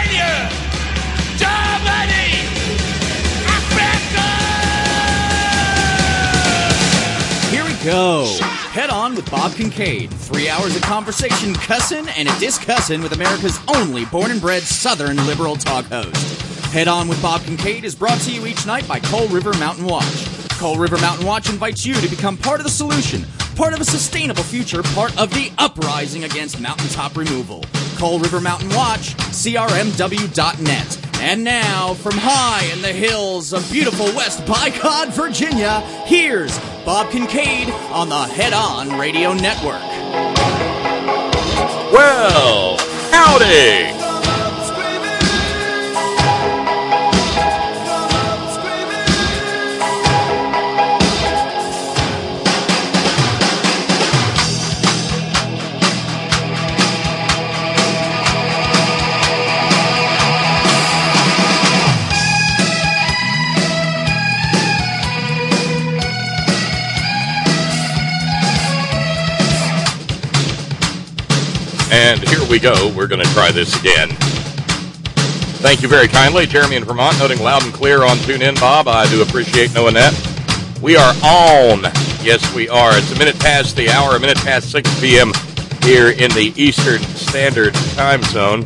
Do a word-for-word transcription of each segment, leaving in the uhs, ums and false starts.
Australia, Germany, Africa. Here we go. Head On with Bob Kincaid. Three hours of conversation, cussin' and a discussin' with America's only born and bred Southern liberal talk host. Head On with Bob Kincaid is brought to you each night by Coal River Mountain Watch. Coal River Mountain Watch invites you to become part of the solution, part of a sustainable future, part of the uprising against mountaintop removal. Coal River Mountain Watch, C R M W dot net. And now, from high in the hills of beautiful West Bicod, Virginia, here's Bob Kincaid on the Head On Radio Network. Well, howdy! And here we go. We're going to try this again. Thank you very kindly. Jeremy in Vermont, noting loud and clear on TuneIn. Bob, I do appreciate knowing that. We are on. Yes, we are. It's a minute past the hour, a minute past six p.m. here in the Eastern Standard Time Zone.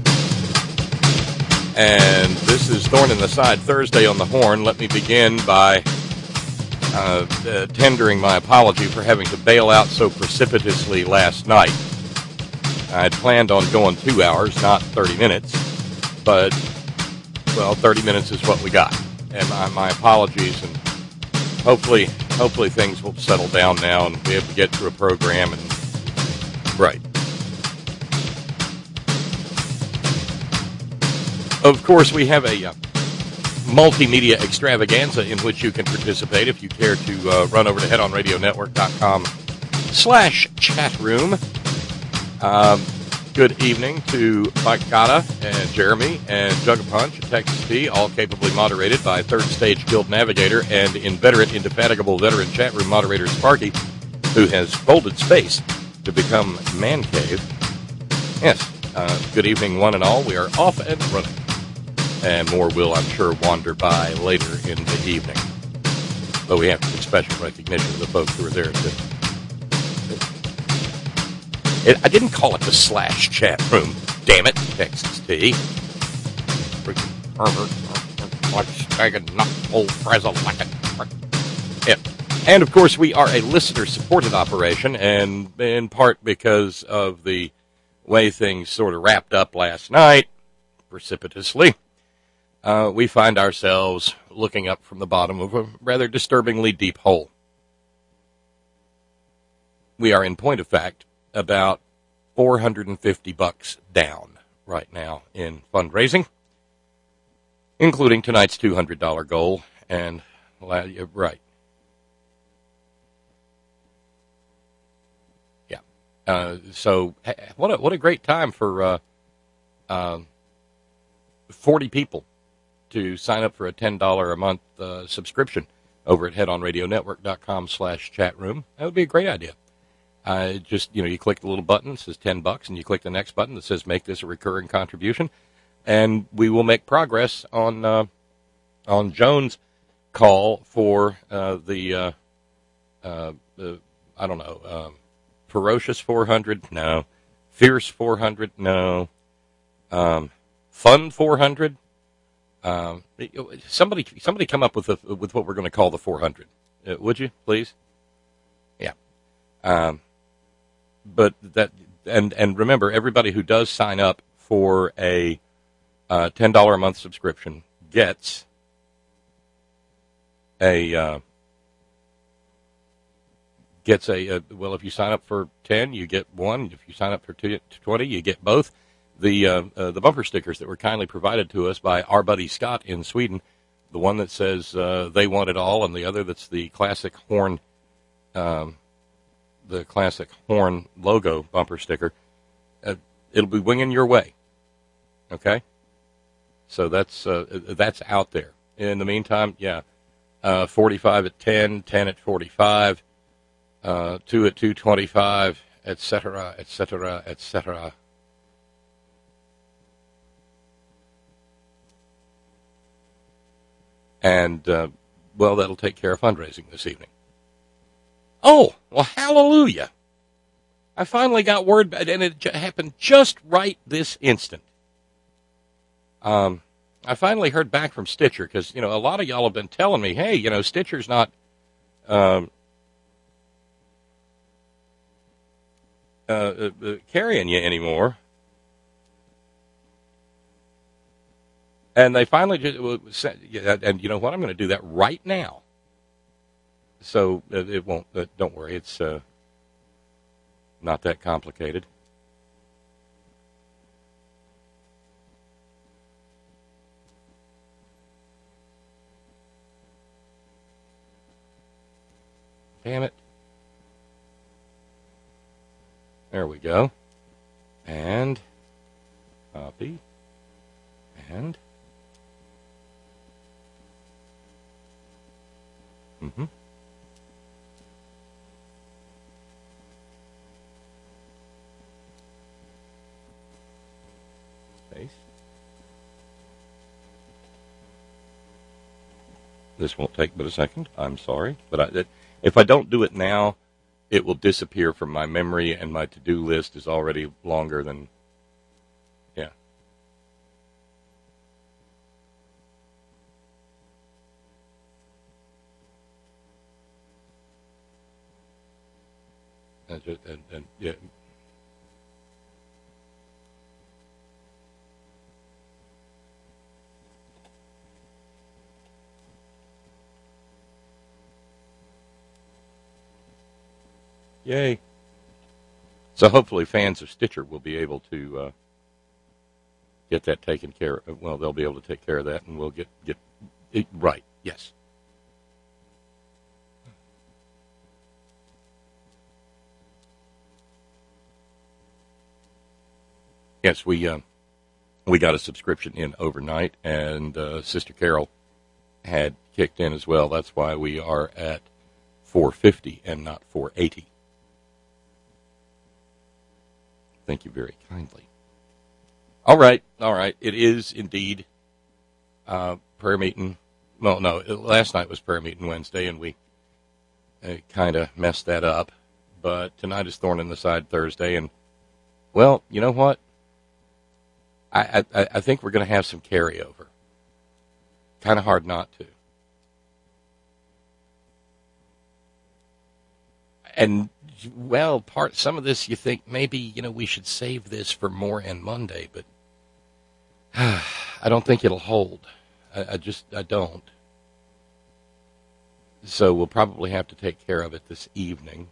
And this is Thorn in the Side Thursday on the Horn. Let me begin by uh, uh, tendering my apology for having to bail out so precipitously last night. I had planned on going two hours, not thirty minutes, but, well, thirty minutes is what we got. And my, my apologies, and hopefully hopefully things will settle down now and be able to get to a program. And right. Of course, we have a uh, multimedia extravaganza in which you can participate if you care to uh, run over to head on radio network dot com slash chat room. Um, good evening to Mike Cotta and Jeremy and Juggapunch and Texas T, all capably moderated by Third Stage Guild Navigator and inveterate, indefatigable veteran chat room moderator Sparky, who has folded space to become Man Cave. Yes, uh, good evening one and all. We are off and running. And more will, I'm sure, wander by later in the evening. But we have to give special recognition to the folks who are there to It, I didn't call it the slash chat room. Damn it, Texas T. Freaking pervert. Yeah. And, of course, we are a listener-supported operation, and in part because of the way things sort of wrapped up last night, precipitously, uh, we find ourselves looking up from the bottom of a rather disturbingly deep hole. We are, in point of fact, about four hundred fifty bucks down right now in fundraising, including tonight's two hundred dollars goal. And, right. Yeah. Uh, so, what a, what a great time for uh, uh, forty people to sign up for a ten dollars a month uh, subscription over at head on radio network dot com slash chat room. That would be a great idea. Uh, just, you know, you click the little button that says ten bucks, and you click the next button that says make this a recurring contribution, and we will make progress on uh, on Joan's call for uh, the, uh, uh, uh, I don't know, um, Ferocious four hundred, no. Fierce four hundred, no. Um, Fun four hundred. Um, somebody somebody come up with a, with what we're going to call the four hundred. Uh, would you, please? Yeah. Um. But that, and, and remember, everybody who does sign up for a uh, ten dollars a month subscription gets a, uh, gets a, a, well, if you sign up for ten, you get one. If you sign up for two, twenty, you get both. The, uh, uh, the bumper stickers that were kindly provided to us by our buddy Scott in Sweden, the one that says uh, they want it all, and the other that's the classic horn, um, the classic horn logo bumper sticker, uh, it'll be winging your way. Okay? So that's uh, that's out there. In the meantime, yeah, uh, forty-five at ten, ten at forty-five, uh, two at two twenty-five, et cetera, et cetera, et cetera. And, uh, well, that'll take care of fundraising this evening. Oh, well, hallelujah. I finally got word, and it happened just right this instant. Um, I finally heard back from Stitcher, because, you know, a lot of y'all have been telling me, hey, you know, Stitcher's not um, uh, uh, uh, carrying you anymore. And they finally just said, yeah, and you know what? I'm going to do that right now. So uh, it won't, uh, don't worry, it's uh, not that complicated. Damn it. There we go. And copy. And mm-hmm. Space. This won't take but a second. I'm sorry, but I, it, if I don't do it now, it will disappear from my memory, and my to-do list is already longer than, yeah. And, and, and yeah. Yay. So hopefully fans of Stitcher will be able to uh, get that taken care of. Well, they'll be able to take care of that, and we'll get, get it right. Yes. Yes, we uh, we got a subscription in overnight, and uh, Sister Carol had kicked in as well. That's why we are at four fifty and not four eighty. Thank you very kindly. All right, all right. It is indeed uh, prayer meeting. Well, no, last night was prayer meeting Wednesday, and we uh, kind of messed that up. But tonight is Thorn in the Side Thursday, and, well, you know what? I, I, I think we're going to have some carryover. Kind of hard not to. And, well, part some of this you think maybe, you know, we should save this for more on Monday, but I don't think it'll hold. I, I just, I don't. So we'll probably have to take care of it this evening.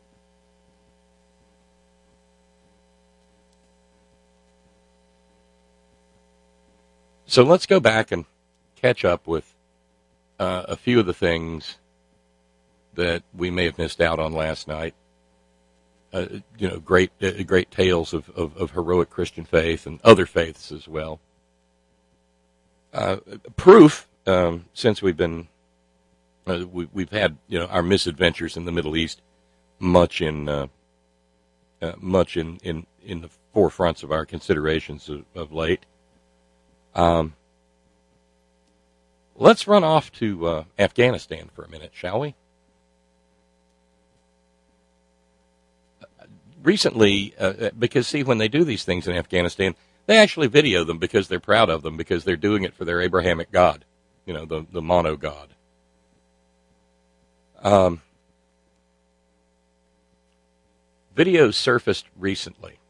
So let's go back and catch up with uh, a few of the things that we may have missed out on last night. Uh, you know, great, uh, great tales of, of, of heroic Christian faith and other faiths as well. Uh, proof, um, since we've been, uh, we, we've had, you know, our misadventures in the Middle East, much in, uh, uh, much in, in, in the forefronts of our considerations of, of late. Um, let's run off to uh, Afghanistan for a minute, shall we? Recently, uh, because, see, when they do these things in Afghanistan, they actually video them because they're proud of them, because they're doing it for their Abrahamic God, you know, the, the mono God. Um, videos surfaced recently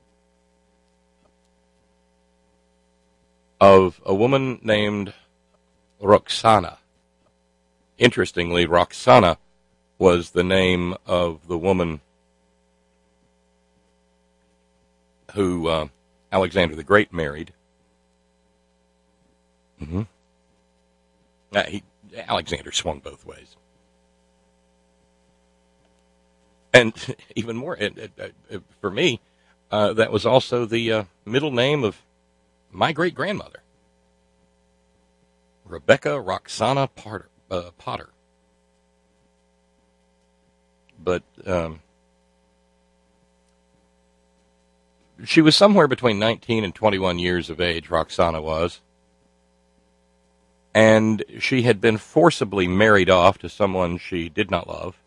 of a woman named Roxana. Interestingly, Roxana was the name of the woman who uh, Alexander the Great married. Mm-hmm. Uh, he, Alexander swung both ways. And even more, uh, uh, for me, uh, that was also the uh, middle name of my great-grandmother, Rebecca Roxana Potter. Uh, Potter. But um, she was somewhere between nineteen and twenty-one years of age, Roxana was. and she had been forcibly married off to someone she did not love.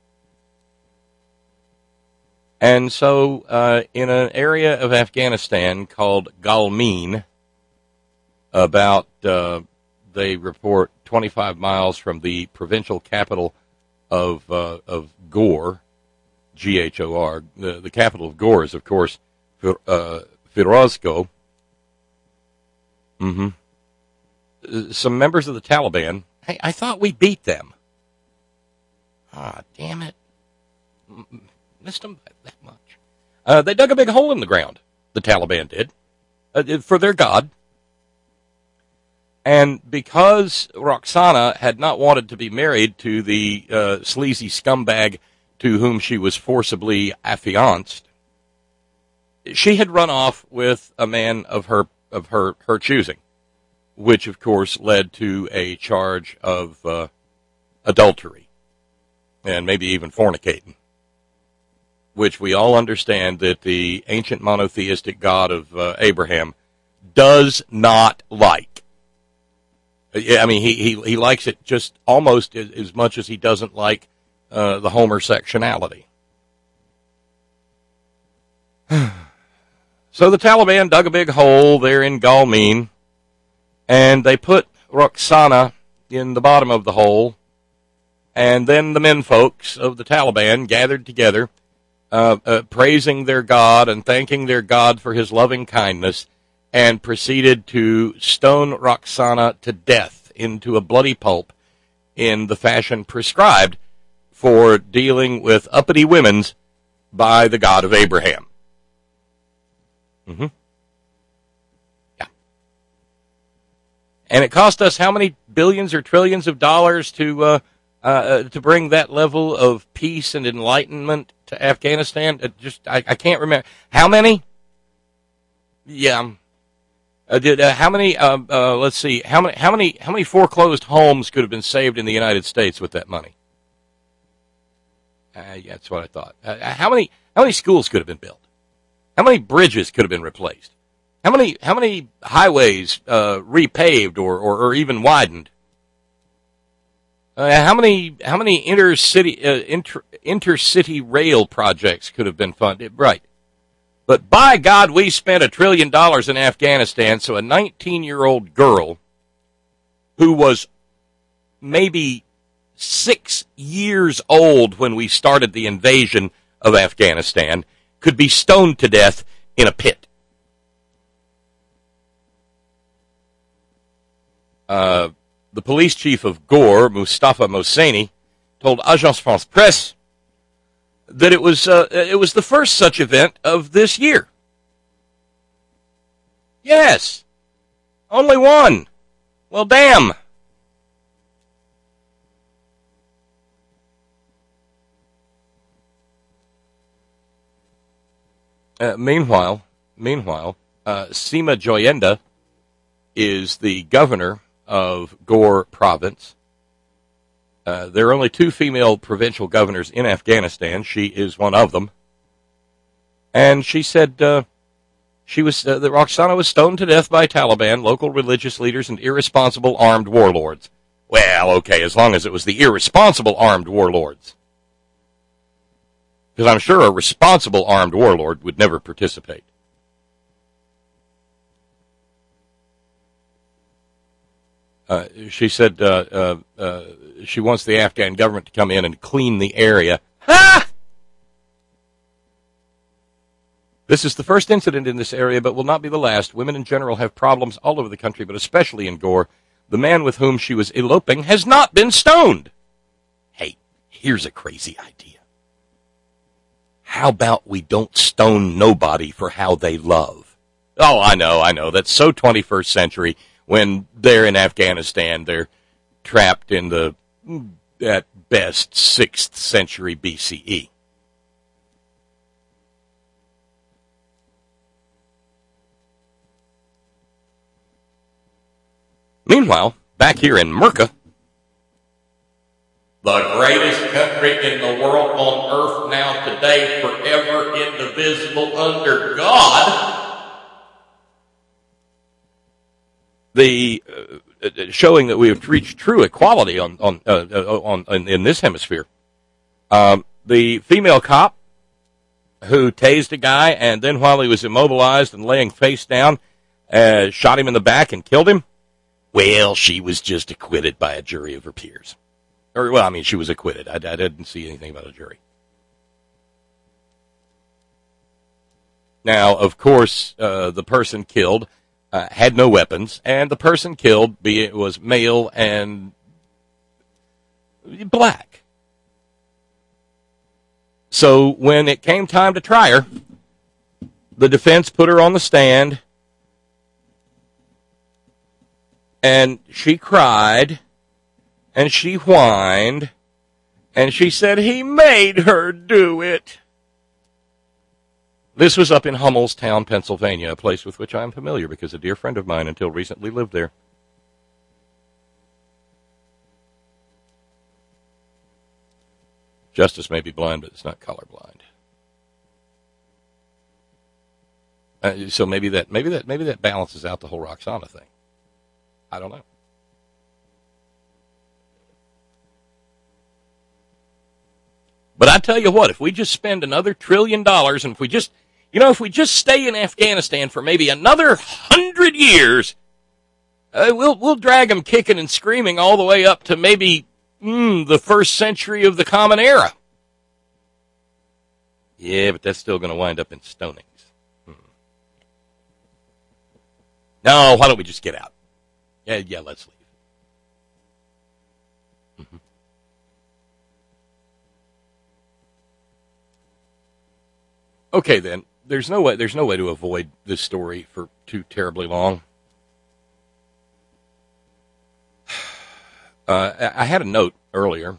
And so, uh, in an area of Afghanistan called Galmeen, about, uh, they report twenty-five miles from the provincial capital of, uh, of Ghor, G H O R. The, the capital of Ghor is, of course, uh, Firozko. Mm-hmm. Uh, some members of the Taliban, hey, I thought we beat them. Ah, damn it. Missed them by that much. Uh, they dug a big hole in the ground, the Taliban did, uh, for their god. And because Roxana had not wanted to be married to the uh, sleazy scumbag to whom she was forcibly affianced, she had run off with a man of her of her, her choosing, which, of course, led to a charge of uh, adultery and maybe even fornicating, which we all understand that the ancient monotheistic God of uh, Abraham does not like. I mean, he, he, he likes it just almost as, as much as he doesn't like uh, the homosexuality. So the Taliban dug a big hole there in Galmeen, and they put Roxana in the bottom of the hole, and then the menfolks of the Taliban gathered together, uh, uh, praising their God and thanking their God for his loving kindness, and proceeded to stone Roxana to death into a bloody pulp in the fashion prescribed for dealing with uppity women's by the God of Abraham. Mm-hmm. Yeah. And it cost us how many billions or trillions of dollars to uh, uh, to bring that level of peace and enlightenment to Afghanistan? It just I, I can't remember. How many? Yeah. Uh, did uh, how many? Uh, uh, let's see. How many? How many? How many foreclosed homes could have been saved in the United States with that money? Uh, yeah, that's what I thought. Uh, how many? How many schools could have been built? How many bridges could have been replaced? How many? How many highways uh, repaved or, or, or even widened? Uh, how many? How many intercity uh, inter, intercity rail projects could have been funded? Right. But by God, we spent a trillion dollars in Afghanistan, so a nineteen-year-old girl who was maybe six years old when we started the invasion of Afghanistan could be stoned to death in a pit. Uh, the police chief of Ghor, Mustafa Mohseni, told Agence France Presse that it was uh, it was the first such event of this year. Yes, only one. Well, damn. Uh, meanwhile, meanwhile, uh, Seema Joyenda is the governor of Ghor province. Uh, there are only two female provincial governors in Afghanistan. She is one of them. And she said uh, she was uh, that Roxana was stoned to death by Taliban, local religious leaders, and irresponsible armed warlords. Well, okay, as long as it was the irresponsible armed warlords. Because I'm sure a responsible armed warlord would never participate. Uh, she said uh, uh, uh, she wants the Afghan government to come in and clean the area. Ha! This is the first incident in this area, but will not be the last. Women in general have problems all over the country, but especially in Ghor. The man with whom she was eloping has not been stoned. Hey, here's a crazy idea. How about we don't stone nobody for how they love? Oh, I know, I know. That's so twenty-first century. When they're in Afghanistan, they're trapped in the, at best, sixth century B C E. Meanwhile, back here in Merca, the greatest country in the world on earth now today, forever indivisible under God. the uh, showing that we have reached true equality on on uh, on in, in this hemisphere. Um, the female cop who tased a guy and then, while he was immobilized and laying face down, uh, shot him in the back and killed him. Well, she was just acquitted by a jury of her peers. Or, well, I mean, she was acquitted. I, I didn't see anything about a jury. Now, of course, uh, the person killed uh, had no weapons, and the person killed, be it was male and black. So when it came time to try her, the defense put her on the stand, and she cried, and she whined, and she said he made her do it. This was up in Hummelstown, Pennsylvania, a place with which I am familiar because a dear friend of mine until recently lived there. Justice may be blind, but it's not colorblind. Uh, so maybe that maybe that maybe that balances out the whole Roxana thing. I don't know. But I tell you what, if we just spend another trillion dollars, and if we just, you know, if we just stay in Afghanistan for maybe another hundred years, uh, we'll we'll drag them kicking and screaming all the way up to maybe mm, the first century of the Common Era. Yeah, but that's still going to wind up in stonings. Hmm. No, why don't we just get out? Yeah, yeah, let's leave. Mm-hmm. Okay, then. There's no way. There's no way to avoid this story for too terribly long. Uh, I had a note earlier.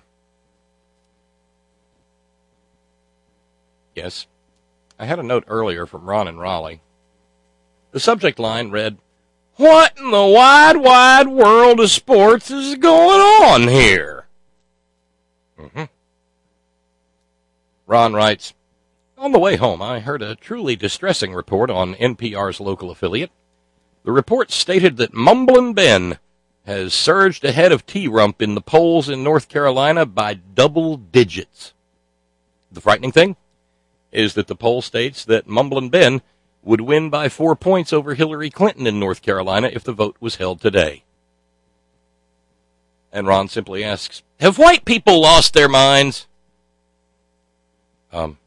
Yes, I had a note earlier from Ron in Raleigh. The subject line read, "What in the wide, wide world of sports is going on here?" Mm-hmm. Ron writes, "On the way home, I heard a truly distressing report on N P R's local affiliate. The report stated that Mumblin' Ben has surged ahead of T-Rump in the polls in North Carolina by double digits. The frightening thing is that the poll states that Mumblin' Ben would win by four points over Hillary Clinton in North Carolina if the vote was held today." And Ron simply asks, have white people lost their minds? Um...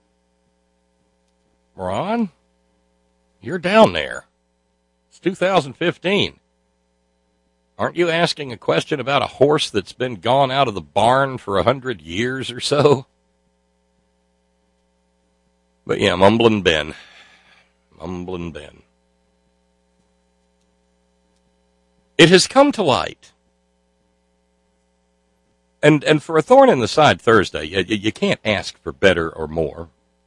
Ron, you're down there. It's two thousand fifteen. Aren't you asking a question about a horse that's been gone out of the barn for a hundred years or so? But yeah, Mumblin' Ben. Mumblin' Ben. It has come to light. And and for a thorn in the side Thursday, you, you can't ask for better or more.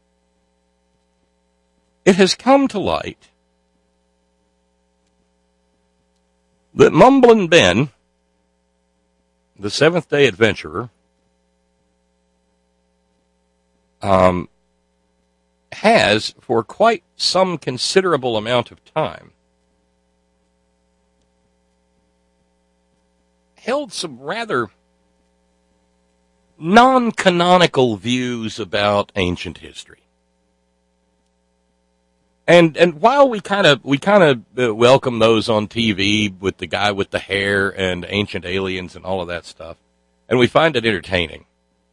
It has come to light that Mumblin' Ben, the Seventh-day Adventurer, um, has, for quite some considerable amount of time, held some rather non-canonical views about ancient history. And and while we kind of we kind of uh, welcome those on T V with the guy with the hair and ancient aliens and all of that stuff, and we find it entertaining.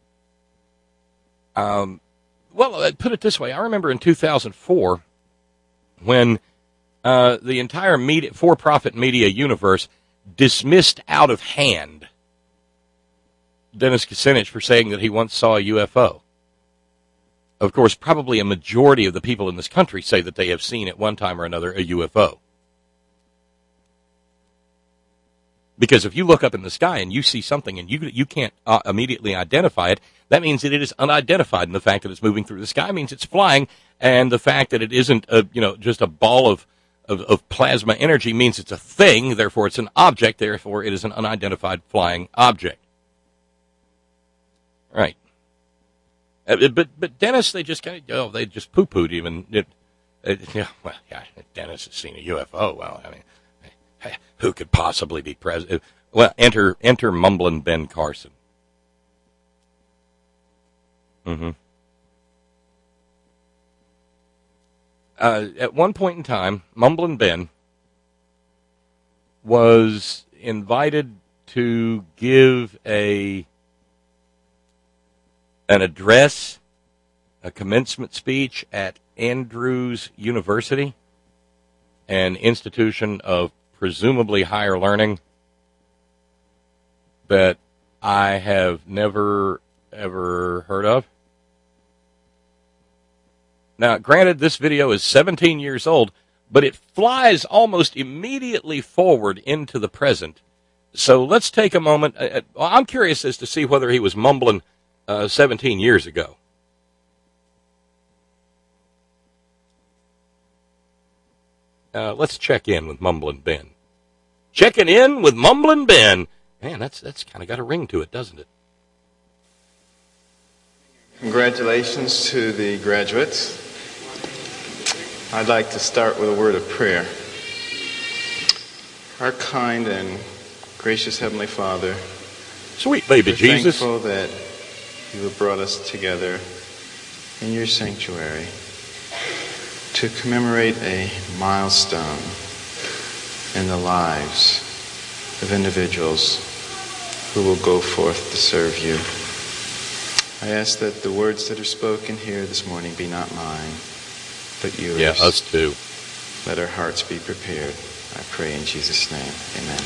Um, well, I'd put it this way: I remember in two thousand four when uh, the entire media, for-profit media universe dismissed out of hand Dennis Kucinich for saying that he once saw a U F O. Of course, probably a majority of the people in this country say that they have seen at one time or another a U F O. Because if you look up in the sky and you see something and you you can't uh, immediately identify it, that means that it is unidentified. And the fact that it's moving through the sky means it's flying. And the fact that it isn't a, you know, just a ball of, of, of plasma energy means it's a thing. Therefore, it's an object. Therefore, it is an unidentified flying object. Right. Uh, but but Dennis, they just kind of oh they just poo pooed even. It, it, yeah, well, yeah, Dennis has seen a U F O. Well, I mean, Who could possibly be president? Well, enter enter mumbling Ben Carson. Mm-hmm. Uh, at one point in time, Mumbling Ben was invited to give a an address, a commencement speech at Andrews University, an institution of presumably higher learning that I have never, ever heard of. Now, granted, this video is seventeen years old, but it flies almost immediately forward into the present. So let's take a moment. Uh, I'm curious as to see whether he was mumbling uh, seventeen years ago. Uh, let's check in with Mumbling Ben. Checking in with Mumbling Ben. Man, that's that's kind of got a ring to it, doesn't it? Congratulations to the graduates. I'd like to start with a word of prayer. Our kind and gracious Heavenly Father, sweet baby we're Jesus, thankful that you have brought us together in your sanctuary to commemorate a milestone in the lives of individuals who will go forth to serve you. I ask that the words that are spoken here this morning be not mine, but yours. Yeah, us too. Let our hearts be prepared. I pray in Jesus' name. Amen.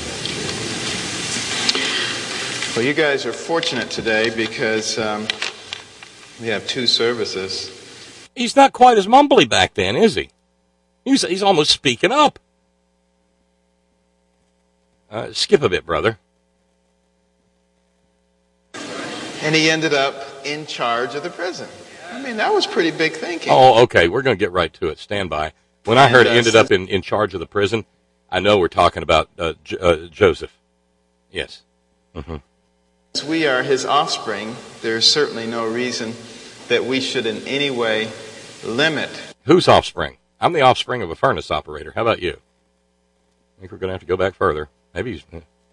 Well, you guys are fortunate today because um, we have two services. He's not quite as mumbly back then, is he? He's, he's almost speaking up. Uh, skip a bit, brother. And he ended up in charge of the prison. I mean, that was pretty big thinking. Oh, okay. We're going to get right to it. Stand by. When I heard And, uh, he ended so- up in, in charge of the prison, I know we're talking about uh, J- uh, Joseph. Yes. Mm-hmm. As we are his offspring, there is certainly no reason that we should in any way limit. Whose offspring? I'm the offspring of a furnace operator. How about you? I think we're going to have to go back further. Maybe he's...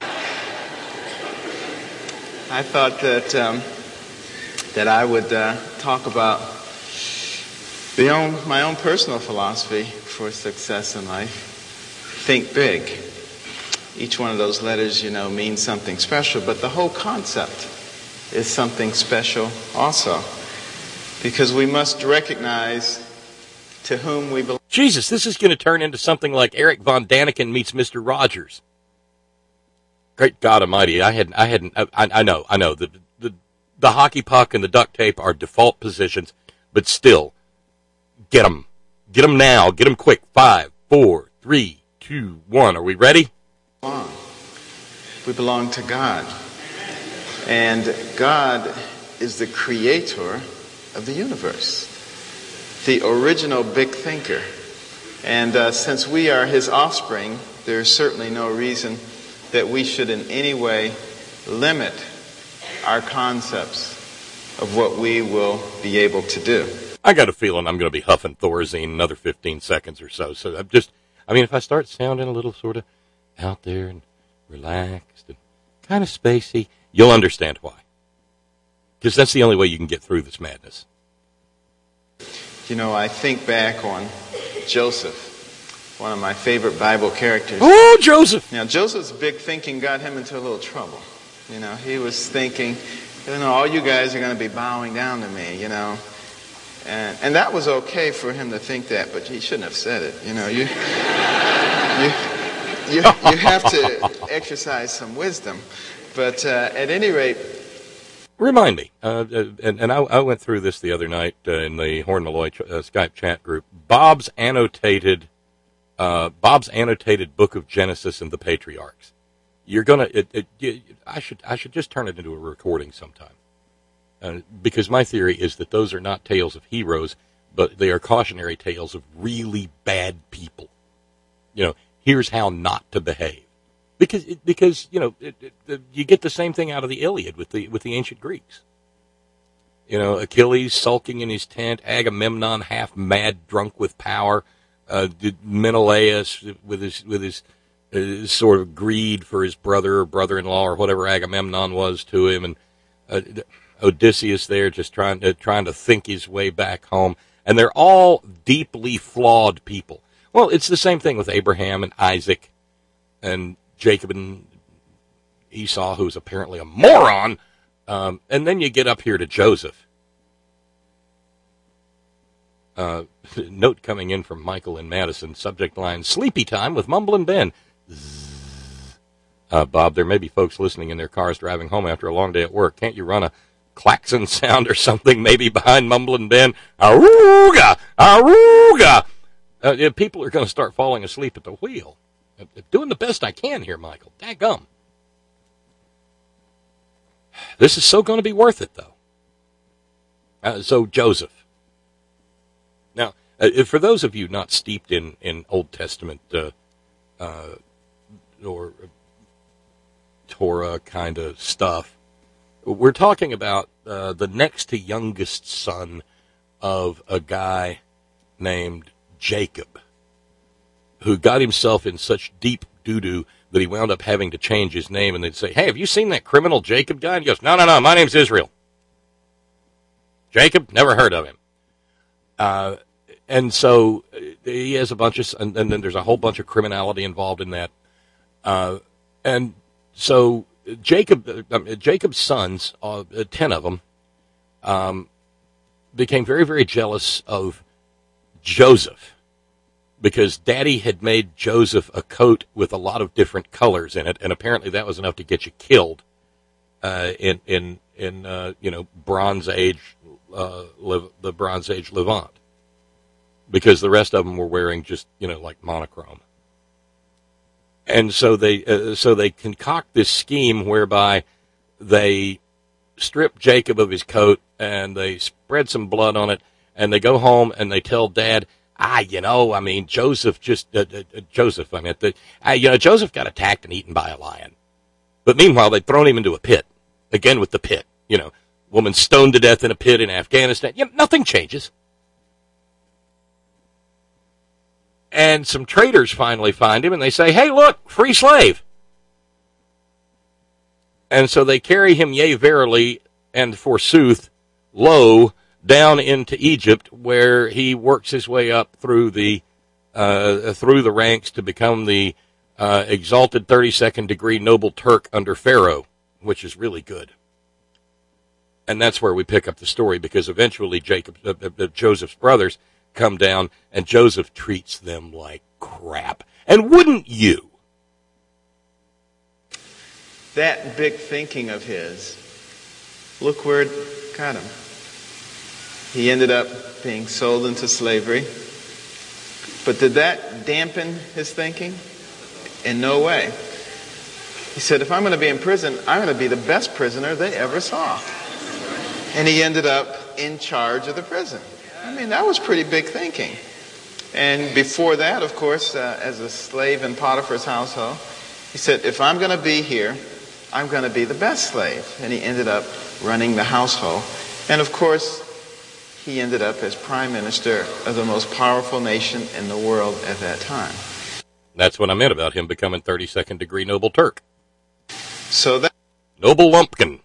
I thought that um, that I would uh, talk about the own, my own personal philosophy for success in life. Think big. Each one of those letters, you know, means something special, but the whole concept is something special also. Because we must recognize to whom we belong. Jesus, this is going to turn into something like Eric Von Daniken meets Mister Rogers. Great God Almighty! I hadn't, I hadn't, I, I know, I know. The, the the hockey puck and the duct tape are default positions, but still, get them, get them now, get them quick. Five, four, three, two, one. Are we ready? We belong to God, and God is the creator of the universe, the original big thinker. And uh, since we are his offspring, there is certainly no reason that we should in any way limit our concepts of what we will be able to do. I got a feeling I'm going to be huffing Thorazine another fifteen seconds or so. So I'm just, I mean, if I start sounding a little sort of out there and relaxed and kind of spacey, you'll understand why. Because that's the only way you can get through this madness. You know, I think back on Joseph, one of my favorite Bible characters. Oh, Joseph! Now, Joseph's big thinking got him into a little trouble. You know, he was thinking, you know, all you guys are going to be bowing down to me, you know. And and that was okay for him to think that, but he shouldn't have said it. You know, you you you, you have to exercise some wisdom. But uh, at any rate... Remind me, uh, and, and I, I went through this the other night uh, in the Horn Malloy ch- uh, Skype chat group. Bob's annotated... Uh, Bob's annotated book of Genesis and the Patriarchs. You're gonna. It, it, it, I should. I should just turn it into a recording sometime, uh, because my theory is that those are not tales of heroes, but they are cautionary tales of really bad people. You know, here's how not to behave, because it, because you know it, it, you get the same thing out of the Iliad with the with the ancient Greeks. You know, Achilles sulking in his tent, Agamemnon half mad, drunk with power. Uh, Menelaus with his with his uh, sort of greed for his brother or brother-in-law or whatever Agamemnon was to him, and uh, Odysseus there just trying to trying to think his way back home, and they're all deeply flawed people. Well, it's the same thing with Abraham and Isaac and Jacob and Esau, who's apparently a moron, um, and then you get up here to Joseph. Uh, note coming in from Michael in Madison, subject line, sleepy time with Mumblin' Ben. Uh, Bob, there may be folks listening in their cars driving home after a long day at work. Can't you run a klaxon sound or something maybe behind Mumblin' Ben? Aruga! Aruga! Uh, people are going to start falling asleep at the wheel. I'm doing the best I can here, Michael. Daggum. This is so going to be worth it, though. Uh, so, Joseph. Now, uh, for those of you not steeped in, in Old Testament uh, uh, or Torah kind of stuff, we're talking about uh, the next to youngest son of a guy named Jacob, who got himself in such deep doo-doo that he wound up having to change his name, and they'd say, hey, have you seen that criminal Jacob guy? And he goes, no, no, no, my name's Israel. Jacob, never heard of him. Uh, and so he has a bunch of, and, and then there's a whole bunch of criminality involved in that. Uh, and so Jacob, uh, Jacob's sons, uh, ten of them, um, became very, very jealous of Joseph, because Daddy had made Joseph a coat with a lot of different colors in it, and apparently that was enough to get you killed uh, in in in uh, you know Bronze Age, uh, the Bronze Age Levant, because the rest of them were wearing just you know like monochrome, and so they uh, so they concoct this scheme whereby they strip Jacob of his coat and they spread some blood on it, and they go home and they tell Dad, ah, you know, I mean, Joseph just, uh, uh, Joseph, I mean, the, uh, you know, Joseph got attacked and eaten by a lion. But meanwhile, they'd thrown him into a pit. Again with the pit. You know, woman stoned to death in a pit in Afghanistan. You know, nothing changes. And some traders finally find him and they say, hey, look, free slave. And so they carry him, yea, verily, and forsooth, lo, down into Egypt, where he works his way up through the uh, through the ranks to become the uh, exalted thirty-second degree noble Turk under Pharaoh, which is really good. And that's where we pick up the story, because eventually Jacob, uh, uh, Joseph's brothers come down, and Joseph treats them like crap. And wouldn't you? That big thinking of his, look where it got him. He ended up being sold into slavery. But did that dampen his thinking? In no way. He said, if I'm going to be in prison, I'm going to be the best prisoner they ever saw. And he ended up in charge of the prison. I mean, that was pretty big thinking. And before that, of course, uh, as a slave in Potiphar's household, he said, if I'm going to be here, I'm going to be the best slave. And he ended up running the household. And of course, he ended up as prime minister of the most powerful nation in the world at that time. That's what I meant about him becoming thirty-second degree noble Turk. So that Noble Lumpkin.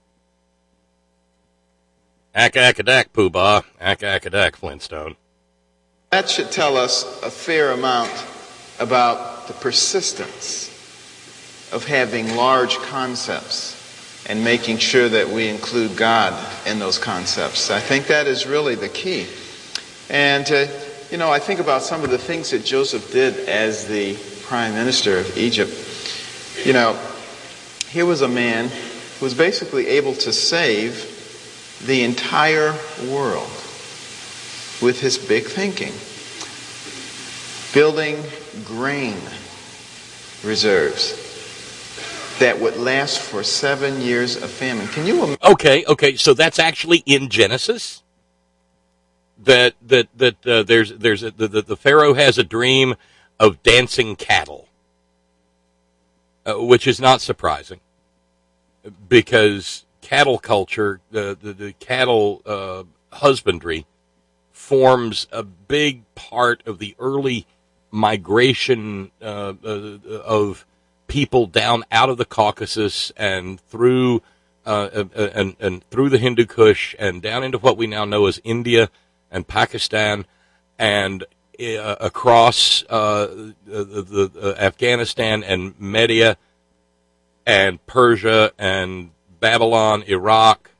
Ack-ack-a-dack, Pooh-Bah. Ack-ack-a-dack, Flintstone. that should tell us a fair amount about the persistence of having large concepts and making sure that we include God in those concepts. I think that is really the key. And, uh, you know, I think about some of the things that Joseph did as the prime minister of Egypt. You know, here was a man who was basically able to save the entire world with his big thinking. Building grain reserves that would last for seven years of famine. Can you imagine? Okay, okay, so that's actually in Genesis? That that that uh, there's there's a, the, the the Pharaoh has a dream of dancing cattle, uh, which is not surprising, because cattle culture, the the, the cattle uh, husbandry, forms a big part of the early migration uh, uh, of people down out of the Caucasus and through uh, and, and through the Hindu Kush and down into what we now know as India and Pakistan and uh, across uh, the, the, the Afghanistan and Media and Persia and Babylon, Iraq,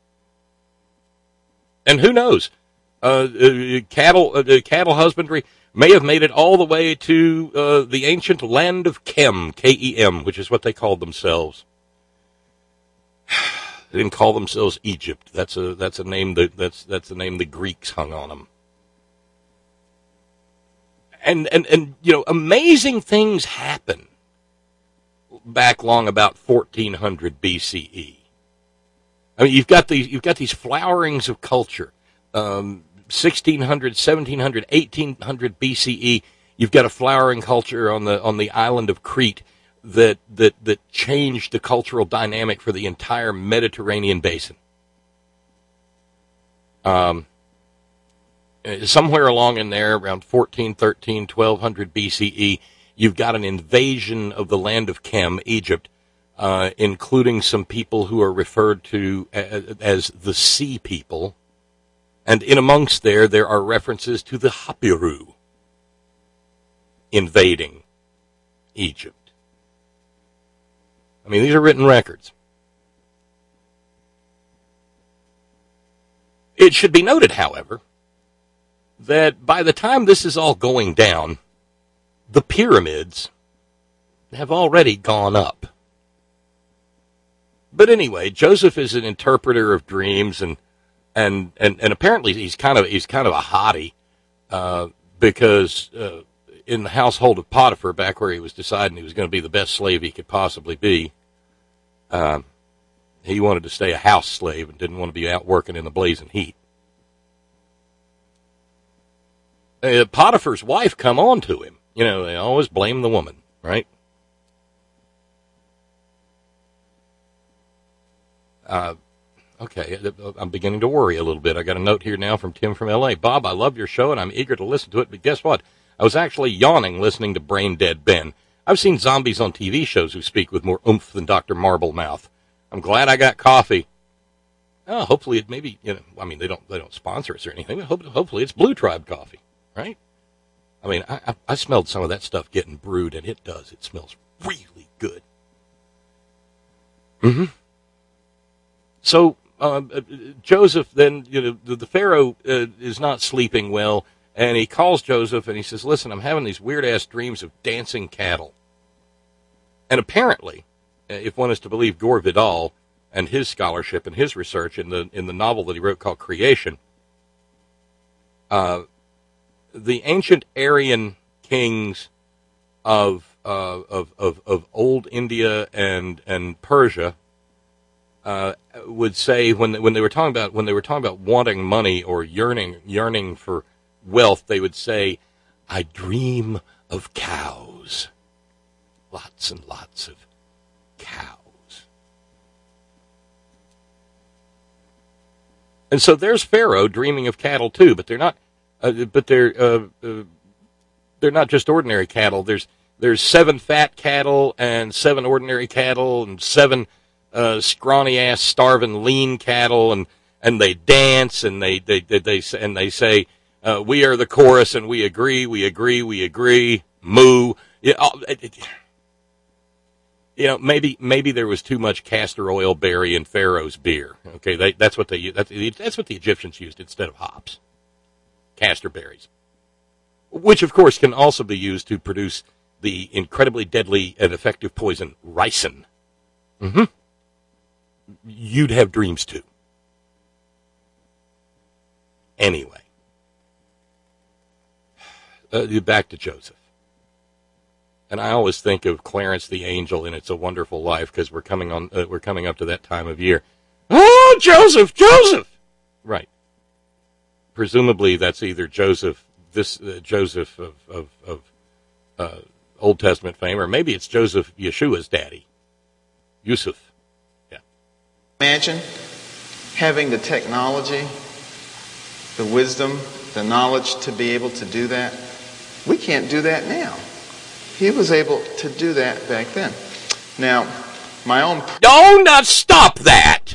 and who knows, uh, uh, cattle uh, cattle husbandry may have made it all the way to uh, the ancient land of Kem, K E M, which is what they called themselves. They didn't call themselves Egypt. That's a that's a name that that's that's the name the Greeks hung on them. And and and you know, amazing things happen back long about fourteen hundred B C E. I mean, you've got these you've got these flowerings of culture. Um, sixteen hundred, seventeen hundred, eighteen hundred B C E. You've got a flowering culture on the on the island of Crete that that that changed the cultural dynamic for the entire Mediterranean basin. Um, somewhere along in there, around fourteen, thirteen, twelve hundred B C E, you've got an invasion of the land of Kem, Egypt, uh, including some people who are referred to as, as the Sea People. And in amongst there, there are references to the Hapiru invading Egypt. I mean, these are written records. It should be noted, however, that by the time this is all going down, the pyramids have already gone up. But anyway, Joseph is an interpreter of dreams, and and and, and apparently he's kind of he's kind of a hottie, uh, because uh, in the household of Potiphar, back where he was deciding he was going to be the best slave he could possibly be, uh, he wanted to stay a house slave and didn't want to be out working in the blazing heat. Uh, Potiphar's wife come on to him. You know, they always blame the woman, right? Uh, okay, I'm beginning to worry a little bit. I got a note here now from Tim from L A. Bob, I love your show, and I'm eager to listen to it, but guess what? I was actually yawning listening to Brain Dead Ben. I've seen zombies on T V shows who speak with more oomph than Doctor Marblemouth. I'm glad I got coffee. Oh, hopefully it maybe, you know, I mean, they don't they don't sponsor us or anything, but hope, hopefully it's Blue Tribe coffee, right? I mean, I, I, I smelled some of that stuff getting brewed, and it does. It smells really good. Mm-hmm. So, uh, Joseph then, you know, the, the Pharaoh uh, is not sleeping well, and he calls Joseph, and he says, listen, I'm having these weird-ass dreams of dancing cattle. And apparently, if one is to believe Gore Vidal and his scholarship and his research in the in the novel that he wrote called Creation, uh, the ancient Aryan kings of, uh, of of of old India and and Persia uh, would say when they, when they were talking about when they were talking about wanting money or yearning yearning for wealth, they would say, "I dream of cows, lots and lots of cows." And so there's Pharaoh dreaming of cattle too, but they're not. Uh, but they're uh, uh, they're not just ordinary cattle. There's there's seven fat cattle and seven ordinary cattle and seven uh, scrawny ass starving lean cattle, and, and they dance and they they they, they and they say uh, we are the chorus and we agree we agree we agree moo. Yeah, it, it, you know, maybe maybe there was too much castor oil berry in Pharaoh's beer. Okay, they, that's what they that's, that's what the Egyptians used instead of hops. Castor berries, which of course can also be used to produce the incredibly deadly and effective poison ricin. Mm-hmm. You'd have dreams too. Anyway, uh, back to Joseph. And I always think of Clarence the Angel in It's a Wonderful Life because we're coming on, uh, we're coming up to that time of year. Oh, Joseph, Joseph! Right. Presumably, that's either Joseph, this uh, Joseph of, of, of uh, Old Testament fame, or maybe it's Joseph, Yeshua's daddy, Yusuf. Yeah. Imagine having the technology, the wisdom, the knowledge to be able to do that. We can't do that now. He was able to do that back then. Now, my own... No, not stop that!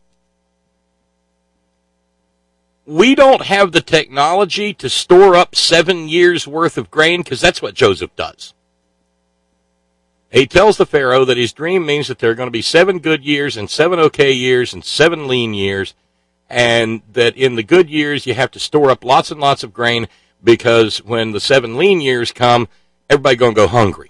We don't have the technology to store up seven years' worth of grain, because that's what Joseph does. He tells the Pharaoh that his dream means that there are going to be seven good years and seven okay years and seven lean years, and that in the good years you have to store up lots and lots of grain, because when the seven lean years come, everybody's going to go hungry.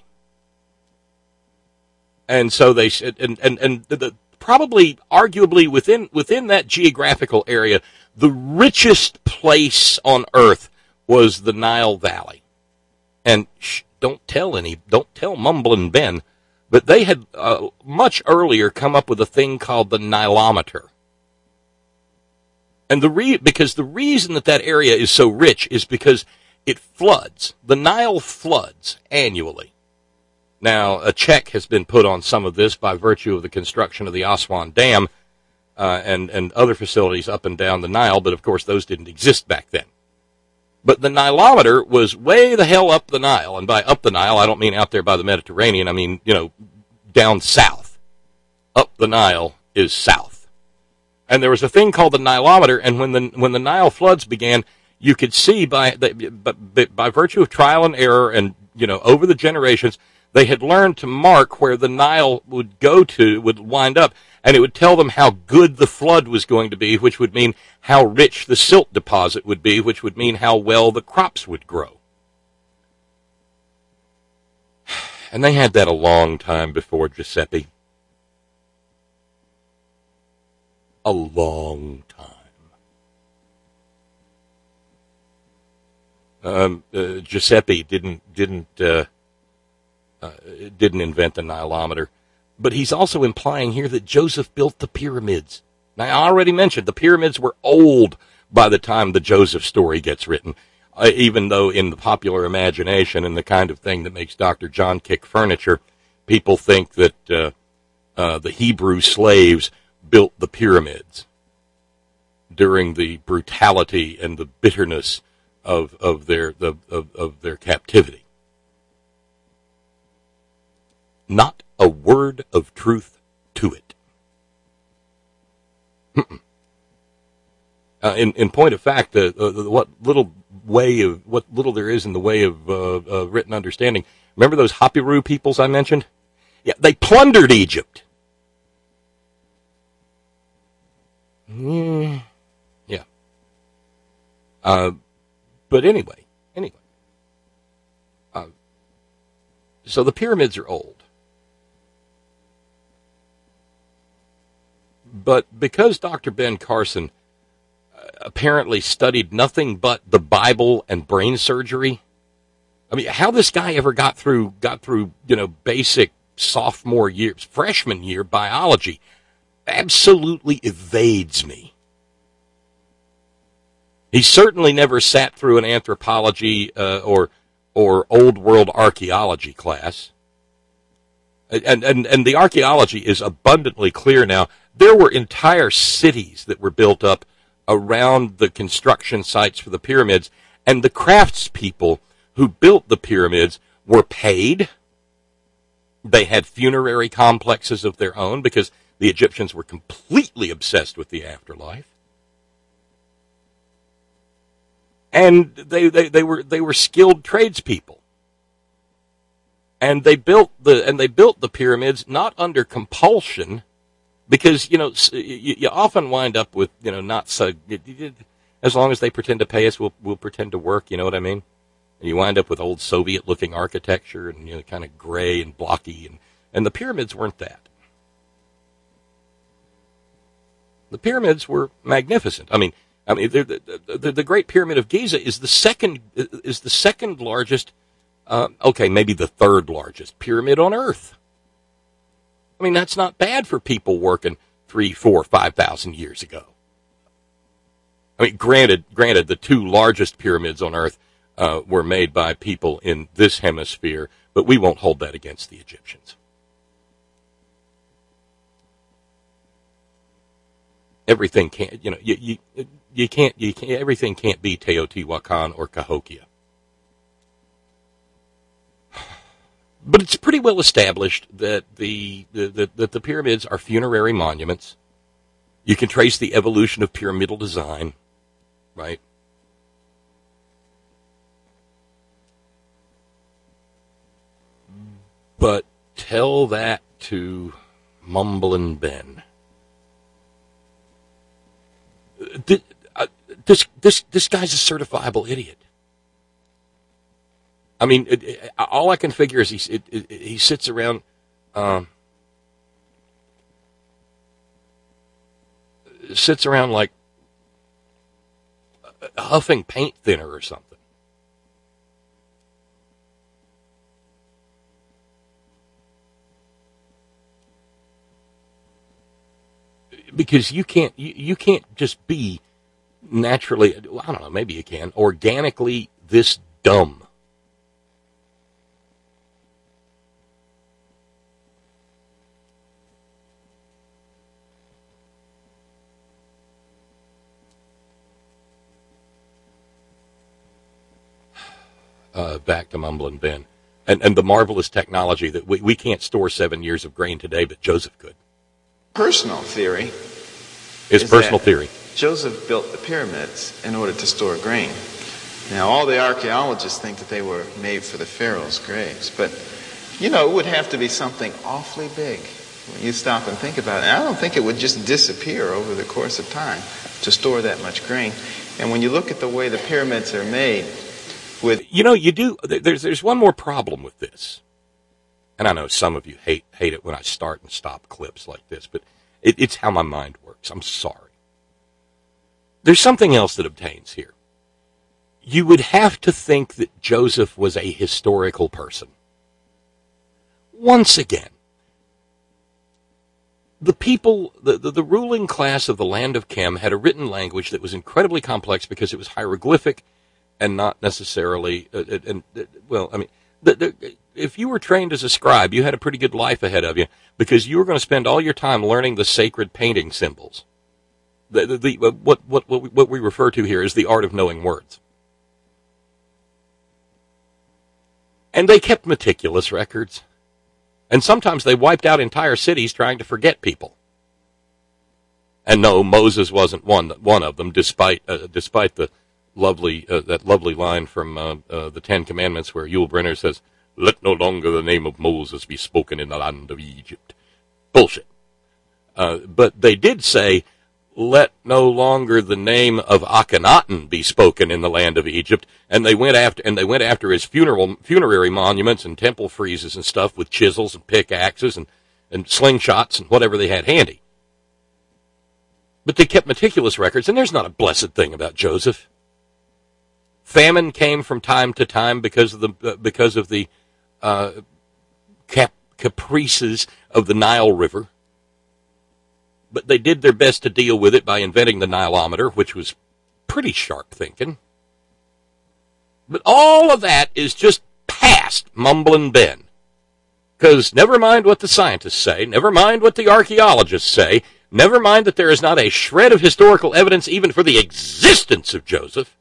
And so they said, and, and, and the, the, probably, arguably, within, within that geographical area, the richest place on earth was the Nile Valley. And shh, don't tell any, don't tell Mumblin' Ben, but they had uh, much earlier come up with a thing called the Nilometer. And the re- because the reason that that area is so rich is because it floods. The Nile floods annually. Now, a check has been put on some of this by virtue of the construction of the Aswan Dam uh, and, and other facilities up and down the Nile, but of course those didn't exist back then. But the Nilometer was way the hell up the Nile, and by up the Nile, I don't mean out there by the Mediterranean, I mean, you know, down south. Up the Nile is south. And there was a thing called the Nilometer, and when the when the Nile floods began, you could see by by, by virtue of trial and error and, you know, over the generations, they had learned to mark where the Nile would go to, would wind up, and it would tell them how good the flood was going to be, which would mean how rich the silt deposit would be, which would mean how well the crops would grow. And they had that a long time before Giuseppe. A long time. Um, uh, Giuseppe didn't didn't uh, uh, didn't invent the Nilometer, but he's also implying here that Joseph built the pyramids. Now, I already mentioned the pyramids were old by the time the Joseph story gets written, uh, even though in the popular imagination and the kind of thing that makes Doctor John kick furniture, people think that uh, uh, the Hebrew slaves built the pyramids during the brutality and the bitterness of of their the, of, of their captivity. Not a word of truth to it. uh, in in point of fact, uh, uh, what little way of what little there is in the way of uh, uh, written understanding. Remember those Hapiru peoples I mentioned? Yeah, they plundered Egypt. Mm, yeah. Uh, but anyway, anyway. Uh, so the pyramids are old. But because Doctor Ben Carson uh, apparently studied nothing but the Bible and brain surgery, I mean, how this guy ever got through, got through, you know, basic sophomore year, freshman year biology absolutely evades me. He certainly never sat through an anthropology uh, or or old world archaeology class. And, and, and the archaeology is abundantly clear now. There were entire cities that were built up around the construction sites for the pyramids, and the craftspeople who built the pyramids were paid. They had funerary complexes of their own because the Egyptians were completely obsessed with the afterlife. And they, they, they were they were skilled tradespeople. And they built the and they built the pyramids not under compulsion, because you know you, you often wind up with you know not so as long as they pretend to pay us, we'll we'll pretend to work. You know what I mean? And you wind up with old Soviet-looking architecture and you know kind of gray and blocky, and and the pyramids weren't that. The pyramids were magnificent. I mean, I mean the the, the, the Great Pyramid of Giza is the second is the second largest. Uh, okay, maybe the third largest pyramid on Earth. I mean, that's not bad for people working three, four, five thousand years ago. I mean, granted, granted, the two largest pyramids on Earth uh, were made by people in this hemisphere, but we won't hold that against the Egyptians. Everything can't, you know, you you, you can't, you can't, everything can't be Teotihuacan or Cahokia. But it's pretty well established that the, the, the that the pyramids are funerary monuments. You can trace the evolution of pyramidal design, right? But tell that to Mumblin' Ben. This this this guy's a certifiable idiot. I mean, it, it, all I can figure is he it, it, he sits around, um, sits around like huffing paint thinner or something. Because you can't you, you can't just be naturally, I don't know, maybe you can, organically this dumb. Uh, back to Mumblin' Ben. And, and the marvelous technology that we, we can't store seven years of grain today, but Joseph could. Personal theory. His personal theory. Joseph built the pyramids in order to store grain. Now, all the archaeologists think that they were made for the pharaoh's graves, but, you know, it would have to be something awfully big when you stop and think about it. And I don't think it would just disappear over the course of time to store that much grain. And when you look at the way the pyramids are made, with you know, you do. There's there's one more problem with this, and I know some of you hate hate it when I start and stop clips like this, but it, it's how my mind works. I'm sorry. There's something else that obtains here. You would have to think that Joseph was a historical person. Once again, the people, the, the, the ruling class of the land of Chem had a written language that was incredibly complex because it was hieroglyphic and not necessarily, uh, and uh, well, I mean, the, the, if you were trained as a scribe, you had a pretty good life ahead of you because you were going to spend all your time learning the sacred painting symbols. The, the, the, what, what, what, we, what we refer to here is the art of knowing words. And they kept meticulous records. And sometimes they wiped out entire cities trying to forget people. And no, Moses wasn't one, one of them, despite, uh, despite the lovely, uh, that lovely line from uh, uh, the Ten Commandments where Yul Brynner says, "Let no longer the name of Moses be spoken in the land of Egypt." Bullshit. Uh, but they did say, "Let no longer the name of Akhenaten be spoken in the land of Egypt," and they went after and they went after his funeral funerary monuments and temple friezes and stuff with chisels and pickaxes and, and slingshots and whatever they had handy. But they kept meticulous records, and there's not a blessed thing about Joseph. Famine came from time to time because of the uh, because of the uh, cap- caprices of the Nile River. But they did their best to deal with it by inventing the Nilometer, which was pretty sharp thinking. But all of that is just past Mumblin' Ben. Because never mind what the scientists say, never mind what the archaeologists say, never mind that there is not a shred of historical evidence even for the existence of Joseph.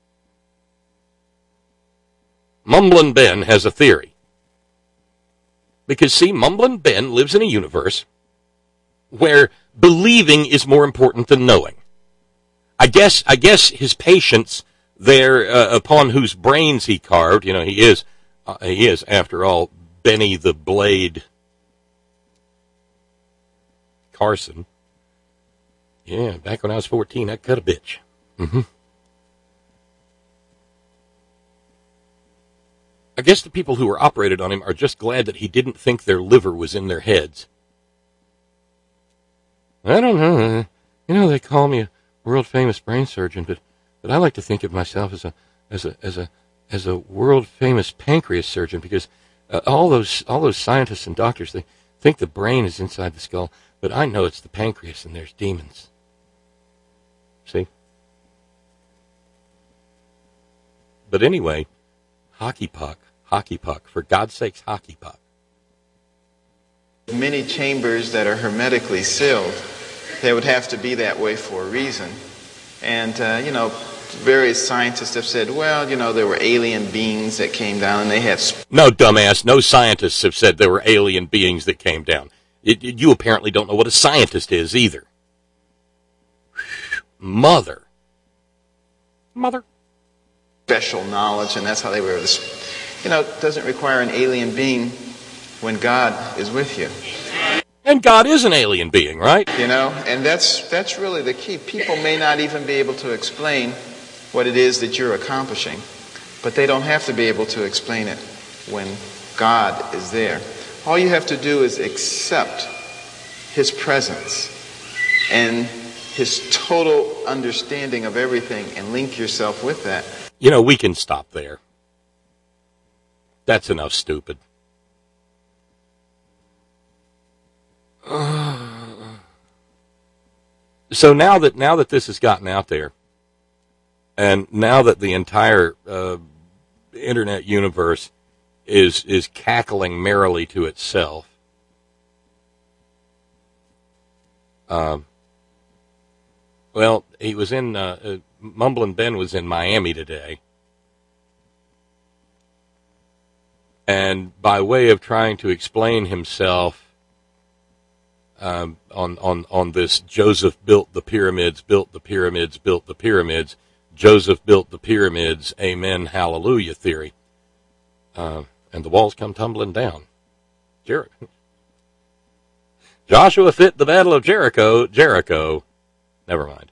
Mumblin' Ben has a theory. Because, see, Mumblin' Ben lives in a universe where believing is more important than knowing. I guess I guess his patients there, uh, upon whose brains he carved, you know, he is, uh, he is, after all, Benny the Blade Carson. Yeah, back when I was fourteen, I cut a bitch. Mm-hmm. I guess the people who were operated on him are just glad that he didn't think their liver was in their heads. I don't know. You know, they call me a world-famous brain surgeon, but, but I like to think of myself as a as a as a as a world-famous pancreas surgeon because uh, all those all those scientists and doctors, they think the brain is inside the skull, but I know it's the pancreas and there's demons. See? But anyway, hockey puck, hockey puck. For God's sakes, hockey puck. Many chambers that are hermetically sealed, they would have to be that way for a reason. And, uh, you know, various scientists have said, well, you know, there were alien beings that came down and they had... Sp- no, dumbass, no scientists have said there were alien beings that came down. It, it, you apparently don't know what a scientist is either. Mother. Mother. Special knowledge, and that's how they were. This, you know, it doesn't require an alien being when God is with you. And God is an alien being, right? You know, and that's that's really the key. People may not even be able to explain what it is that you're accomplishing, but they don't have to be able to explain it when God is there. All you have to do is accept His presence and His total understanding of everything and link yourself with that. You know, we can stop there. That's enough stupid. So now that now that this has gotten out there, and now that the entire uh, internet universe is is cackling merrily to itself, um, well, he was in uh, uh, Mumblin' Ben was in Miami today, and by way of trying to explain himself. Um, on, on, on this Joseph built the pyramids, built the pyramids, built the pyramids, Joseph built the pyramids, amen, hallelujah theory. Uh, and the walls come tumbling down. Jer- Joshua fit the battle of Jericho, Jericho. Never mind.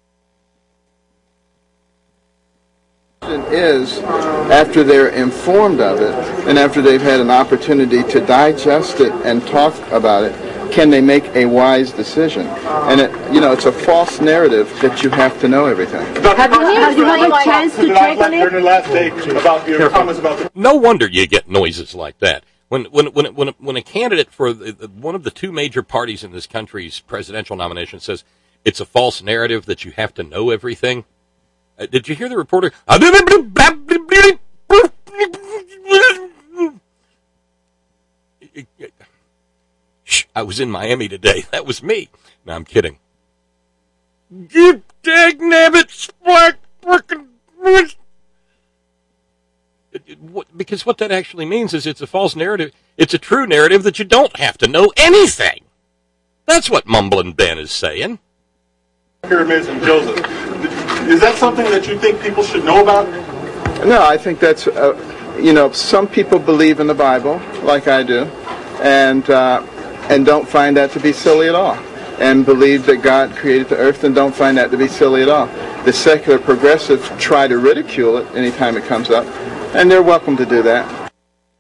Is after they're informed of it and after they've had an opportunity to digest it and talk about it, can they make a wise decision? And it, you know, it's a false narrative that you have to know everything. Have you, have you had a chance to check on it? Last day about your comments about the- No wonder you get noises like that. When when when when a, when a candidate for the, one of the two major parties in this country's presidential nomination says it's a false narrative that you have to know everything. Uh, did you hear the reporter? Shh, I was in Miami today. That was me. No, I'm kidding. You dagnabbit spark frickin' Because what that actually means is it's a false narrative. It's a true narrative that you don't have to know anything. That's what Mumblin' Ben is saying. Pyramids and Joseph. Is that something that you think people should know about? No, I think that's, uh, you know, some people believe in the Bible, like I do, and uh, and don't find that to be silly at all, and believe that God created the earth and don't find that to be silly at all. The secular progressives try to ridicule it anytime it comes up, and they're welcome to do that.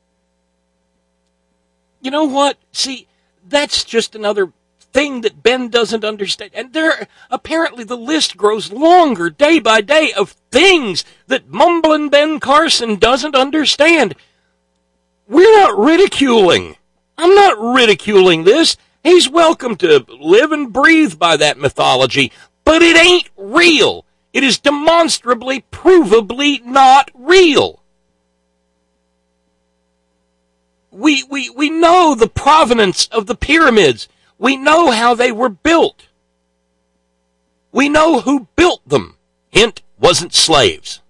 You know what? See, that's just another thing that Ben doesn't understand. And there, apparently the list grows longer day by day of things that Mumblin' Ben Carson doesn't understand. We're not ridiculing. I'm not ridiculing this. He's welcome to live and breathe by that mythology, but it ain't real. It is demonstrably, provably not real. We, we, we know the provenance of the pyramids. We know how they were built. We know who built them. Hint, wasn't slaves.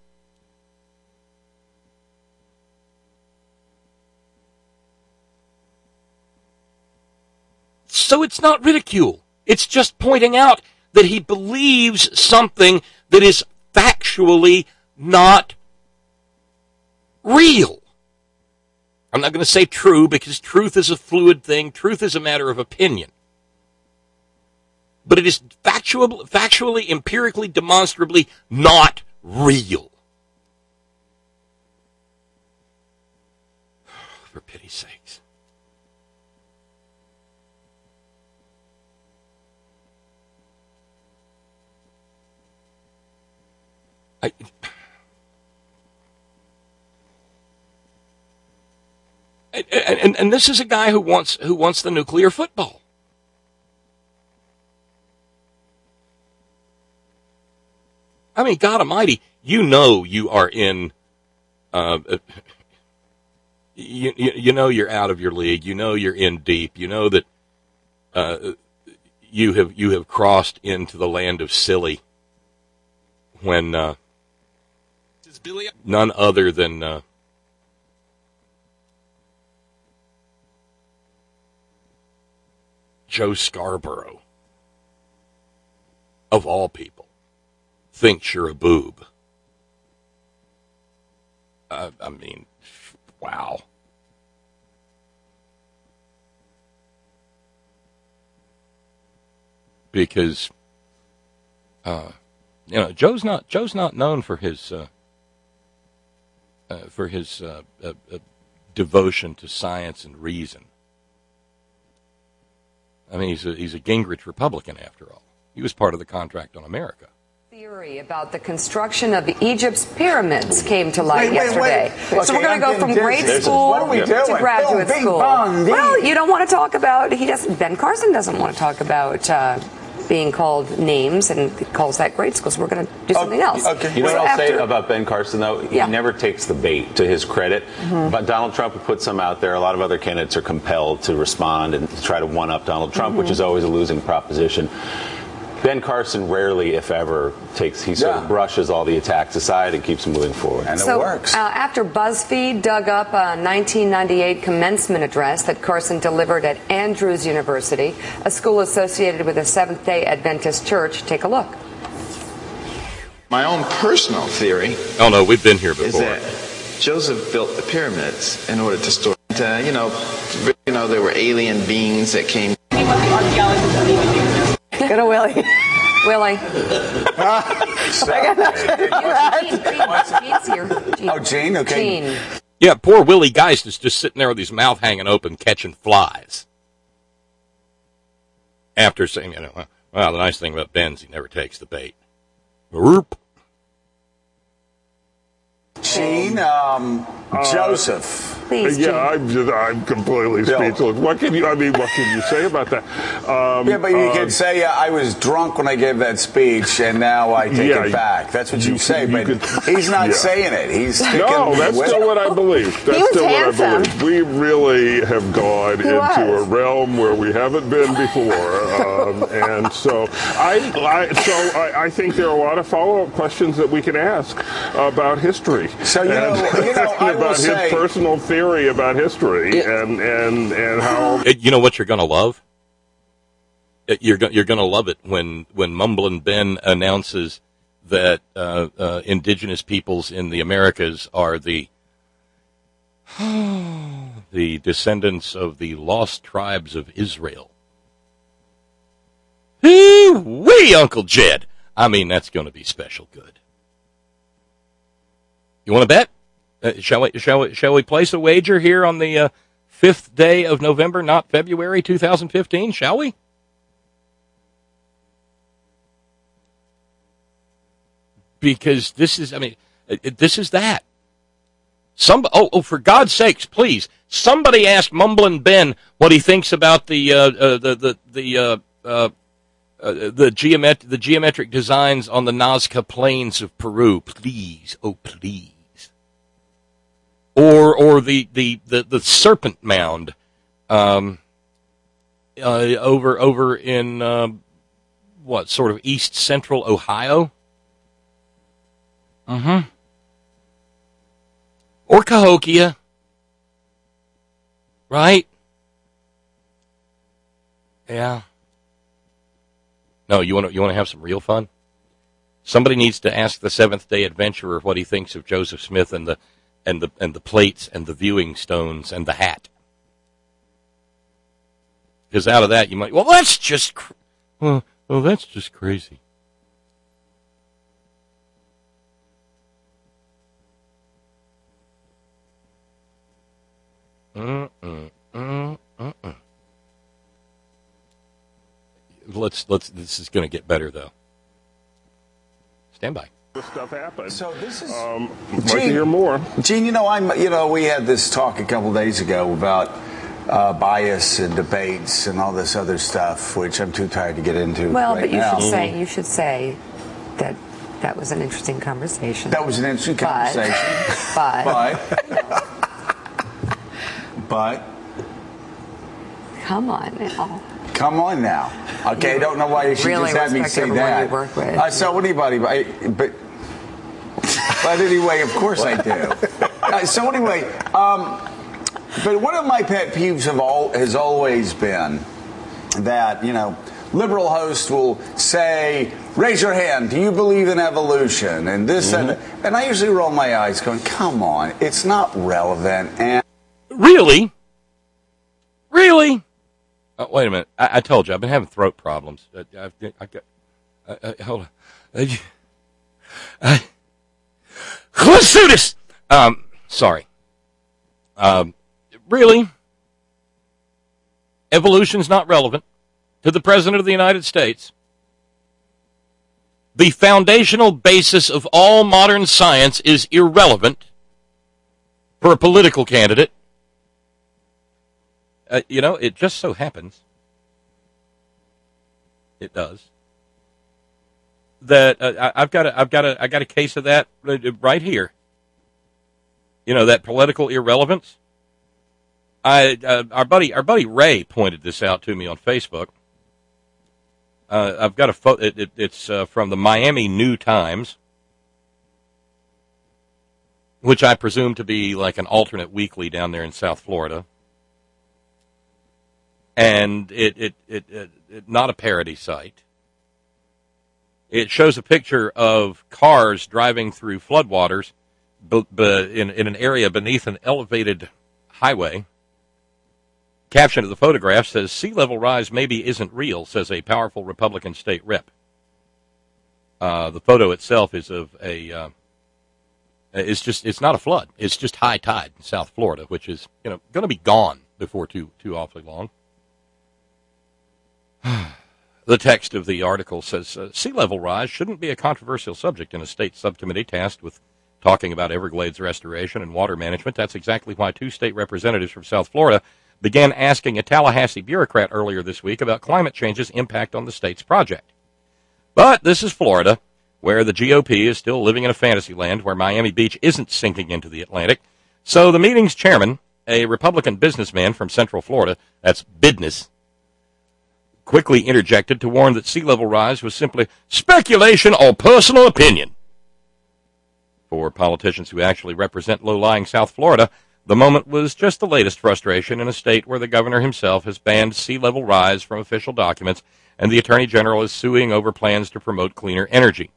So it's not ridicule. It's just pointing out that he believes something that is factually not real. I'm not going to say true because truth is a fluid thing. Truth is a matter of opinion. But it is factual, factually, empirically, demonstrably not real. For pity's sakes. I... And, and, and this is a guy who wants who wants the nuclear football. I mean, God Almighty, you know you are in. Uh, you, you you know you're out of your league. You know you're in deep. You know that uh, you have you have crossed into the land of silly when uh, Billy. None other than uh, Joe Scarborough, of all people, thinks you're a boob. Uh, I mean, wow. Because, uh, you know, Joe's not Joe's not known for his uh, uh, for his uh, uh, uh, devotion to science and reason. I mean, he's a, he's a Gingrich Republican, after all. He was part of the Contract on America. Theory about the construction of Egypt's pyramids came to light wait, wait, yesterday. wait. So Okay, we're going to go I'm from getting grade dizzy. school What are we to doing? graduate Oh, bing school. bong, ding. Well, you don't want to talk about, he doesn't, Ben Carson doesn't want to talk about uh, being called names, and he calls that grade school, so we're going to do something else. Okay. You know So what I'll after- say about Ben Carson, though? He Yeah. never takes the bait, to his credit. Mm-hmm. But Donald Trump would put some out there. A lot of other candidates are compelled to respond and try to one-up Donald Trump, mm-hmm. which is always a losing proposition. Ben Carson rarely, if ever, takes, he sort Yeah. of brushes all the attacks aside and keeps moving forward. And so, it works. Uh, after BuzzFeed dug up a nineteen ninety-eight commencement address that Carson delivered at Andrews University, a school associated with a Seventh-day Adventist church, take a look. My own personal theory Oh, no, we've been here is before. that Joseph built the pyramids in order to store. Uh, you know, you know, there were alien beings that came. Go to Willie. Willie. Gene's here. Gene. Oh, Gene, okay. Gene. Yeah, poor Willie Geist is just sitting there with his mouth hanging open, catching flies. After saying, you know, well, the nice thing about Ben's, he never takes the bait. Whoop. Gene, um, Joseph. Please, Gene. Yeah, I'm just, I'm completely Bill. speechless. What can you, I mean, what can you say about that? Um, Yeah, but you uh, could say uh, I was drunk when I gave that speech, and now I take Yeah, it back. That's what you, you say, could- you but could- he's not yeah. saying it. He's sticking No, that's with still it. what I believe. That's was still handsome. what I believe. We really have gone He into was. a realm where we haven't been before, um, and so I, I so I, I think there are a lot of follow-up questions that we can ask about history. So, you and, know- you know, I will about his say- personal theory about history and and and how. Uh, You know what you're going to love? Uh, You're go- you're going to love it when when Mumblin' Ben announces that uh, uh, indigenous peoples in the Americas are the the descendants of the lost tribes of Israel. Wee, Uncle Jed. I mean, that's going to be special good. You want to bet? Uh, shall we? Shall we? Shall we place a wager here on the uh, fifth day of November, not February, two thousand fifteen? Shall we? Because this is, I mean, it, this is that. Some, oh, oh, for God's sakes, please! Somebody ask Mumblin' Ben what he thinks about the uh, uh, the the the uh, uh, uh, the geomet the geometric designs on the Nazca Plains of Peru. Please, oh please. Or or the the, the, the Serpent Mound, um, uh, over over in uh, what sort of east central Ohio. Mm-hmm. Or Cahokia, right? Yeah. No, you want to you want to have some real fun? Somebody needs to ask the Seventh Day Adventurer what he thinks of Joseph Smith and the and the and the plates and the viewing stones and the hat. Because out of that you might, well, that's just cr- well, well, that's just crazy. Mm, mm, mm, mm, mm. Let's let's. This is going to get better, though. Stand by. This stuff happens. So this is. Um, I'd like to hear more. Gene, you know, I'm. You know, we had this talk a couple days ago about uh, bias and debates and all this other stuff, which I'm too tired to get into. Well, right but you now. should say you should say that that was an interesting conversation. That was an interesting But- conversation. But, But. But. come on now. Come on now. Okay, I don't know why you should Really just have me respect say everyone that. you work with. Uh, so anybody, but, but But anyway, of course I do. Uh, so anyway, um, but one of my pet peeves have all, has always been that, you know, liberal hosts will say, raise your hand, do you believe in evolution? And this mm-hmm. and and I usually roll my eyes going, come on, it's not relevant. And Really? Really? Oh, wait a minute. I, I told you, I've been having throat problems. I, I've, I've got, uh, uh, hold on. Uh, uh, let's do this! Um, sorry. Um, really? Evolution's not relevant to the President of the United States. The foundational basis of all modern science is irrelevant for a political candidate. Uh, you know, it just so happens, it does, that uh, I've got a, I've got a, I got a case of that right here. You know, that political irrelevance. I, uh, our buddy, our buddy Ray pointed this out to me on Facebook. Uh, I've got a photo. It, it, it's uh, from the Miami New Times, which I presume to be like an alternate weekly down there in South Florida. And it, it, it, it, it not a parody site. It shows a picture of cars driving through floodwaters b- b- in, in an area beneath an elevated highway. Caption of the photograph says, sea level rise maybe isn't real, says a powerful Republican state rep. Uh, the photo itself is of a, uh, it's just, it's not a flood. It's just high tide in South Florida, which is, you know, going to be gone before too, too awfully long. The text of the article says, uh, sea level rise shouldn't be a controversial subject in a state subcommittee tasked with talking about Everglades restoration and water management. That's exactly why two state representatives from South Florida began asking a Tallahassee bureaucrat earlier this week about climate change's impact on the state's project. But this is Florida, where the G O P is still living in a fantasy land where Miami Beach isn't sinking into the Atlantic. So the meeting's chairman, a Republican businessman from Central Florida, that's business, quickly interjected to warn that sea level rise was simply speculation or personal opinion. For politicians who actually represent low-lying South Florida, the moment was just the latest frustration in a state where the governor himself has banned sea level rise from official documents and the attorney general is suing over plans to promote cleaner energy.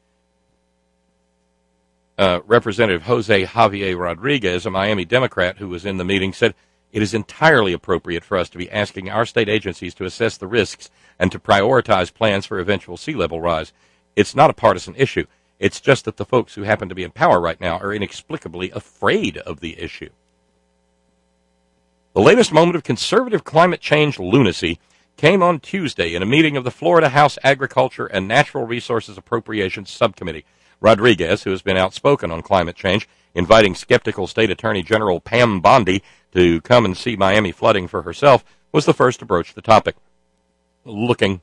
Uh, Representative Jose Javier Rodriguez, a Miami Democrat who was in the meeting, said, it is entirely appropriate for us to be asking our state agencies to assess the risks and to prioritize plans for eventual sea level rise. It's not a partisan issue. It's just that the folks who happen to be in power right now are inexplicably afraid of the issue. The latest moment of conservative climate change lunacy came on Tuesday in a meeting of the Florida House Agriculture and Natural Resources Appropriations Subcommittee. Rodriguez, who has been outspoken on climate change, inviting skeptical State Attorney General Pam Bondi to come and see Miami flooding for herself, was the first to broach the topic. Looking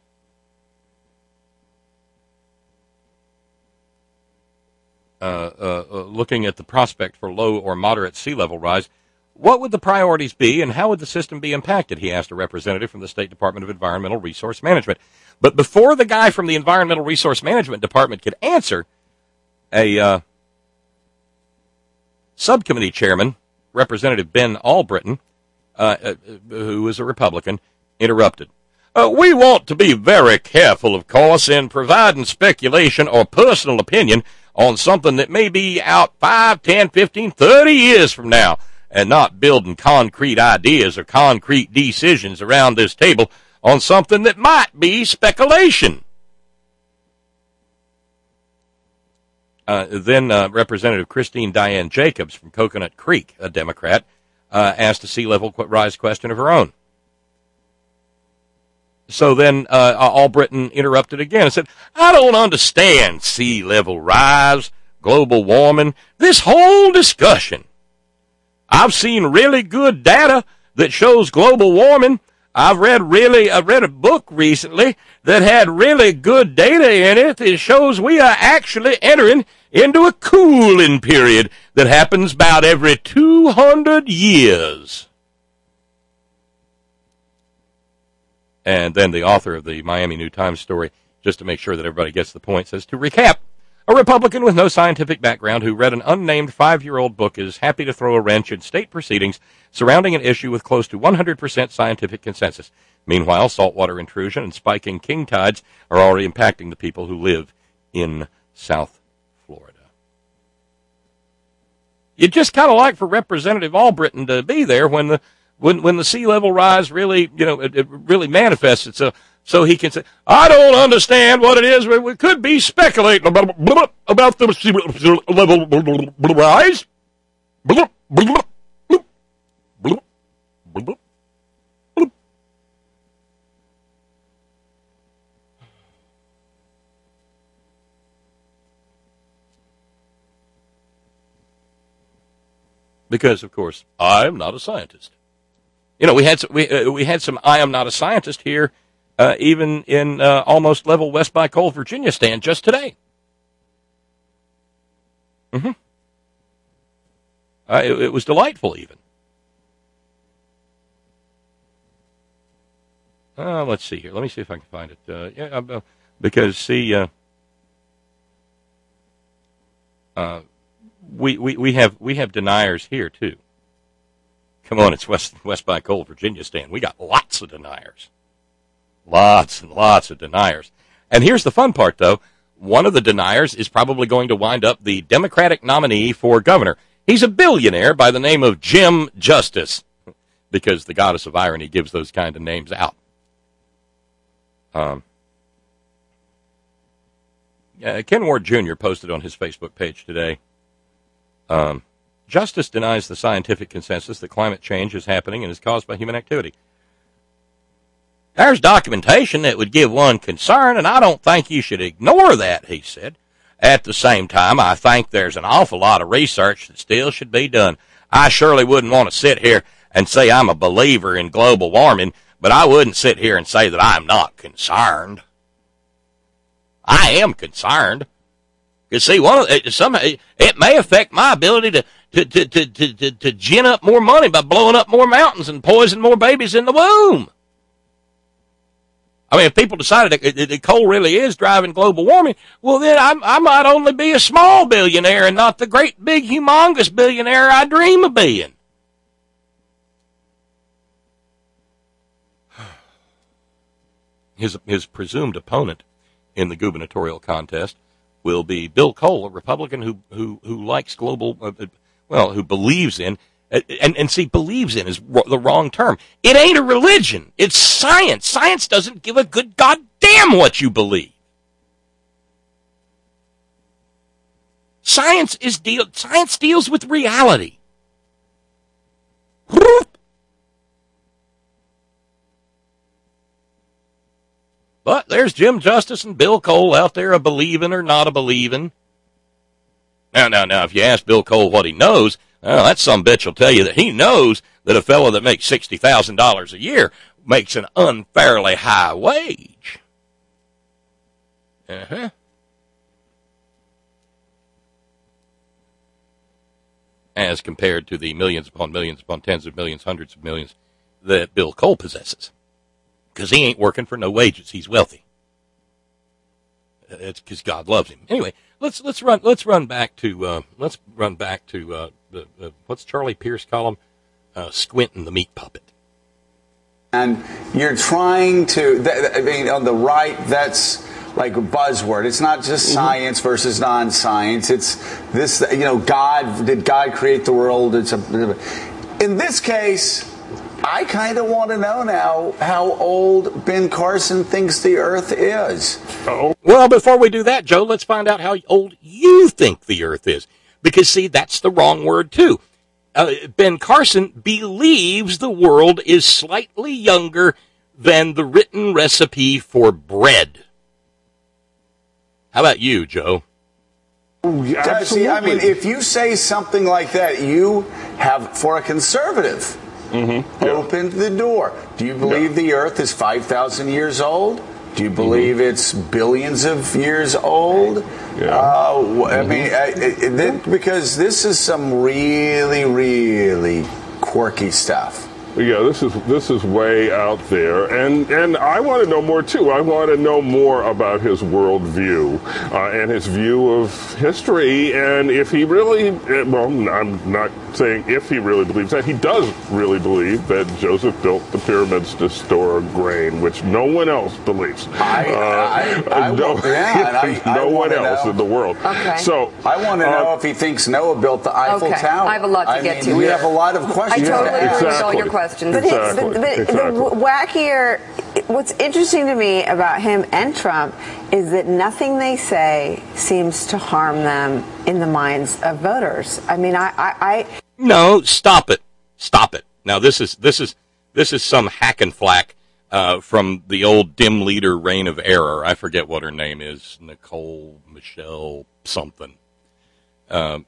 uh, uh, uh, looking at the prospect for low or moderate sea level rise, what would the priorities be and how would the system be impacted, he asked a representative from the State Department of Environmental Resource Management. But before the guy from the Environmental Resource Management Department could answer, a uh, subcommittee chairman, Representative Ben Albritton, uh, uh, who is a Republican, interrupted. Uh, we want to be very careful, of course, in providing speculation or personal opinion on something that may be out five, ten, fifteen, thirty years from now, and not building concrete ideas or concrete decisions around this table on something that might be speculation. Uh, then uh, Representative Christine Diane Jacobs from Coconut Creek, a Democrat, uh, asked a sea level rise question of her own. So then uh, Albritton interrupted again and said, I don't understand sea level rise, global warming, this whole discussion. I've seen really good data that shows global warming. I've read really, I read a book recently that had really good data in it that shows we are actually entering into a cooling period that happens about every two hundred years. And then the author of the Miami New Times story, just to make sure that everybody gets the point, says, to recap, A Republican with no scientific background who read an unnamed five-year-old book is happy to throw a wrench in state proceedings surrounding an issue with close to one hundred percent scientific consensus. Meanwhile, saltwater intrusion and spiking king tides are already impacting the people who live in South Florida. You'd just kind of like for Representative Albritton to be there when the when when the sea level rise really, you know, it, it really manifests itself, so he can say, "I don't understand what it is. We, we could be speculating about, about the sea level rise." Because, of course, I'm not a scientist. You know, we had some, we uh, we had some "I am not a scientist" here, uh, even in uh, almost level West by Coal, Virginia stand just today. Mm-hmm. Uh, it, it was delightful, even. Uh, let's see here. Let me see if I can find it. Uh, yeah, uh, because see, uh, uh, we, we we have we have deniers here too. Come on, it's West West by Coal, Virginia stand. We got lots of deniers, lots and lots of deniers. And here's the fun part, though. One of the deniers is probably going to wind up the Democratic nominee for governor. He's a billionaire by the name of Jim Justice, because the goddess of irony gives those kind of names out. Um, uh, Ken Ward Junior posted on his Facebook page today, um, Justice denies the scientific consensus that climate change is happening and is caused by human activity. There's documentation that would give one concern, and I don't think you should ignore that, he said. At the same time, I think there's an awful lot of research that still should be done. I surely wouldn't want to sit here and say I'm a believer in global warming, but I wouldn't sit here and say that I'm not concerned. I am concerned. You see, one of the, some, it may affect my ability to, to, to, to, to, to, to gin up more money by blowing up more mountains and poison more babies in the womb. I mean, if people decided that, that coal really is driving global warming, well, then I, I might only be a small billionaire and not the great, big, humongous billionaire I dream of being. His, his presumed opponent in the gubernatorial contest will be Bill Cole, a Republican who who who likes global, uh, well, who believes in, uh, and, and see, believes in is r- the wrong term. It ain't a religion. It's science. Science doesn't give a good goddamn what you believe. Science is deal. Science deals with reality. But there's Jim Justice and Bill Cole out there a believing or not a believing. Now, now, now, if you ask Bill Cole what he knows, well, that sumbitch will tell you that he knows that a fellow that makes sixty thousand dollars a year makes an unfairly high wage. Uh-huh. As compared to the millions upon millions upon tens of millions, hundreds of millions that Bill Cole possesses. Because he ain't working for no wages. He's wealthy. It's because God loves him. Anyway, let's let's run let's run back to uh, let's run back to uh, the, uh, what's Charlie Pierce call him? Uh, Squinting the meat puppet. And you're trying to. Th- I mean, on the right, that's like a buzzword. It's not just mm-hmm. science versus non-science. It's this. You know, God did God create the world? It's a. In this case, I kind of want to know now how old Ben Carson thinks the Earth is. Oh. Well, before we do that, Joe, let's find out how old you think the Earth is. Because, see, that's the wrong word, too. Uh, Ben Carson believes the world is slightly younger than the written recipe for bread. How about you, Joe? Oh, yeah, See, I mean, if you say something like that, you have, for a conservative, Mm-hmm. Yeah. opened the door. Do you believe yeah. the Earth is five thousand years old? Do you believe mm-hmm. it's billions of years old? Yeah. Uh, mm-hmm. I mean, I, I, I, because this is some really, really quirky stuff. Yeah, this is this is way out there, and and I want to know more too. I want to know more about his worldview uh, and his view of history, and if he really, well, I'm not saying if he really believes that. He does really believe that Joseph built the pyramids to store grain, which no one else believes. I, uh, I, I, no, yeah, and I, I no one wanna else know. in the world. Okay. So I want to uh, know if he thinks Noah built the Eiffel Okay. Tower. I have a lot to I get mean, to We here. have a lot of I questions. totally to agree ask. with all your Exactly. questions. But, his, Exactly. the, the, Exactly. the wackier, what's interesting to me about him and Trump is that nothing they say seems to harm them in the minds of voters. I mean, I, I, I No, stop it. Stop it. Now this is this is this is some hack and flack uh, from the old dim leader reign of error. I forget what her name is, Nicole Michelle something. Um,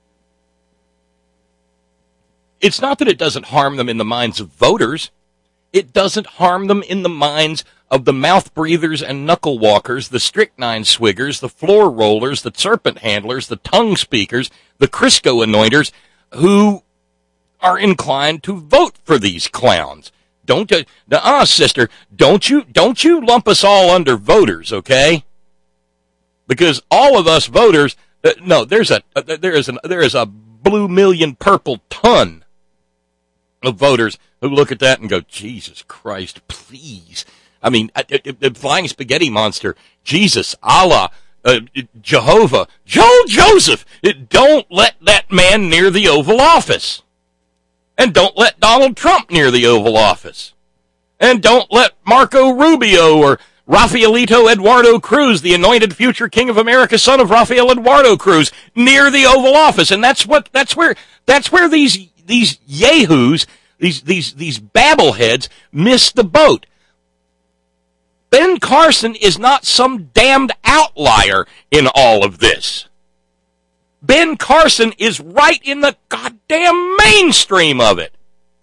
it's not that it doesn't harm them in the minds of voters. It doesn't harm them in the minds of the mouth breathers and knuckle walkers, the strychnine swiggers, the floor rollers, the serpent handlers, the tongue speakers, the Crisco anointers, who are inclined to vote for these clowns. Don't, uh, uh sister, don't you, don't you lump us all under voters, okay? Because all of us voters, uh, no, there's a, uh, there is an, there is a blue million purple ton of voters who look at that and go, Jesus Christ, please. I mean, uh, uh, flying spaghetti monster, Jesus, Allah, uh, Jehovah, Joel Joseph, don't let that man near the Oval Office. And don't let Donald Trump near the Oval Office. And don't let Marco Rubio or Rafaelito Eduardo Cruz, the anointed future king of America, son of Rafael Eduardo Cruz, near the Oval Office. And that's what, that's where, that's where these, these yahoos, these, these, these babbleheads miss the boat. Ben Carson is not some damned outlier in all of this. Ben Carson is right in the goddamn mainstream of it.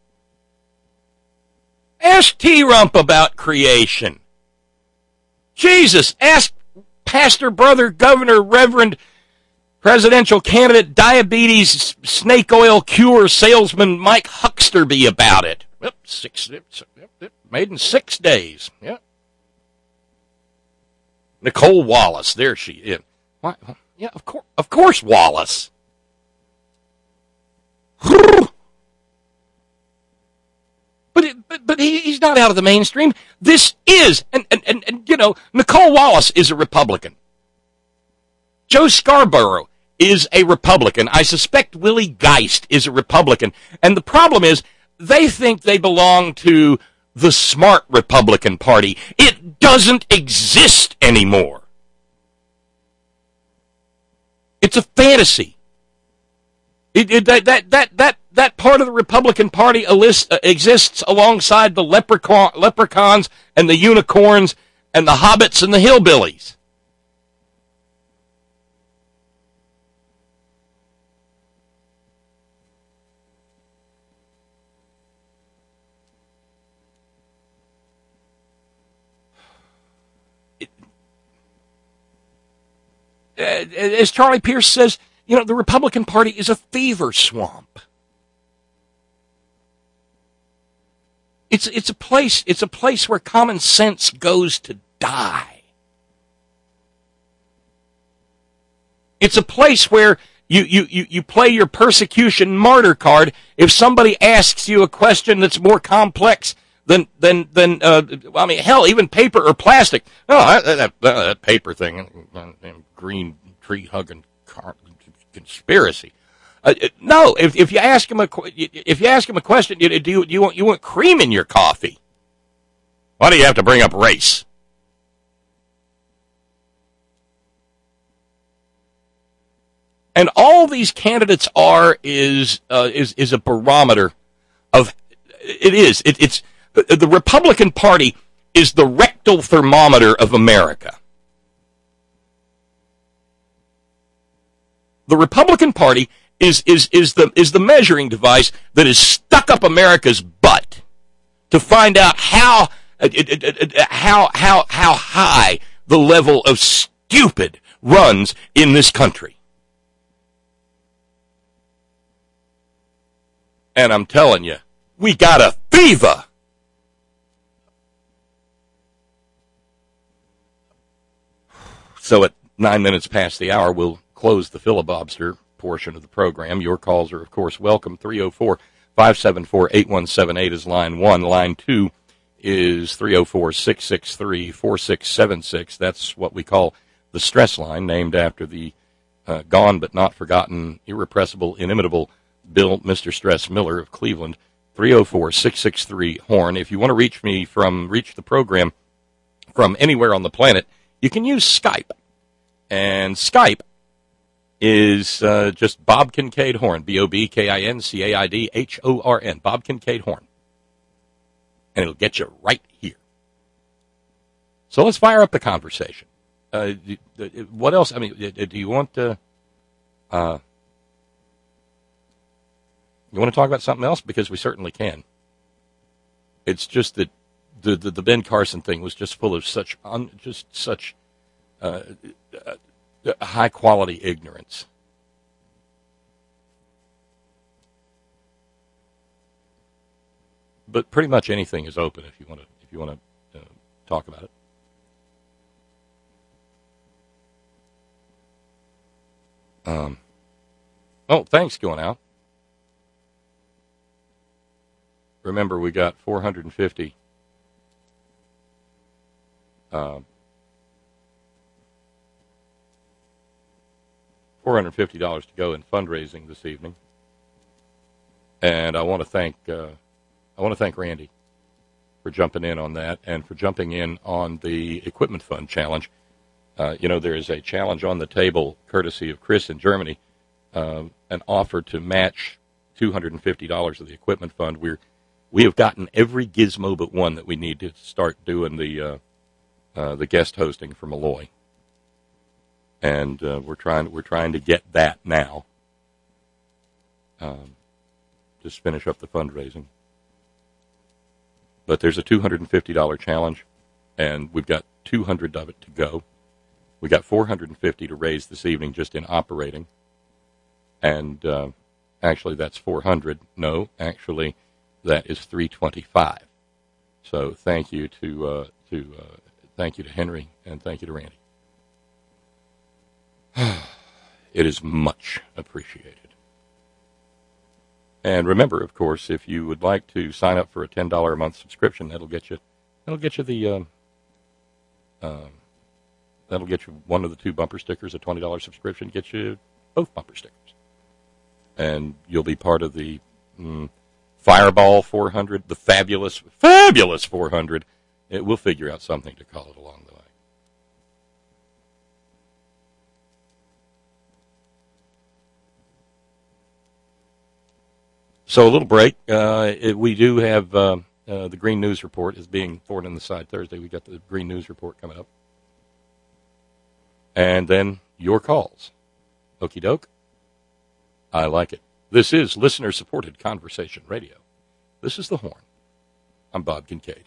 Ask T-Rump about creation. Jesus, ask Pastor, Brother, Governor, Reverend, Presidential Candidate, Diabetes, Snake Oil Cure Salesman Mike Hucksterby about it. Yep, six, yep, made in six days. Yep. Nicole Wallace, there she is. Why? Yeah, of course, of course, Wallace. But, it, but but he, he's not out of the mainstream. This is, and, and, and, and, you know, Nicole Wallace is a Republican. Joe Scarborough is a Republican. I suspect Willie Geist is a Republican. And the problem is, they think they belong to the smart Republican Party. It doesn't exist anymore. It's a fantasy. It, it, that, that, that, that, that part of the Republican Party elist, uh, exists alongside the leprechaun, leprechauns and the unicorns and the hobbits and the hillbillies. As Charlie Pierce says, you know, the Republican Party is a fever swamp. It's it's a place it's a place where common sense goes to die. It's a place where you, you, you, you play your persecution martyr card if somebody asks you a question that's more complex than than than uh, I mean, hell, even paper or plastic. Oh, that, that, that paper thing, green tree hugging conspiracy. Uh, no, if if you ask him a if you ask him a question, do you you want you want cream in your coffee? Why do you have to bring up race? And all these candidates are is uh, is is a barometer of it is it, it's the Republican Party is the rectal thermometer of America. The Republican Party is is is the is the measuring device that is stuck up America's butt to find out how uh, how how how high the level of stupid runs in this country. And I'm telling you, We got a fever. So at nine minutes past the hour, we'll close the filibuster portion of the program. Your calls are, of course, welcome. three oh four, five seven four, eight one seven eight is line one. Line two is three oh four, six six three, four six seven six. That's what we call the stress line, named after the uh, gone but not forgotten, irrepressible, inimitable Bill, Mister Stress Miller of Cleveland. three oh four, six six three, HORN. If you want to reach me from, reach the program from anywhere on the planet, you can use Skype. And Skype is uh, just Bob Kincaid Horn, B O B K I N C A I D H O R N, Bob Kincaid Horn. And it'll get you right here. So let's fire up the conversation. Uh, what else? I mean, do you want to, uh, you want to talk about something else? Because we certainly can. It's just that the, the, the Ben Carson thing was just full of such, un, just such, uh, uh, high quality ignorance. But pretty much anything is open if you want to, if you want to uh, talk about it. Um, oh, thanks going out. Remember, we got four hundred fifty uh, four hundred fifty dollars to go in fundraising this evening. And I want to thank uh, I want to thank Randy for jumping in on that and for jumping in on the Equipment Fund Challenge. Uh, you know, there is a challenge on the table, courtesy of Chris in Germany, uh, an offer to match two hundred fifty dollars of the Equipment Fund. We're, we have gotten every gizmo but one that we need to start doing the uh, uh, the guest hosting for Malloy, and uh, we're trying we're trying to get that now. Um, just finish up the fundraising. But there's a two hundred fifty dollars challenge, and we've got two hundred of it to go. We got four hundred fifty to raise this evening just in operating. And uh, actually that's four hundred. No, actually that is three twenty-five. So thank you to uh, to uh, thank you to Henry and thank you to Randy. It is much appreciated. And remember, of course, if you would like to sign up for a ten dollars a month subscription, that'll get you that'll get you the um, uh, that'll get you one of the two bumper stickers. A twenty dollars subscription gets you both bumper stickers. And you'll be part of the mm, Fireball four hundred, the fabulous, fabulous four hundred. It, we'll figure out something to call it along the way. So a little break. Uh, it, we do have uh, uh, the Green News Report is being forwarded on the side Thursday. We got the Green News Report coming up. And then your calls. Okie doke. I like it. This is listener-supported conversation radio. This is The Horn. I'm Bob Kincaid.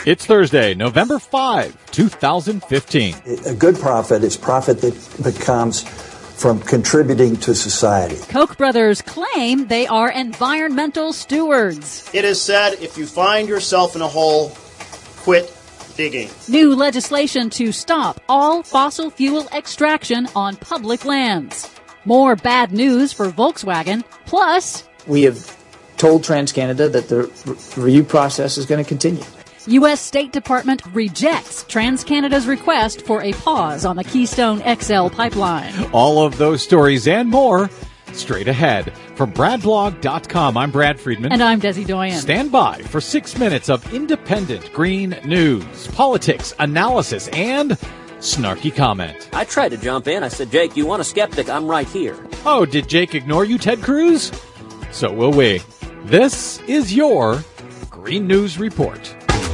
It's Thursday, November fifth, twenty fifteen. A good profit is profit that becomes from contributing to society. Koch brothers claim they are environmental stewards. It is said, if you find yourself in a hole, quit digging. New legislation to stop all fossil fuel extraction on public lands. More bad news for Volkswagen. Plus, we have told TransCanada that the re- review process is going to continue. U S State Department rejects TransCanada's request for a pause on the Keystone X L pipeline. All of those stories and more straight ahead. From brad blog dot com, I'm Brad Friedman. And I'm Desi Doyen. Stand by for six minutes of independent green news, politics, analysis, and snarky comment. I tried to jump in. I said, Jake, you want a skeptic? I'm right here. Oh, did Jake ignore you, Ted Cruz? So will we. This is your Green News Report.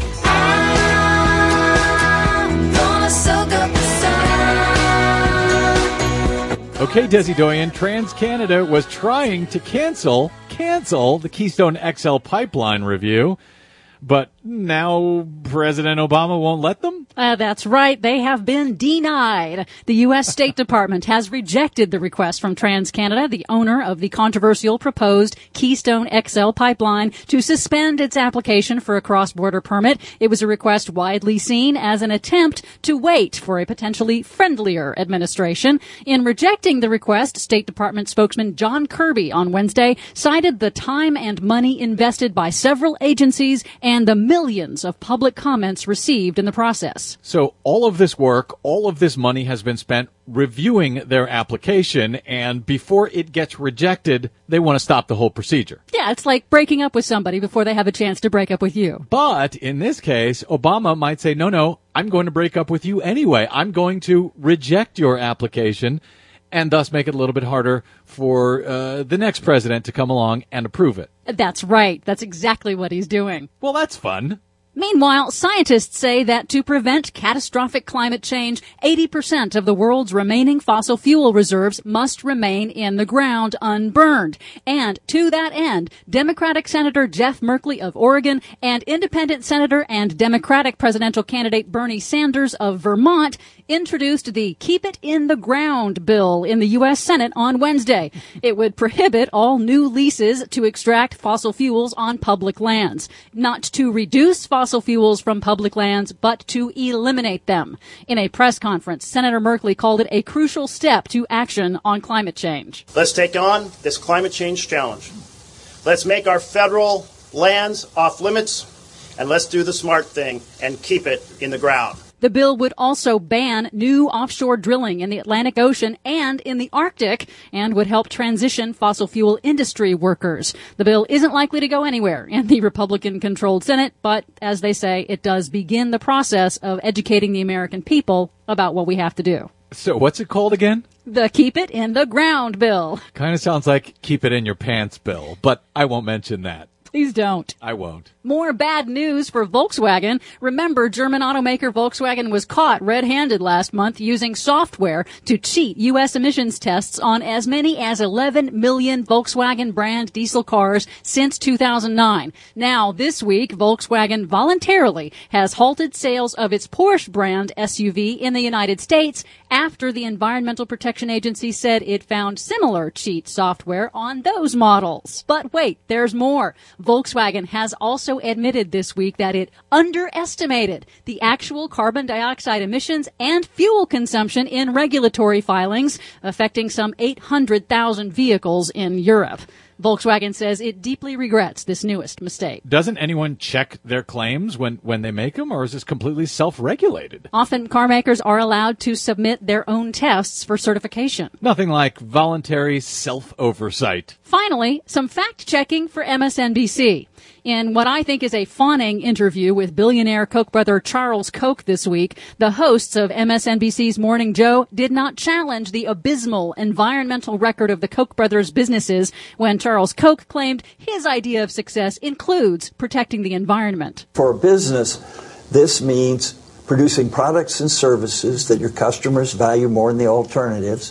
Okay, Desi Doyen, TransCanada was trying to cancel, cancel the Keystone X L pipeline review, but now President Obama won't let them? Uh, that's right. They have been denied. The U S State Department has rejected the request from TransCanada, the owner of the controversial proposed Keystone X L pipeline, to suspend its application for a cross-border permit. It was a request widely seen as an attempt to wait for a potentially friendlier administration. In rejecting the request, State Department spokesman John Kirby on Wednesday cited the time and money invested by several agencies and the millions of public comments received in the process. So all of this work, all of this money has been spent reviewing their application, and before it gets rejected, they want to stop the whole procedure. Yeah, it's like breaking up with somebody before they have a chance to break up with you. But in this case, Obama might say, no, no, I'm going to break up with you anyway. I'm going to reject your application and thus make it a little bit harder for uh, the next president to come along and approve it. That's right. That's exactly what he's doing. Well, that's fun. Meanwhile, scientists say that to prevent catastrophic climate change, eighty percent of the world's remaining fossil fuel reserves must remain in the ground unburned. And to that end, Democratic Senator Jeff Merkley of Oregon and Independent Senator and Democratic presidential candidate Bernie Sanders of Vermont introduced the Keep It in the Ground bill in the U S Senate on Wednesday. It would prohibit all new leases to extract fossil fuels on public lands, not to reduce fossil fossil fuels from public lands, but to eliminate them. In a press conference, Senator Merkley called it a crucial step to action on climate change. Let's take on this climate change challenge. Let's make our federal lands off limits, and let's do the smart thing and keep it in the ground. The bill would also ban new offshore drilling in the Atlantic Ocean and in the Arctic and would help transition fossil fuel industry workers. The bill isn't likely to go anywhere in the Republican-controlled Senate, but as they say, it does begin the process of educating the American people about what we have to do. So what's it called again? The Keep It in the Ground bill. Kind of sounds like Keep It in Your Pants bill, but I won't mention that. Please don't. I won't. More bad news for Volkswagen. Remember, German automaker Volkswagen was caught red-handed last month using software to cheat U S emissions tests on as many as eleven million Volkswagen brand diesel cars since two thousand nine. Now, this week, Volkswagen voluntarily has halted sales of its Porsche brand S U V in the United States after the Environmental Protection Agency said it found similar cheat software on those models. But wait, there's more. Volkswagen has also admitted this week that it underestimated the actual carbon dioxide emissions and fuel consumption in regulatory filings, affecting some eight hundred thousand vehicles in Europe. Volkswagen says it deeply regrets this newest mistake. Doesn't anyone check their claims when, when they make them, or is this completely self-regulated? Often car makers are allowed to submit their own tests for certification. Nothing like voluntary self-oversight. Finally, some fact-checking for M S N B C. In what I think is a fawning interview with billionaire Koch brother Charles Koch this week, the hosts of M S N B C's Morning Joe did not challenge the abysmal environmental record of the Koch brothers' businesses when Charles Koch claimed his idea of success includes protecting the environment. For a business, this means producing products and services that your customers value more than the alternatives,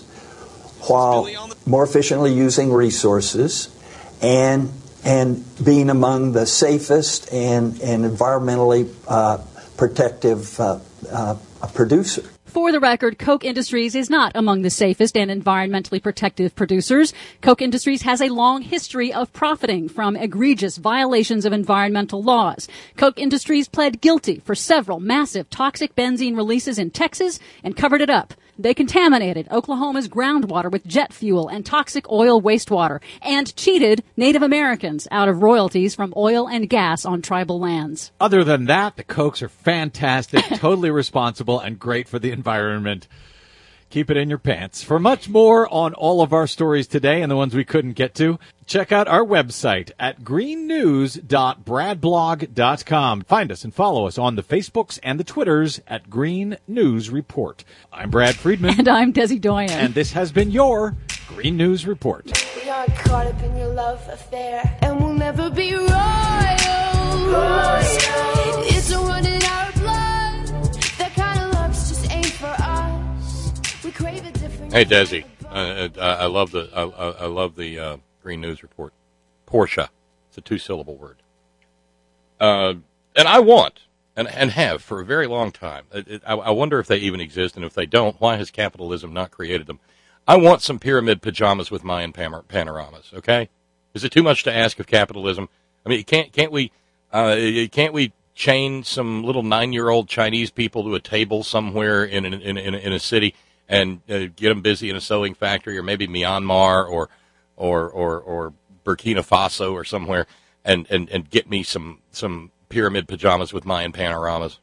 while more efficiently using resources and and being among the safest and, and environmentally uh, protective uh, uh, producer. For the record, Koch Industries is not among the safest and environmentally protective producers. Koch Industries has a long history of profiting from egregious violations of environmental laws. Koch Industries pled guilty for several massive toxic benzene releases in Texas and covered it up. They contaminated Oklahoma's groundwater with jet fuel and toxic oil wastewater and cheated Native Americans out of royalties from oil and gas on tribal lands. Other than that, the Kochs are fantastic, totally responsible, and great for the environment. Keep it in your pants. For much more on all of our stories today and the ones we couldn't get to, check out our website at green news dot brad blog dot com. Find us and follow us on the Facebooks and the Twitters at Green News Report. I'm Brad Friedman. And I'm Desi Doyen. And this has been your Green News Report. We aren't caught up in your love affair, and we'll never be royals. Royals. It's a run in our blood. That kind of love's just ain't for us. We crave a different. Hey, Desi, uh, I, I love the I, I love the uh, Green News Report. Porsche, it's a two-syllable word, uh, and I want and and have for a very long time. It, it, I, I wonder if they even exist, and if they don't, why has capitalism not created them? I want some pyramid pajamas with Mayan pan- panoramas. Okay, is it too much to ask of capitalism? I mean, can't can't we uh, can't we chain some little nine-year-old Chinese people to a table somewhere in in in, in, in a city and uh, get them busy in a sewing factory, or maybe Myanmar, or or or, or Burkina Faso, or somewhere, and, and, and get me some some pyramid pajamas with Mayan panoramas?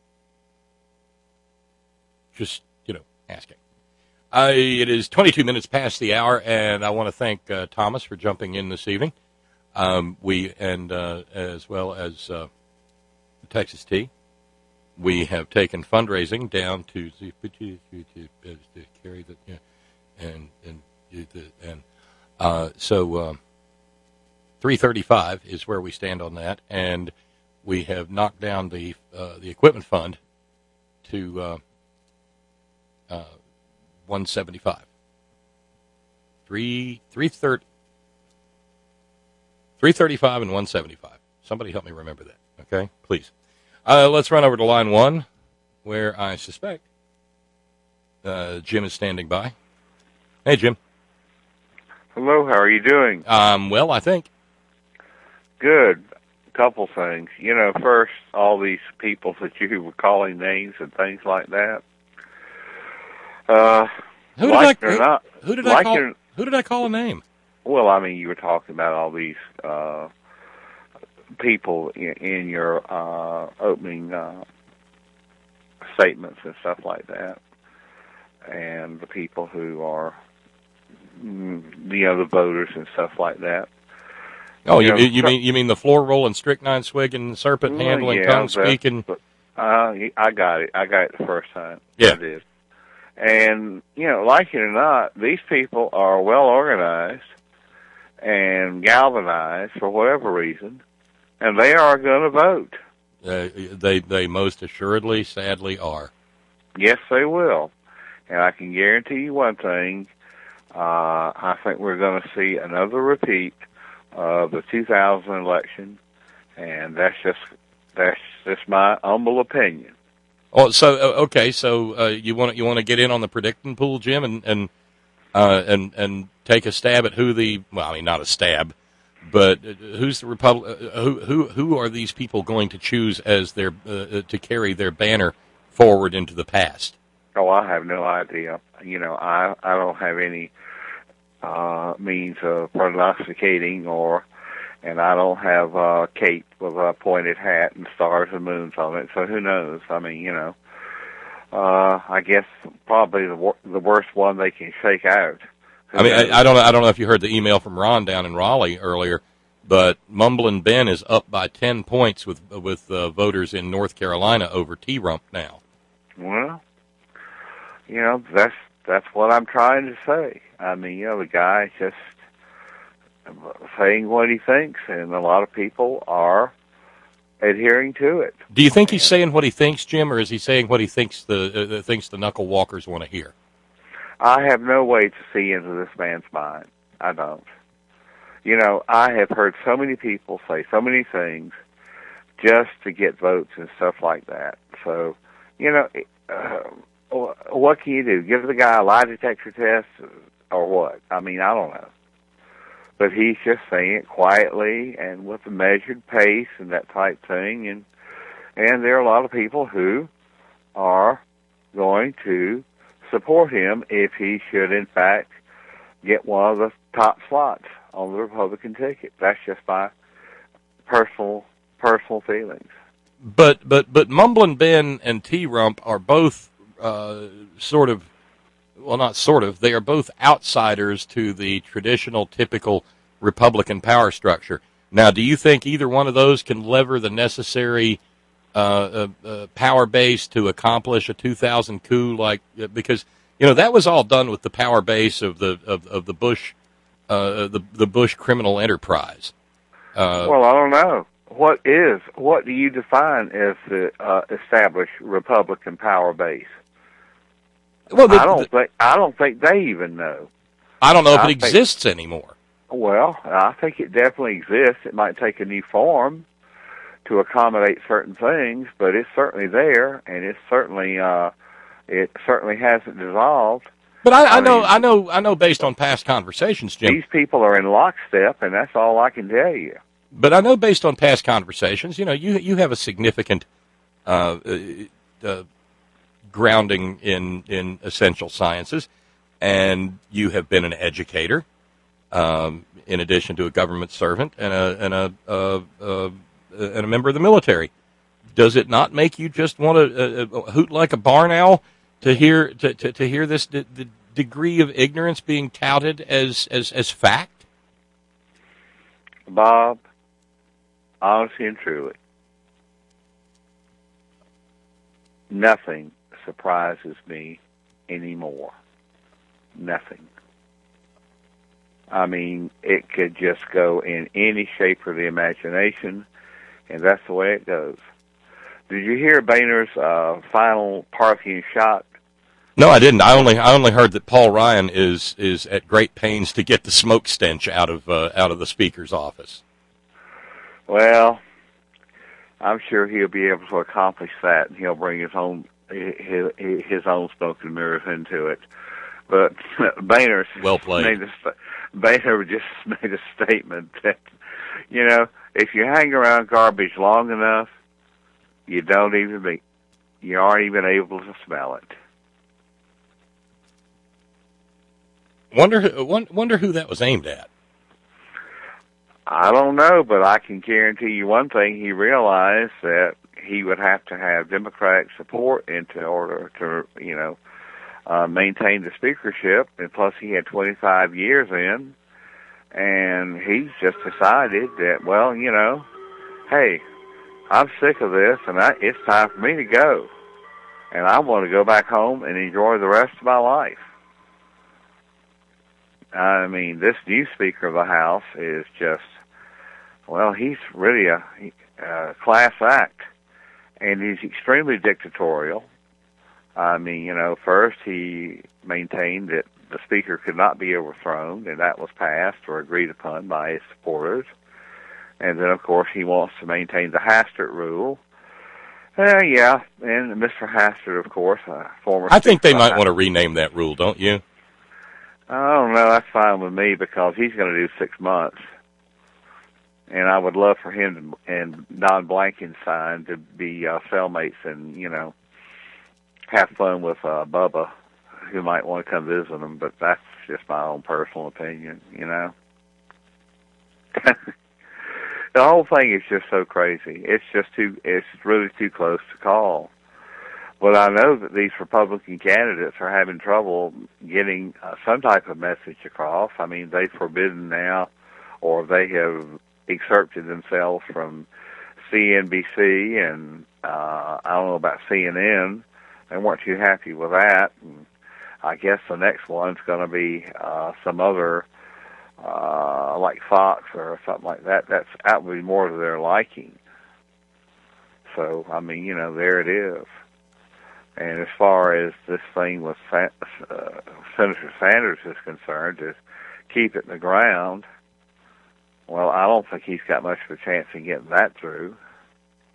Just, you know, asking. Uh, it is twenty-two minutes past the hour, and I want to thank uh, Thomas for jumping in this evening. Um, we and uh, as well as uh, Texas Tea. We have taken fundraising down to the carry the yeah, and and and uh, so uh, three thirty-five is where we stand on that, and we have knocked down the uh, the equipment fund to uh, uh, one seventy-five. Three three thirty. three thirty-five and one seventy-five. Somebody help me remember that, okay? Please. Uh, let's run over to line one, where I suspect uh, Jim is standing by. Hey, Jim. Hello, how are you doing? Um, well, I think. Good. A couple things. You know, first, all these people that you were calling names and things like that. Uh, who did like I, who, not, who did like I call? Who did I call a name? Well, I mean, you were talking about all these uh, people in, in your uh, opening uh, statements and stuff like that, and the people who are, you know, the voters and stuff like that. Oh, you, you, know, you mean you mean the floor rolling, strychnine swigging, serpent well, handling, yeah, tongue speaking? Uh, I got it. I got it the first time. Yeah. I did. And, you know, like it or not, these people are well organized and galvanized for whatever reason, and they are going to vote. Uh, they they most assuredly, sadly, are. Yes, they will. And I can guarantee you one thing, uh, I think we're going to see another repeat of the two thousand election, and that's just that's just my humble opinion. Oh, so uh, okay, so uh, you want you want to get in on the predicting pool, Jim, and and uh, and and take a stab at who the well, I mean not a stab, but who's the Republic? Uh, who who who are these people going to choose as their uh, to carry their banner forward into the past? Oh, I have no idea. You know, I I don't have any uh, means of prognosticating, or and I don't have uh, Kate with a pointed hat and stars and moons on it. So who knows? I mean, you know, uh, I guess probably the wor- the worst one they can shake out. Who I mean, knows? I, I don't I don't know if you heard the email from Ron down in Raleigh earlier, but Mumblin' Ben is up by ten points with with uh, voters in North Carolina over T-Rump now. Well, you know, that's that's what I'm trying to say. I mean, you know, the guy just saying what he thinks, and a lot of people are adhering to it. Do you think he's saying what he thinks, Jim, or is he saying what he thinks the uh, thinks the knuckle walkers want to hear? I have no way to see into this man's mind. I don't. You know, I have heard so many people say so many things just to get votes and stuff like that. So, you know, uh, what can you do? Give the guy a lie detector test or what? I mean, I don't know. But he's just saying it quietly and with a measured pace and that type thing. And, and there are a lot of people who are going to support him if he should, in fact, get one of the top slots on the Republican ticket. That's just my personal personal feelings. But but but Mumblin' Ben and T-Rump are both uh, sort of, well, not sort of, they are both outsiders to the traditional, typical Republican power structure. Now, do you think either one of those can lever the necessary uh, uh, uh, power base to accomplish a two thousand coup? Like, because you know that was all done with the power base of the of, of the Bush uh, the the Bush criminal enterprise. Uh, well, I don't know. What is, what do you define as the uh, established Republican power base? Well, the, I don't the, think I don't think they even know. I don't know if I it think, exists anymore. Well, I think it definitely exists. It might take a new form to accommodate certain things, but it's certainly there, and it's certainly uh, it certainly hasn't dissolved. But I, I, I know, mean, I know, I know. Based on past conversations, Jim, these people are in lockstep, and that's all I can tell you. But I know, based on past conversations, you know, you you have a significant uh, uh, grounding in in essential sciences, and you have been an educator, um, in addition to a government servant and a and a uh, uh, and a member of the military. Does it not make you just want to uh, hoot like a barn owl to hear to to, to hear this d- the degree of ignorance being touted as as as fact? Bob, honestly and truly, nothing surprises me anymore. Nothing. I mean, it could just go in any shape of the imagination, and that's the way it goes. Did you hear Boehner's uh, final Parthian shot? No, I didn't. I only I only heard that Paul Ryan is is at great pains to get the smoke stench out of uh, out of the speaker's office. Well, I'm sure he'll be able to accomplish that, and he'll bring his own his, his own smoke and mirrors into it. But Boehner well played. Made a, Boehner just made a statement that, you know, if you hang around garbage long enough, you don't even be, you aren't even able to smell it. Wonder wonder who that was aimed at. I don't know, but I can guarantee you one thing. He realized that he would have to have Democratic support into order to, you know, uh, maintain the speakership. And plus he had twenty-five years in, and he's just decided that, well, you know, hey, I'm sick of this, and I, it's time for me to go. And I want to go back home and enjoy the rest of my life. I mean, this new Speaker of the House is just, well, he's really a, a class act, and he's extremely dictatorial. I mean, you know, first he maintained that the Speaker could not be overthrown, and that was passed or agreed upon by his supporters. And then, of course, he wants to maintain the Hastert rule. Uh, yeah, and Mister Hastert, of course, a former I think they Speaker might want to rename that rule, don't you? I don't know. That's fine with me because he's going to do six months. And I would love for him and Don Blankenstein to be uh, cellmates and, you know, have fun with uh, Bubba, who might want to come visit him. But that's just my own personal opinion, you know. The whole thing is just so crazy. It's just too, it's really too close to call. But I know that these Republican candidates are having trouble getting uh, some type of message across. I mean, they've forbidden now, or they have excerpted themselves from C N B C and uh, I don't know about C N N. They weren't too happy with that. And I guess the next one's going to be uh, some other, uh, like Fox or something like that. That's that would be more to their liking. So, I mean, you know, there it is. And as far as this thing with uh, Senator Sanders is concerned, to keep it in the ground, well, I don't think he's got much of a chance of getting that through.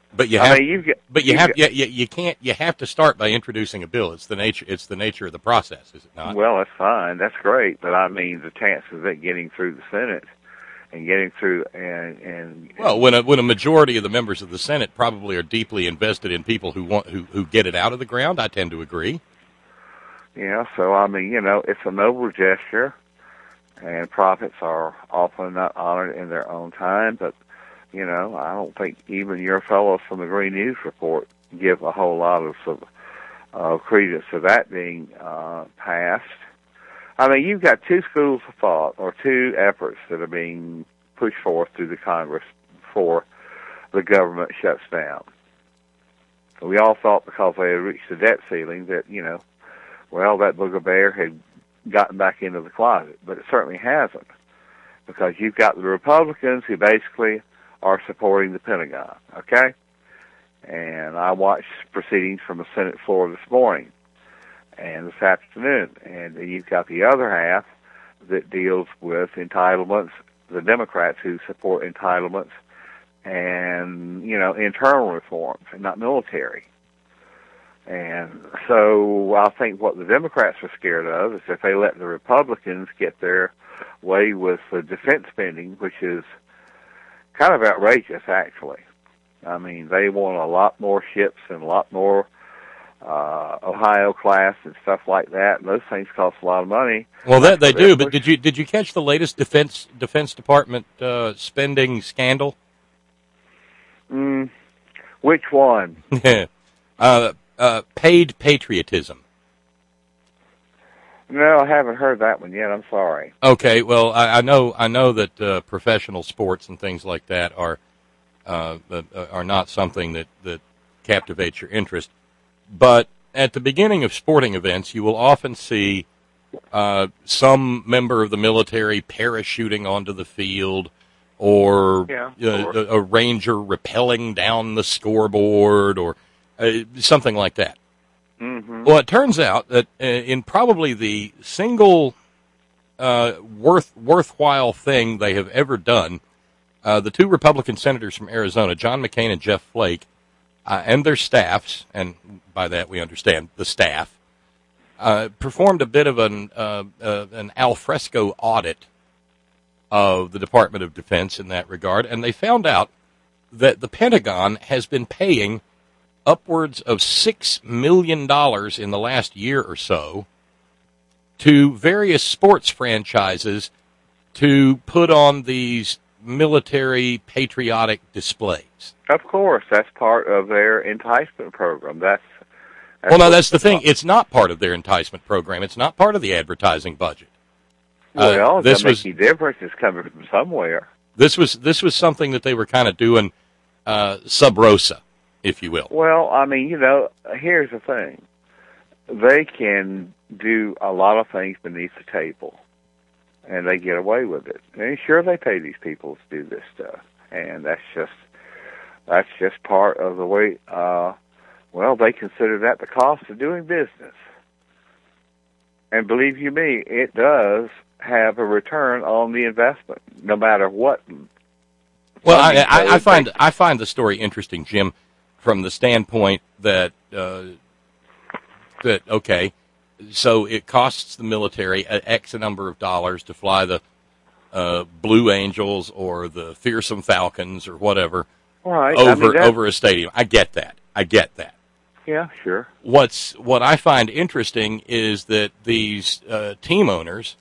But you I have, mean, you get, but you, you have, get, you, you can't. You have to start by introducing a bill. It's the nature. It's the nature of the process, is it not? Well, that's fine. That's great. But I mean, the chances of it getting through the Senate and getting through and and Well, when a when a majority of the members of the Senate probably are deeply invested in people who want who who get it out of the ground, I tend to agree. yeah. So I mean, you know, it's a noble gesture, and prophets are often not honored in their own time, but. You know, I don't think even your fellows from the Green News Report give a whole lot of uh, credence to that being uh, passed. I mean, you've got two schools of thought or two efforts that are being pushed forth through the Congress before the government shuts down. We all thought because they had reached the debt ceiling that, you know, well, that booger bear had gotten back into the closet, but it certainly hasn't, because you've got the Republicans who basically are supporting the Pentagon, okay? And I watched proceedings from the Senate floor this morning and this afternoon, and you've got the other half that deals with entitlements, the Democrats who support entitlements and, you know, internal reforms and not military. And so I think what the Democrats are scared of is if they let the Republicans get their way with the defense spending, which is kind of outrageous, actually. I mean, they want a lot more ships and a lot more uh, Ohio class and stuff like that. And those things cost a lot of money. Well, that they do. But did you did you catch the latest Defense Defense Department uh, spending scandal? Mm, which one? uh, uh, paid patriotism. No, I haven't heard that one yet. I'm sorry. Okay, well, I, I know I know that uh, professional sports and things like that are uh, uh, are not something that, that captivates your interest. But at the beginning of sporting events, you will often see uh, some member of the military parachuting onto the field, or yeah, uh, a, a ranger rappelling down the scoreboard, or uh, something like that. Mm-hmm. Well, it turns out that uh, in probably the single uh, worth worthwhile thing they have ever done, uh, the two Republican senators from Arizona, John McCain and Jeff Flake, uh, and their staffs, and by that we understand the staff, uh, performed a bit of an uh, uh, an alfresco audit of the Department of Defense in that regard, and they found out that the Pentagon has been paying upwards of six million dollars in the last year or so to various sports franchises to put on these military patriotic displays. Of course, that's part of their enticement program. That's, that's well, no, that's the thing. It's not part of their enticement program. It's not part of the advertising budget. Well, uh, it this doesn't was make any difference. It's coming from somewhere. This was this was something that they were kind of doing uh, sub rosa, if you will. Well, I mean, you know, here's the thing. They can do a lot of things beneath the table, and they get away with it. And sure, they pay these people to do this stuff, and that's just that's just part of the way, uh, well, they consider that the cost of doing business. And believe you me, it does have a return on the investment, no matter what. Well, I, I, I find I find the story interesting, Jim, from the standpoint that uh, that okay, so it costs the military an X number of dollars to fly the uh, Blue Angels or the Fearsome Falcons or whatever right. over I mean, that, over a stadium. I get that. I get that. Yeah, sure. What's what I find interesting is that these uh, team owners,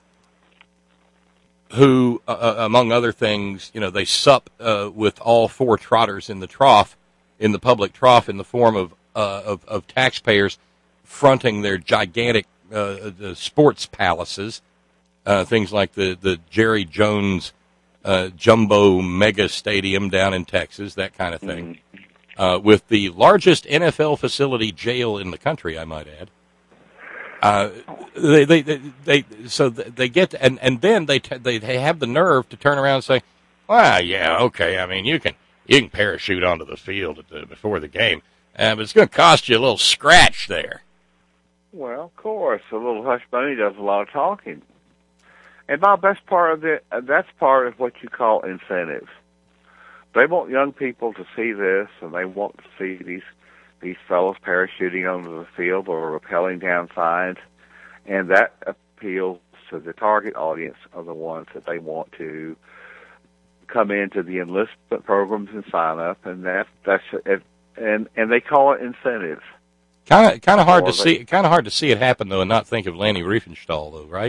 who, uh, among other things, you know, they sup uh, with all four trotters in the trough, in the public trough, in the form of uh, of, of taxpayers fronting their gigantic uh, the sports palaces, uh, things like the the Jerry Jones uh, Jumbo Mega Stadium down in Texas, that kind of thing. Mm-hmm. Uh, with the largest N F L facility jail in the country, I might add. Uh, they, they, they, they, so they get, to, and, and then they, t- they, they have the nerve to turn around and say, well, yeah, okay, I mean, you can, you can parachute onto the field at the, before the game, uh, but it's going to cost you a little scratch there. Well, of course, a little hush money does a lot of talking. And Bob, that's part of it, uh, that's part of what you call incentives. they want young people to see this, and they want to see these these fellows parachuting onto the field or rappelling down sides, and that appeals to the target audience of the ones that they want to come into the enlistment programs and sign up, and that that's it, and and they call it incentives. Kind of kind of hard Or to they- see kind of hard to see it happen though, and not think of Lanny Riefenstahl though, right?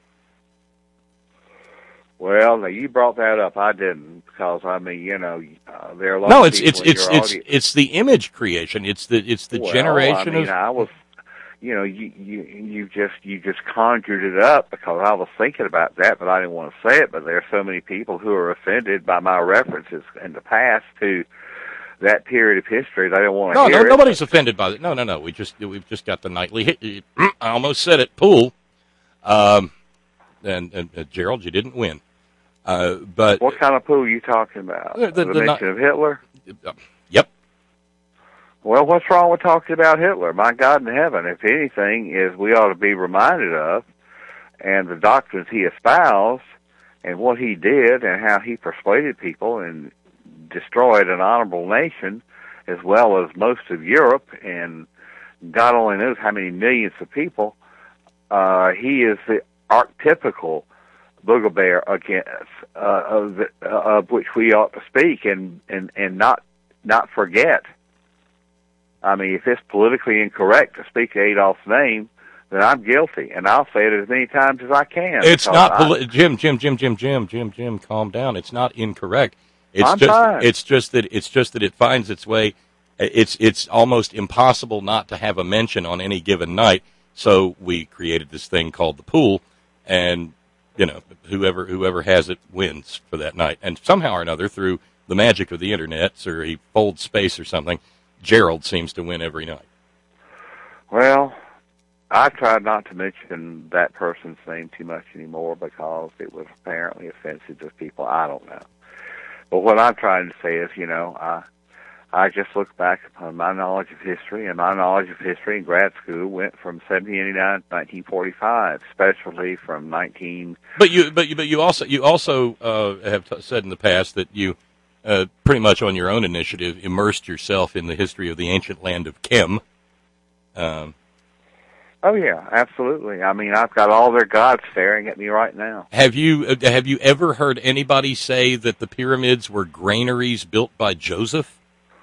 Well, now you brought that up. I didn't, because I mean, you know, uh, there are a lot No, of it's people it's in it's your it's audience. it's the image creation. It's the it's the Well, generation I mean, of. I was, you know, you you you just you just conjured it up because I was thinking about that, but I didn't want to say it. But there are so many people who are offended by my references in the past to that period of history. They don't want to No, hear no, it. nobody's offended by it. No, no, no. We just we've just got the nightly hit. I almost said it. Pool, um, and, and uh, Gerald, you didn't win. Uh, but What kind of pool are you talking about? The- the- the, the mention of Hitler? Yep. Well, what's wrong with talking about Hitler? My God in heaven, if anything, is we ought to be reminded of, and the doctrines he espoused, and what he did, and how he persuaded people and destroyed an honorable nation, as well as most of Europe, and God only knows how many millions of people. Uh, he is the archetypical bugbear against uh, of, the, uh, of which we ought to speak and, and, and not not forget. I mean, if it's politically incorrect to speak Adolf's name, then I'm guilty, and I'll say it as many times as I can. It's because not I- poli- Jim, Jim, Jim, Jim, Jim, Jim, Jim. Calm down. It's not incorrect. It's I'm just fine. it's just that it's just that it finds its way. It's it's almost impossible not to have a mention on any given night. So we created this thing called the pool, and you know whoever whoever has it wins for that night. And somehow or another, through the magic of the internet, or he folds space or something, Gerald seems to win every night. Well, I tried not to mention that person's name too much anymore because it was apparently offensive to people. I don't know. But what I'm trying to say is, you know, I I just look back upon my knowledge of history, and my knowledge of history in grad school went from seventeen eighty-nine to nineteen forty-five, especially from nineteen. But you, but you, but you also, you also uh, have t- said in the past that you, uh, pretty much on your own initiative, immersed yourself in the history of the ancient land of Kem. Um, Oh yeah, absolutely. I mean, I've got all their gods staring at me right now. have you, uh, have you ever heard anybody say that the pyramids were granaries built by Joseph?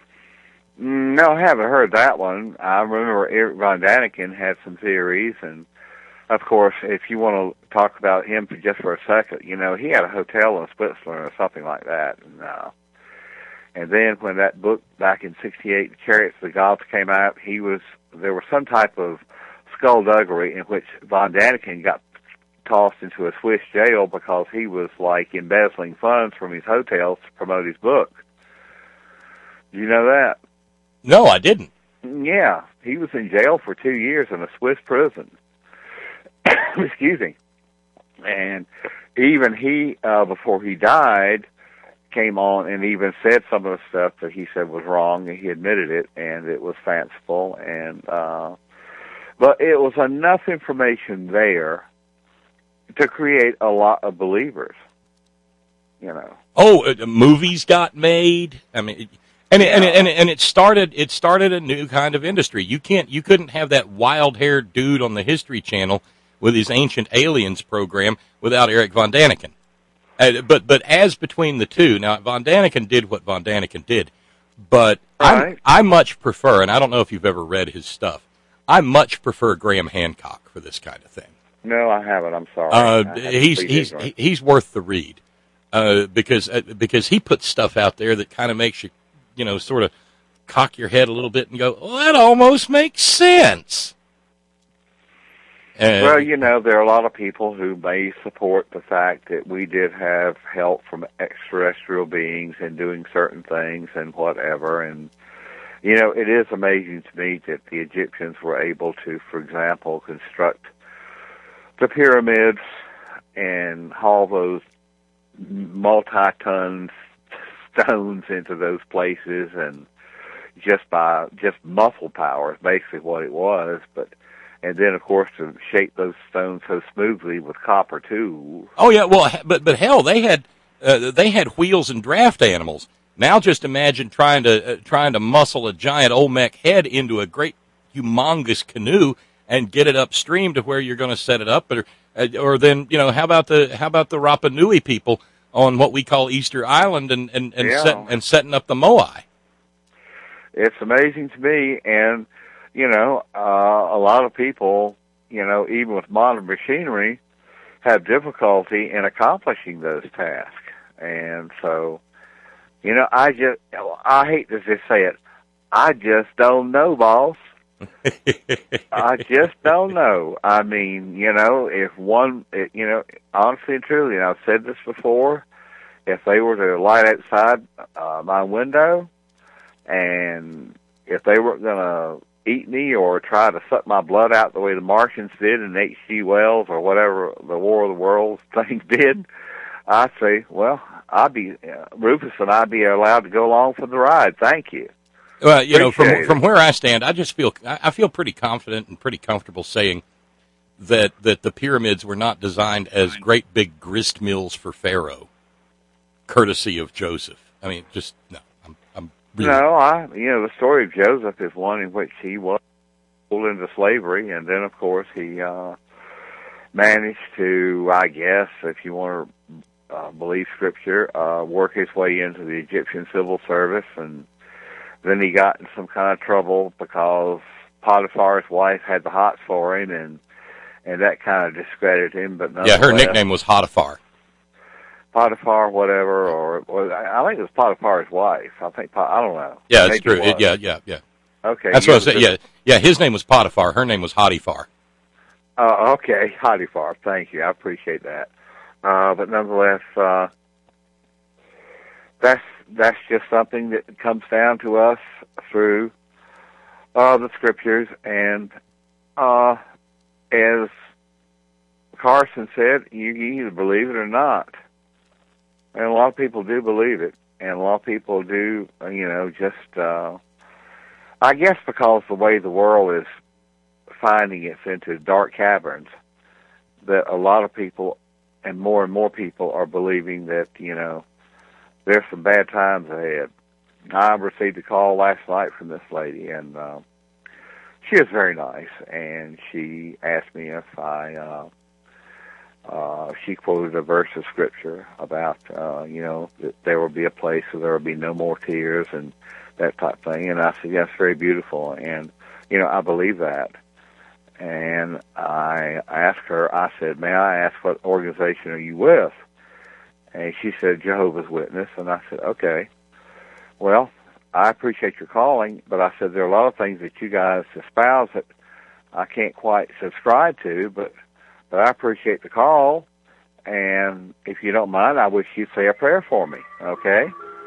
No, I haven't heard that one. I remember Eric von Daniken had some theories, and of course, if you want to talk about him for just for a second, you know, he had a hotel in Switzerland or something like that, and uh, and then when that book back in sixty-eight, Chariots of the Gods, came out, he was there was some type of skullduggery in which von Daniken got tossed into a Swiss jail because he was like embezzling funds from his hotels to promote his book. Do you know that? No, I didn't. Yeah, he was in jail for two years in a Swiss prison. Excuse me. And even he, uh, before he died, came on and even said some of the stuff that he said was wrong, and he admitted it, and it was fanciful. And uh, but it was enough information there to create a lot of believers. You know. Oh, uh, movies got made. I mean, and it, and it, and it, and it started. It started a new kind of industry. You can't. You couldn't have that wild-haired dude on the History Channel with his Ancient Aliens program without Eric von Daniken. Uh, but but as between the two, now von Daniken did what von Daniken did, but Right. I I much prefer, and I don't know if you've ever read his stuff. I much prefer Graham Hancock for this kind of thing. No, I haven't. I'm sorry. Uh, I have to he's plead he's ignorance. he's worth the read uh, because uh, because he puts stuff out there that kind of makes you you know sort of cock your head a little bit and go, well, that almost makes sense. And, Well, you know, there are a lot of people who may support the fact that we did have help from extraterrestrial beings in doing certain things and whatever. And, you know, it is amazing to me that the Egyptians were able to, for example, construct the pyramids and haul those multi-ton stones into those places, and just by just muscle power is basically what it was. But and then, of course, to shape those stones so smoothly with copper too. oh yeah, well, but but hell, they had uh, they had wheels and draft animals. Now just imagine trying to uh, trying to muscle a giant Olmec head into a great, humongous canoe and get it upstream to where you're going to set it up, or uh, or then you know how about the how about the Rapa Nui people on what we call Easter Island and and and, Yeah. set, and setting up the Moai. It's amazing to me, and you know, uh, a lot of people, you know, even with modern machinery, have difficulty in accomplishing those tasks. And so, you know, I just, I hate to just say it, I just don't know, boss. I just don't know. I mean, you know, if one, it, you know, honestly and truly, and I've said this before, if they were to light outside uh, my window, and if they weren't going to eat me or try to suck my blood out the way the Martians did in H G Wells or whatever the War of the Worlds thing did, I'd say, well, I'd be, uh, Rufus and I'd be allowed to go along for the ride. Thank you. Well, you know, from Appreciate it. from where I stand, I just feel I I feel pretty confident and pretty comfortable saying that that the pyramids were not designed as great big grist mills for Pharaoh, courtesy of Joseph. I mean, just no. I'm, I'm really, No, I, you know, the story of Joseph is one in which he was pulled into slavery, and then, of course, he uh, managed to, I guess, if you want to uh, believe Scripture, uh, work his way into the Egyptian civil service, and then he got in some kind of trouble because Potiphar's wife had the hots for him, and and that kind of discredited him. But yeah, her nonetheless, nickname was Hotifar. Potiphar, whatever, or, or I think it was Potiphar's wife. I think I don't know. Yeah, that's Maybe true. it It, was. yeah, yeah, yeah. Okay, That's you what I know, said. Yeah, yeah. His name was Potiphar. Her name was Hotifar. Uh, okay, Potiphar. Thank you. I appreciate that. Uh, but nonetheless, uh, that's that's just something that comes down to us through uh, the Scriptures, and uh, as Carson said, you can either believe it or not. And a lot of people do believe it, and a lot of people do, uh, you know, just, uh, I guess because the way the world is finding it's into dark caverns, that a lot of people, and more and more people, are believing that, you know, there's some bad times ahead. I received a call last night from this lady, and uh, she is very nice, and she asked me if I, uh, uh, she quoted a verse of Scripture about, uh, you know, that there will be a place where there will be no more tears and that type of thing. And I said, yes, very beautiful, and, you know, I believe that. And I asked her, I said, may I ask what organization are you with? And she said, Jehovah's Witness. And I said, okay. Well, I appreciate your calling, but I said, there are a lot of things that you guys espouse that I can't quite subscribe to, but, but I appreciate the call. And if you don't mind, I wish you'd say a prayer for me, okay?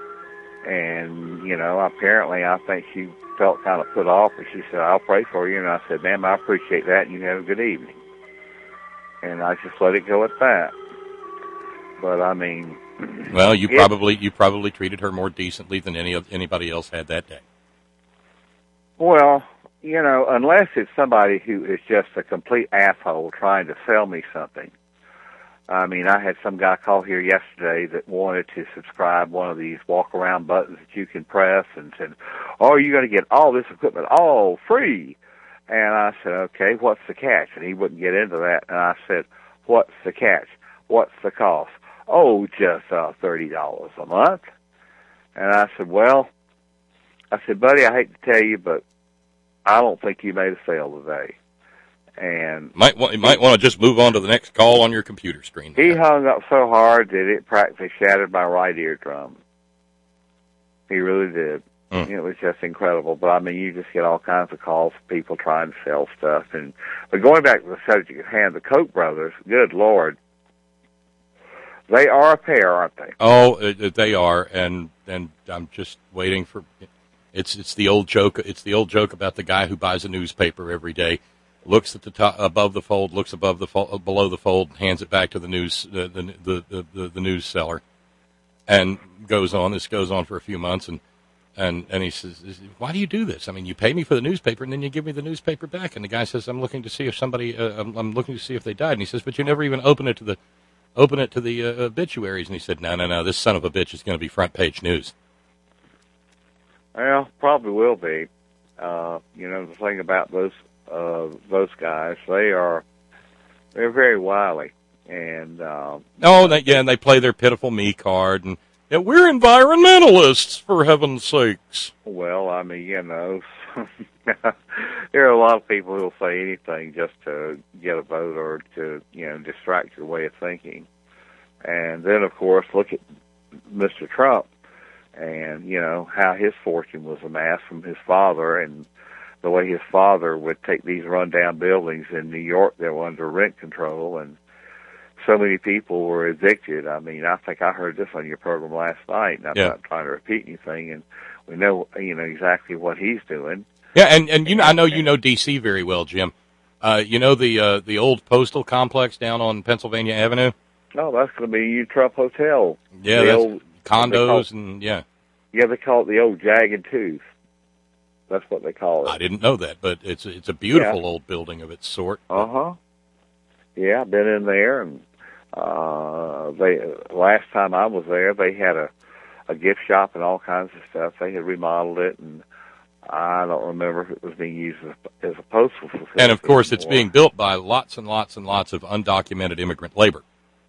And, you know, apparently I think she felt kind of put off, but she said, I'll pray for you. And I said, ma'am, I appreciate that, and you have a good evening. And I just let it go at that. But I mean, Well, you it- probably you probably treated her more decently than any of anybody else had that day. well, you know, unless it's somebody who is just a complete asshole trying to sell me something. I mean, I had some guy call here yesterday that wanted to subscribe one of these walk-around buttons that you can press and said, oh, you're going to get all this equipment all free. And I said, okay, what's the catch? And he wouldn't get into that. And I said, what's the catch? What's the cost? Oh, just uh, thirty dollars a month. And I said, well, I said, buddy, I hate to tell you, but I don't think you made a sale today. And Might want, you might want to just move on to the next call on your computer screen. he hung up so hard that it practically shattered my right eardrum. He really did. Mm. It was just incredible. But I mean, you just get all kinds of calls from people trying to sell stuff. And but going back to the subject at hand, the Koch brothers, good Lord, they are a pair, aren't they? Oh, uh, they are, and and I'm just waiting for. It's it's the old joke. It's the old joke about the guy who buys a newspaper every day, looks at the top above the fold, looks above the fold, below the fold, hands it back to the news the the the, the, the news seller, and goes on. This goes on for a few months, and and and he says, "Why do you do this? I mean, you pay me for the newspaper, and then you give me the newspaper back." And the guy says, "I'm looking to see if somebody. Uh, I'm, I'm looking to see if they died." And he says, "But you never even open it to the." Open it to the uh, obituaries, and he said, "No, no, no. This son of a bitch is going to be front page news." Well, probably will be. Uh, you know, the thing about those uh, those guys, they are they're very wily, and uh, oh, they, yeah, and they play their pitiful me card, and yeah, we're environmentalists for heaven's sakes. Well, I mean, you know, there are a lot of people who'll say anything just to get a vote or to, you know, distract your way of thinking. And then, of course, look at Mister Trump and, you know, how his fortune was amassed from his father and the way his father would take these rundown buildings in New York that were under rent control, and so many people were evicted. I mean, I think I heard this on your program last night, and I'm yeah. not trying to repeat anything, and we know, you know, exactly what he's doing. Yeah, and, and you know, I know you know D C very well, Jim. Uh, you know the uh, the old postal complex down on Pennsylvania Avenue? Oh, that's going to be U Trump Hotel. Yeah, the that's old, condos it, and, yeah. Yeah, they call it the old Jagged Tooth. That's what they call it. I didn't know that, but it's it's a beautiful yeah. old building of its sort. Uh-huh. Yeah, I've been in there, and uh, they last time I was there, they had a, a gift shop and all kinds of stuff. They had remodeled it, and I don't remember if it was being used as, as a postal facility. And, of course, anymore. It's being built by lots and lots and lots of undocumented immigrant labor.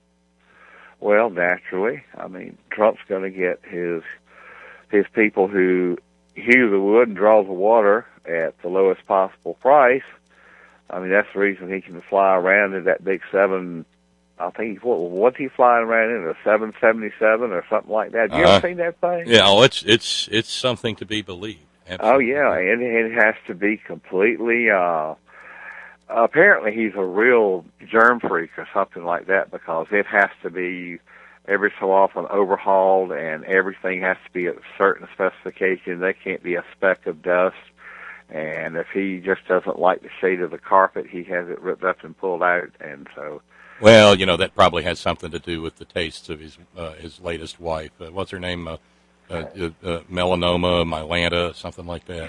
Well, naturally. I mean, Trump's going to get his his people who hew the wood and draw the water at the lowest possible price. I mean, that's the reason he can fly around in that big seven, I think, what, what's he flying around in, a seven seventy-seven or something like that? Have you uh, ever seen that thing? Yeah, oh, it's, it's, it's something to be believed. Absolutely. Oh, yeah, and it has to be completely, uh, apparently he's a real germ freak or something like that, because it has to be every so often overhauled, and everything has to be at a certain specification. There can't be a speck of dust. And if he just doesn't like the shade of the carpet, he has it ripped up and pulled out. And so, well, you know, that probably has something to do with the tastes of his uh, his latest wife. Uh, what's her name? Uh, uh, uh, melanoma, Mylanta, something like that.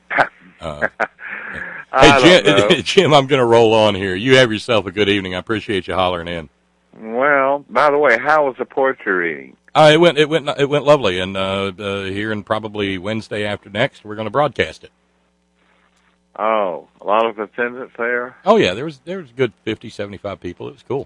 Uh, hey, Jim, Jim, I'm going to roll on here. You have yourself a good evening. I appreciate you hollering in. Well, by the way, how was the poetry reading? Uh, it went, it went, it went lovely. And uh, uh, here in probably Wednesday after next, we're going to broadcast it. Oh, a lot of attendance there? Oh, yeah, there was there was a good fifty, seventy-five people. It was cool.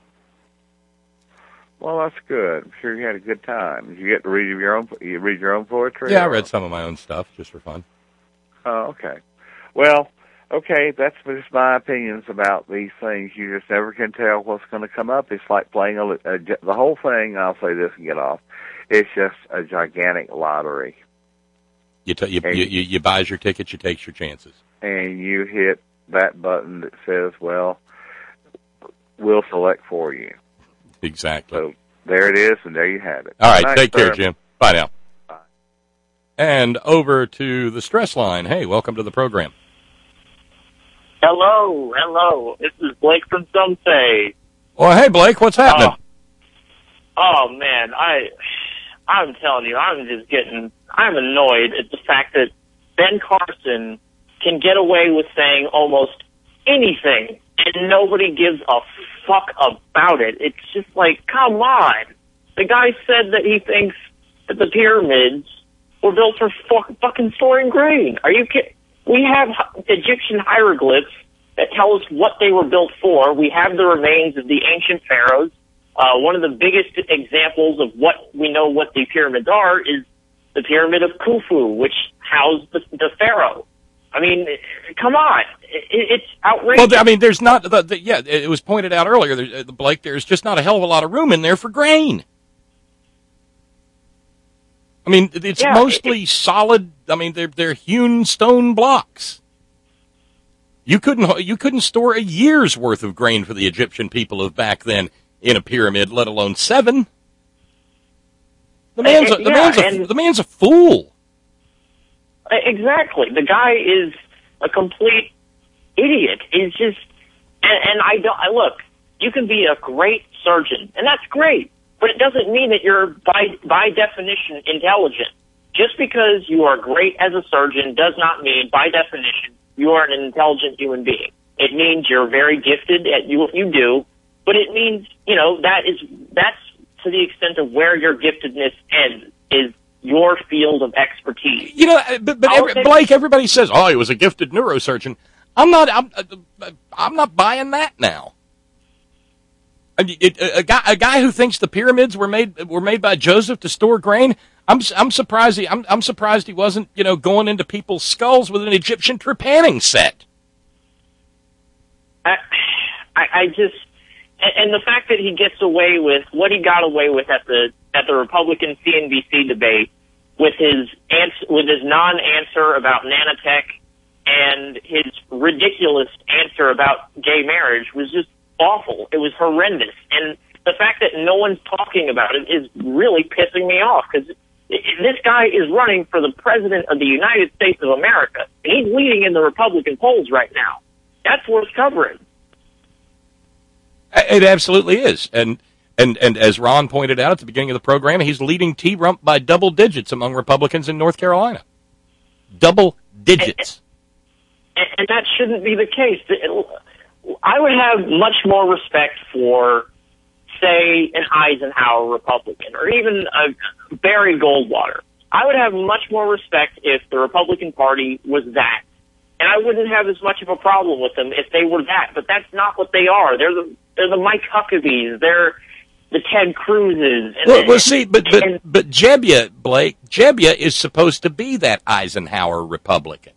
Well, that's good. I'm sure you had a good time. Did you get to read your own you read your own poetry? Yeah, or? I read some of my own stuff just for fun. Oh, okay. Well, okay, that's just my opinions about these things. You just never can tell what's going to come up. It's like playing a, a the whole thing. I'll say this and get off. It's just a gigantic lottery. You t- you, you you you buys your tickets, you takes your chances. And you hit that button that says, well, we'll select for you. Exactly. So there it is, and there you have it. All right, Nice, take sir. care, Jim. Bye now. Bye. And over to the stress line. Hey, welcome to the program. Hello, hello. This is Blake from Something. Well, hey, Blake, what's happening? Oh, oh, man, I, I'm telling you, I'm just getting, I'm annoyed at the fact that Ben Carson can get away with saying almost anything, and nobody gives a fuck about it. It's just like, come on. The guy said that he thinks that the pyramids were built for fuck, fucking storing grain. Are you kidding? We have Egyptian hieroglyphs that tell us what they were built for. We have the remains of the ancient pharaohs. Uh, one of the biggest examples of what we know what the pyramids are is the Pyramid of Khufu, which housed the, the pharaoh. I mean, come on. It, it's outrageous. Well, I mean, there's not, the, the, yeah, it was pointed out earlier, there, Blake, there's just not a hell of a lot of room in there for grain. I mean, it's yeah, mostly it, solid, I mean, they're, they're hewn stone blocks. You couldn't, you couldn't store a year's worth of grain for the Egyptian people of back then in a pyramid, let alone seven. The man's, a, the, yeah, man's a, the man's a fool. Exactly. The guy is a complete idiot. He's just, and, and I don't, I look, you can be a great surgeon, and that's great, but it doesn't mean that you're by, by definition intelligent. Just because you are great as a surgeon does not mean, by definition, you are an intelligent human being. It means you're very gifted at you, what you do, but it means, you know, that is, that's to the extent of where your giftedness ends, is your field of expertise. You know, but, but every, Blake, everybody says, "Oh, he was a gifted neurosurgeon." I'm not. I'm. I'm not buying that now. A, a, a guy, a guy who thinks the pyramids were made were made by Joseph to store grain. I'm. I'm surprised. He. I'm. I'm surprised he wasn't. You know, going into people's skulls with an Egyptian trepanning set. I, I, I just, and the fact that he gets away with what he got away with at the at the Republican C N B C debate with his answer, with his non-answer about nanotech and his ridiculous answer about gay marriage was just awful. It was horrendous, and the fact that no one's talking about it is really pissing me off because this guy is running for the president of the United States of America, and he's leading in the Republican polls right now. That's worth covering. It absolutely is. And and and as Ron pointed out at the beginning of the program, he's leading T-Rump by double digits among Republicans in North Carolina. Double digits. And, and that shouldn't be the case. I would have much more respect for, say, an Eisenhower Republican or even a Barry Goldwater. I would have much more respect if the Republican Party was that. And I wouldn't have as much of a problem with them if they were that. But that's not what they are. They're the they're the Mike Huckabees. They're the Ted Cruzes. And, well, well, see, but but and, but Jebbia, Blake, Jebbia is supposed to be that Eisenhower Republican.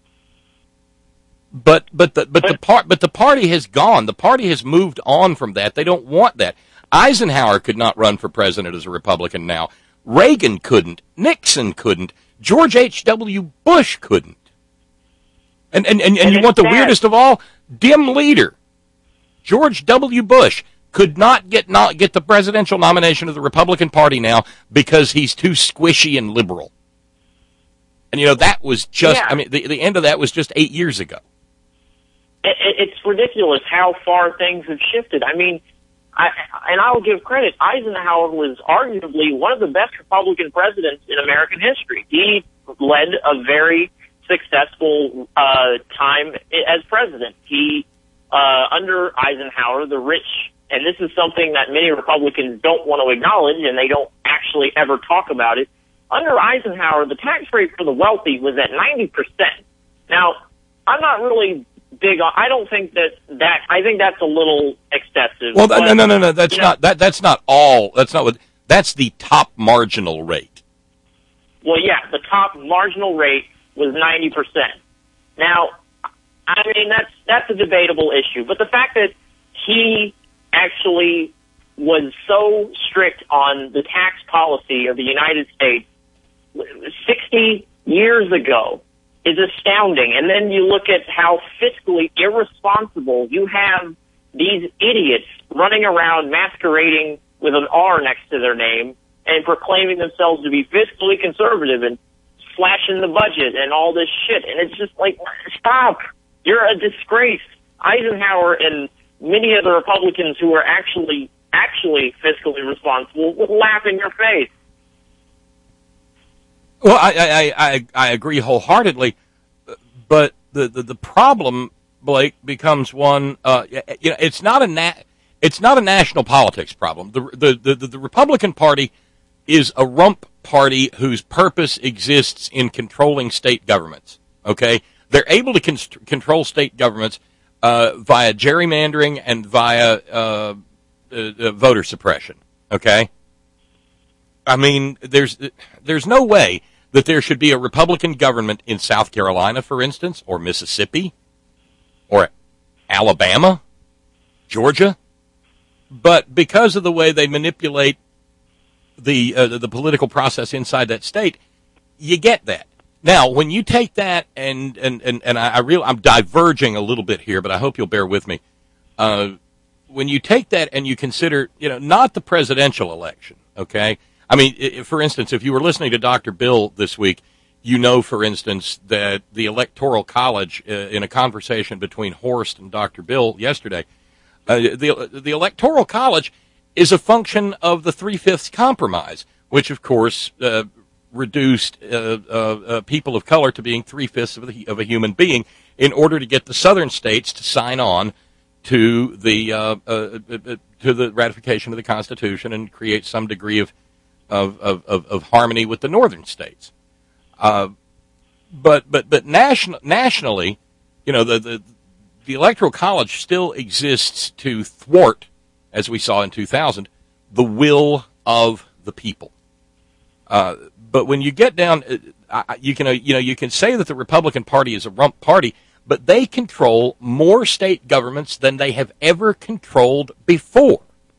But but the but, but the part but the party has gone. The party has moved on from that. They don't want that. Eisenhower could not run for president as a Republican now. Reagan couldn't. Nixon couldn't. George H W Bush couldn't. And and, and, and you want the weirdest of all? Dim leader. George W. Bush could not get not get the presidential nomination of the Republican Party now because he's too squishy and liberal. And, you know, that was just, yeah. I mean, the, the end of that was just eight years ago. It, it's ridiculous how far things have shifted. I mean, I, and I'll give credit, Eisenhower was arguably one of the best Republican presidents in American history. He led a very successful uh, time as president. He, uh, under Eisenhower, the rich, and this is something that many Republicans don't want to acknowledge, and they don't actually ever talk about it. Under Eisenhower, the tax rate for the wealthy was at ninety percent. Now, I'm not really big on, I don't think that that, I think that's a little excessive. Well, but, no, no, no, no, that's not, know, that, that's not all, that's not what, that's the top marginal rate. Well, yeah, the top marginal rate was ninety percent. Now, I mean, that's that's a debatable issue, but the fact that he actually was so strict on the tax policy of the United States sixty years ago is astounding. And then you look at how fiscally irresponsible you have these idiots running around masquerading with an R next to their name and proclaiming themselves to be fiscally conservative and slashing the budget and all this shit. And it's just like, stop. You're a disgrace. Eisenhower and many of the Republicans who are actually, actually fiscally responsible would laugh in your face. Well, I, I, I, I agree wholeheartedly, but the, the, the problem, Blake, becomes one, uh, you know, it's not a na- it's not a national politics problem. The, the, the, the Republican Party is a rump party whose purpose exists in controlling state governments, okay? They're able to con- control state governments uh, via gerrymandering and via uh, uh, uh, voter suppression, okay? I mean, there's there's no way that there should be a Republican government in South Carolina, for instance, or Mississippi, or Alabama, Georgia, but because of the way they manipulate the uh, the political process inside that state, you get that. Now, when you take that, and and and, and I, I real I'm diverging a little bit here, but I hope you'll bear with me. Uh, when you take that and you consider, you know, not the presidential election, okay? I mean, if, for instance, if you were listening to Doctor Bill this week, you know, for instance, that the Electoral College, uh, in a conversation between Horst and Doctor Bill yesterday, uh, the the Electoral College is a function of the Three-Fifths Compromise, which, of course, uh, reduced uh, uh, uh, people of color to being three-fifths of, the, of a human being in order to get the southern states to sign on to the uh, uh, uh, to the ratification of the Constitution and create some degree of of of, of, of harmony with the northern states. Uh, but but but national nationally, you know, the, the the Electoral College still exists to thwart, as we saw in two thousand, the will of the people. Uh, but when you get down, uh, you can uh, you know you can say that the Republican Party is a rump party, but they control more state governments than they have ever controlled before.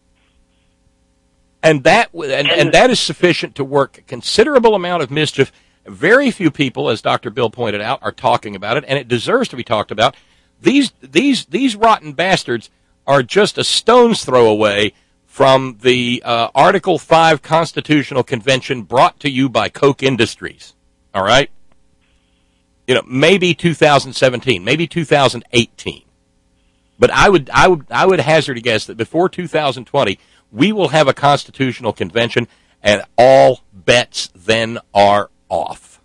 And that and, and that is sufficient to work a considerable amount of mischief. Very few people, as Doctor Bill pointed out, are talking about it, and it deserves to be talked about. These these these rotten bastards are just a stone's throw away from the uh, Article five Constitutional Convention brought to you by Koch Industries. All right? You know, maybe two thousand seventeen, maybe two thousand eighteen. But I would I would I would hazard a guess that before two thousand twenty, we will have a constitutional convention, and all bets then are off.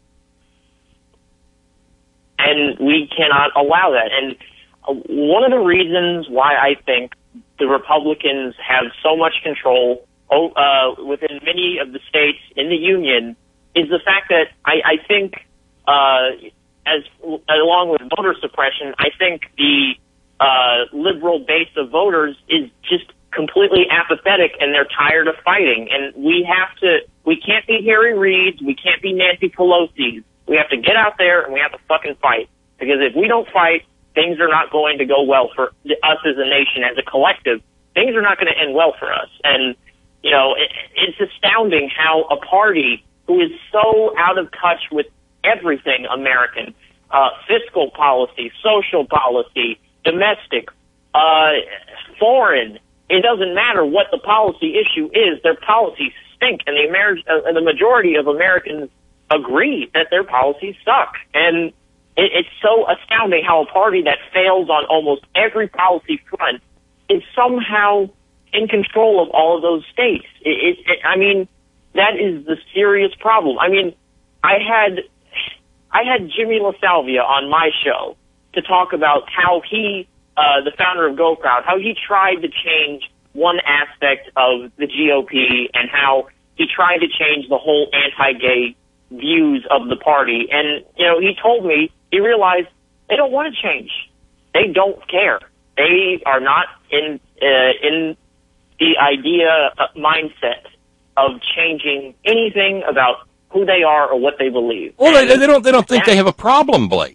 And we cannot allow that. And uh, one of the reasons why I think the Republicans have so much control uh, within many of the states in the union is the fact that I, I think, uh, as along with voter suppression, I think the uh, liberal base of voters is just completely apathetic, and they're tired of fighting. And we have to, we can't be Harry Reid's, we can't be Nancy Pelosi's. We have to get out there and we have to fucking fight. Because if we don't fight, things are not going to go well for us as a nation, as a collective. Things are not going to end well for us. And, you know, it, it's astounding how a party who is so out of touch with everything American, uh, fiscal policy, social policy, domestic, uh, foreign, it doesn't matter what the policy issue is, their policies stink, and the Ameri- uh, the majority of Americans agree that their policies suck. And it, it's so astounding how a party that fails on almost every policy front is somehow in control of all of those states. It, it, it, I mean, that is the serious problem. I mean, I had I had Jimmy LaSalvia on my show to talk about how he, uh, the founder of GoCrowd, how he tried to change one aspect of the G O P and how he tried to change the whole anti-gay views of the party. And, you know, he told me he realized they don't want to change. They don't care. They are not in uh, in the idea uh, mindset of changing anything about who they are or what they believe. Well, they, they don't. They don't think they have a problem, Blake.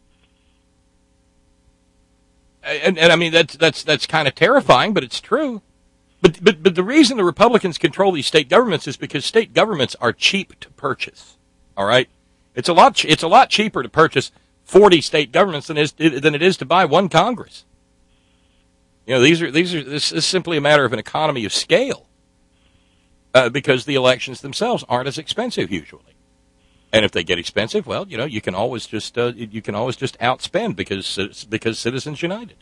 And, and I mean that's that's that's kind of terrifying, but it's true. But but but the reason the Republicans control these state governments is because state governments are cheap to purchase. All right, it's a lot. It's a lot cheaper to purchase forty state governments than is than it is to buy one Congress. You know, these are these are this is simply a matter of an economy of scale, uh, because the elections themselves aren't as expensive usually. And if they get expensive, well, you know, you can always just uh, you can always just outspend because because Citizens United.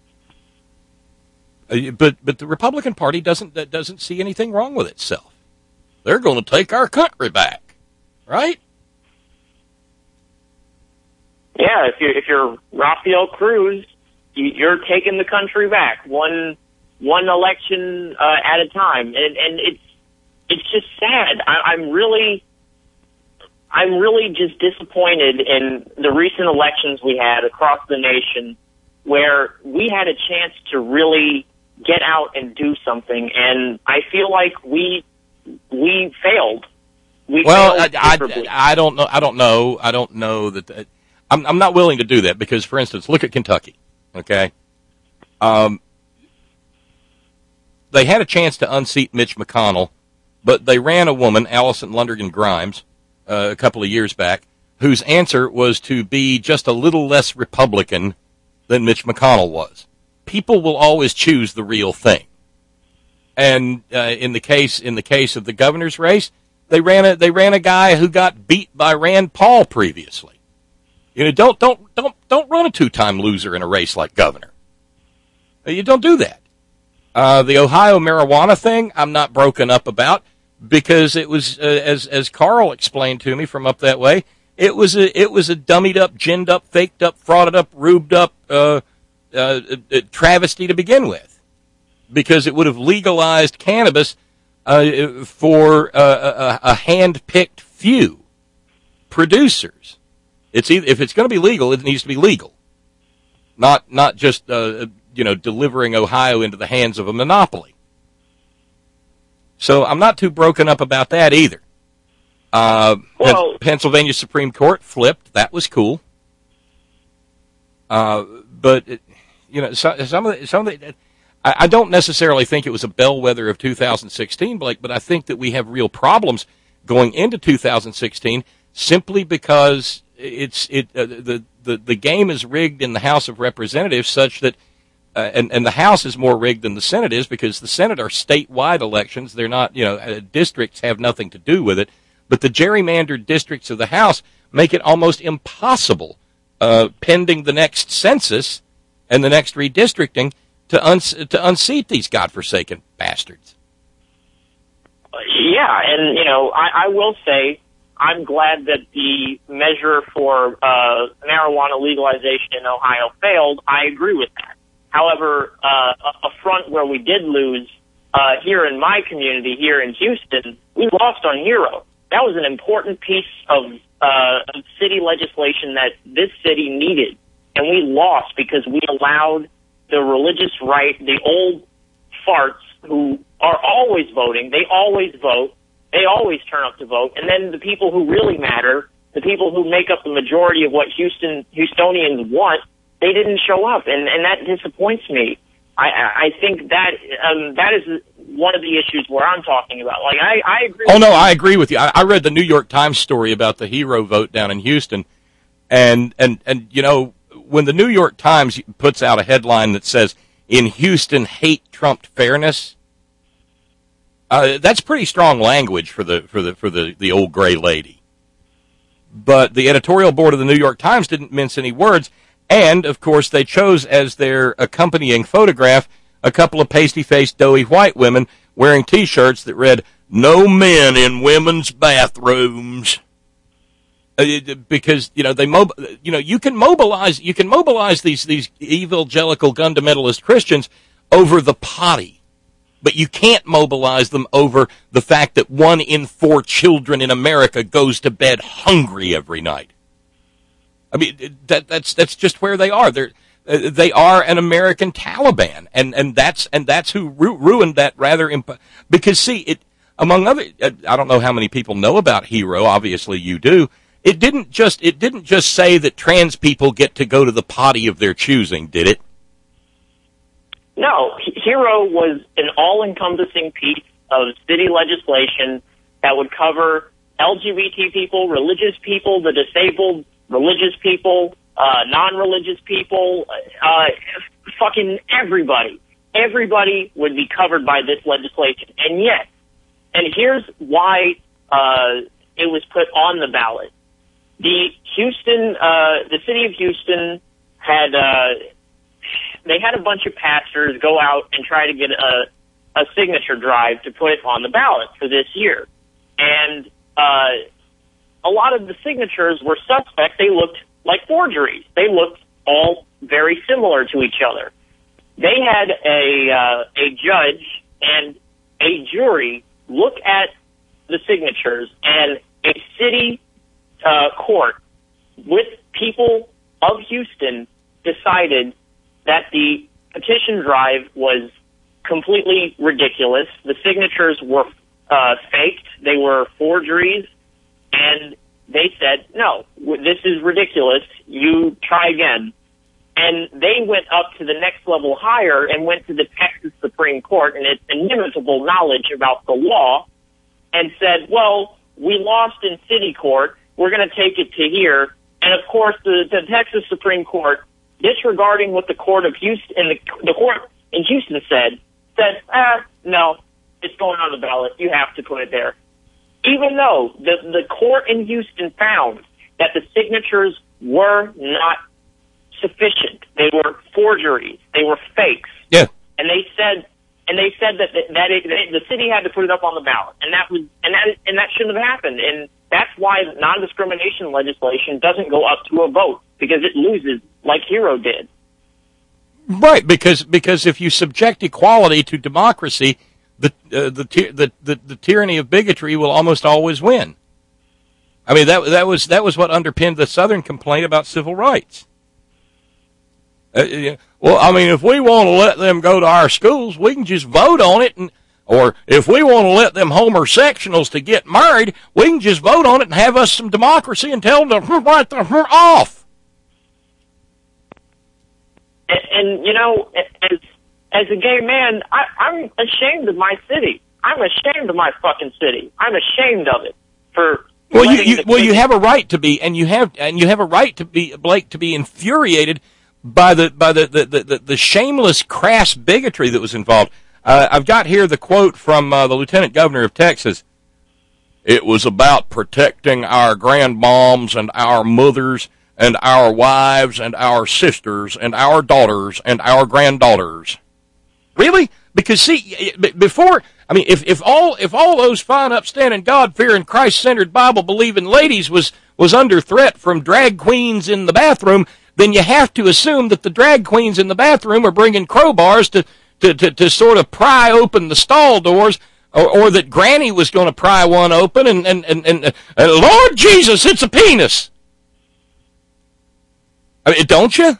Uh, but but the Republican Party doesn't doesn't see anything wrong with itself. They're going to take our country back, right? Yeah, if you're if you're Rafael Cruz, you're taking the country back one one election uh, at a time, and and it's it's just sad. I, I'm really. I'm really just disappointed in the recent elections we had across the nation where we had a chance to really get out and do something, and I feel like we we failed. We well, failed I, I, I don't know. I don't know. I don't know that. that I'm, I'm not willing to do that because, for instance, look at Kentucky. Okay, um, they had a chance to unseat Mitch McConnell, but they ran a woman, Allison Lundergan Grimes, Uh, a couple of years back, whose answer was to be just a little less Republican than Mitch McConnell was. People will always choose the real thing. And uh, in the case in the case of the governor's race, they ran a they ran a guy who got beat by Rand Paul previously. You know, don't don't don't don't run a two-time loser in a race like governor. You don't do that. Uh, the Ohio marijuana thing, I'm not broken up about. Because it was, uh, as as Carl explained to me from up that way, it was a it was a dummied up, ginned up, faked up, frauded up, rubed up uh, uh, uh, travesty to begin with, because it would have legalized cannabis uh, for uh, a, a hand-picked few producers. It's either, if it's going to be legal, it needs to be legal, not not just uh, you know delivering Ohio into the hands of a monopoly. So I'm not too broken up about that either. Uh, well, Pennsylvania Supreme Court flipped. That was cool. Uh, but it, you know, so, some of the, some of the, I, I don't necessarily think it was a bellwether of two thousand sixteen, Blake, but I think that we have real problems going into two thousand sixteen simply because it's it uh, the, the the game is rigged in the House of Representatives such that, uh, and and the House is more rigged than the Senate is because the Senate are statewide elections. They're not, you know, uh, districts have nothing to do with it. But the gerrymandered districts of the House make it almost impossible, uh, pending the next census and the next redistricting, to uns- to unseat these godforsaken bastards. Yeah, and, you know, I, I will say I'm glad that the measure for uh, marijuana legalization in Ohio failed. I agree with that. However, uh, a front where we did lose uh, here in my community, here in Houston, we lost on HERO. That was an important piece of uh, city legislation that this city needed, and we lost because we allowed the religious right, the old farts who are always voting, they always vote, they always turn up to vote, and then the people who really matter, the people who make up the majority of what Houston Houstonians want, they didn't show up, and, and that disappoints me. I, I think that um, that is one of the issues where I'm talking about. Like, I, I agree. Oh, with no, you. I agree with you. I, I read the New York Times story about the HERO vote down in Houston, and, and, and you know, when the New York Times puts out a headline that says, "In Houston, hate trumped fairness," uh, that's pretty strong language for the for the for the, the old gray lady. But the editorial board of the New York Times didn't mince any words. And, of course, they chose as their accompanying photograph a couple of pasty-faced, doughy white women wearing T-shirts that read, "No men in women's bathrooms." Uh, because, you know, they mob- you know, you can mobilize, you can mobilize these, these evangelical fundamentalist Christians over the potty, but you can't mobilize them over the fact that one in four children in America goes to bed hungry every night. I mean, that, that's that's just where they are. They're uh, they are an American Taliban, and, and that's and that's who ru- ruined that rather imp- because see it among other. Uh, I don't know how many people know about HERO. Obviously, you do. It didn't just it didn't just say that trans people get to go to the potty of their choosing, did it? No, HERO was an all-encompassing piece of city legislation that would cover L G B T people, religious people, the disabled, religious people, uh, non-religious people, uh, fucking everybody. Everybody would be covered by this legislation. And yet, and here's why uh, it was put on the ballot. The Houston, uh, the city of Houston had, uh, they had a bunch of pastors go out and try to get a, a signature drive to put it on the ballot for this year. And uh, a lot of the signatures were suspect. They looked like forgeries. They looked all very similar to each other. They had a uh, a judge and a jury look at the signatures, and a city uh, court with people of Houston decided that the petition drive was completely ridiculous. The signatures were uh, faked. They were forgeries. And they said, "No, this is ridiculous. You try again." And they went up to the next level higher and went to the Texas Supreme Court and its inimitable knowledge about the law and said, "Well, we lost in city court. We're going to take it to here." And of course, the, the Texas Supreme Court, disregarding what the court of Houston and the, the court in Houston said, said, "Ah, no, it's going on the ballot. You have to put it there." Even though the, the court in Houston found that the signatures were not sufficient, they were forgeries, they were fakes. Yeah. And they said, and they said that that it, they, the city had to put it up on the ballot, and that was, and that, and that shouldn't have happened. And that's why non-discrimination legislation doesn't go up to a vote, because it loses, like HERO did. Right, because because if you subject equality to democracy, the uh, the, ty- the the the tyranny of bigotry will almost always win. I mean, that that was that was what underpinned the Southern complaint about civil rights. Uh, well, I mean, if we want to let them go to our schools, we can just vote on it, and or if we want to let them homosexuals to get married, we can just vote on it and have us some democracy and tell them to write them off. And, and you know, as as a gay man, I, I'm ashamed of my city. I'm ashamed of my fucking city. I'm ashamed of it for. Well, you, you well you have a right to be, and you have and you have a right to be, Blake, to be infuriated by the by the the, the, the shameless, crass bigotry that was involved. Uh, I've got here the quote from uh, the Lieutenant Governor of Texas. It was about protecting our grandmoms and our mothers and our wives and our sisters and our daughters and our granddaughters. Really? Because see, before. I mean, if, if all if all those fine, upstanding, God-fearing, Christ-centered, Bible-believing ladies was, was under threat from drag queens in the bathroom, then you have to assume that the drag queens in the bathroom are bringing crowbars to, to, to, to sort of pry open the stall doors, or, or that Granny was going to pry one open, and, and, and, and uh, Lord Jesus, it's a penis! I mean, don't you?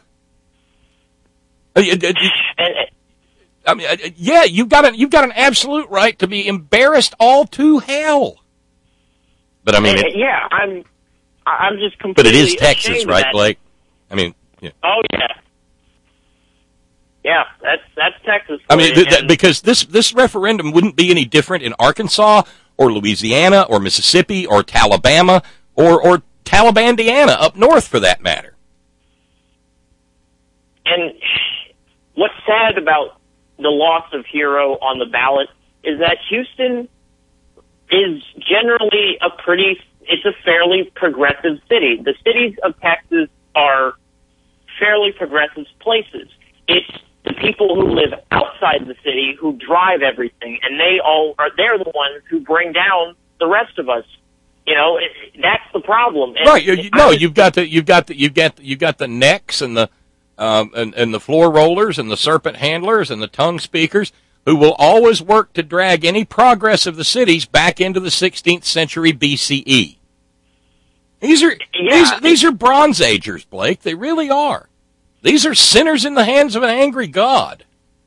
I mean, I mean, yeah, you've got an you've got an absolute right to be embarrassed all to hell. But I mean, it, yeah, I'm I'm just completely. But it is Texas, right, Blake? I mean, yeah. Oh yeah, yeah, that's that's Texas. I mean, th- th- because this this referendum wouldn't be any different in Arkansas or Louisiana or Mississippi or Alabama or or Talibandiana up north, for that matter. And what's sad about the loss of Hero on the ballot is that Houston is generally a pretty, it's a fairly progressive city. The cities of Texas are fairly progressive places. It's the people who live outside the city who drive everything, and they all are, they're the ones who bring down the rest of us. You know, it, that's the problem. And right. You, no, you've got the, you've got the, you've got, you've got the necks and the, Um, and, and the floor rollers and the serpent handlers and the tongue speakers who will always work to drag any progress of the cities back into the sixteenth century B C E. These are yeah. these, these are Bronze Agers, Blake. They really are. These are sinners in the hands of an angry God.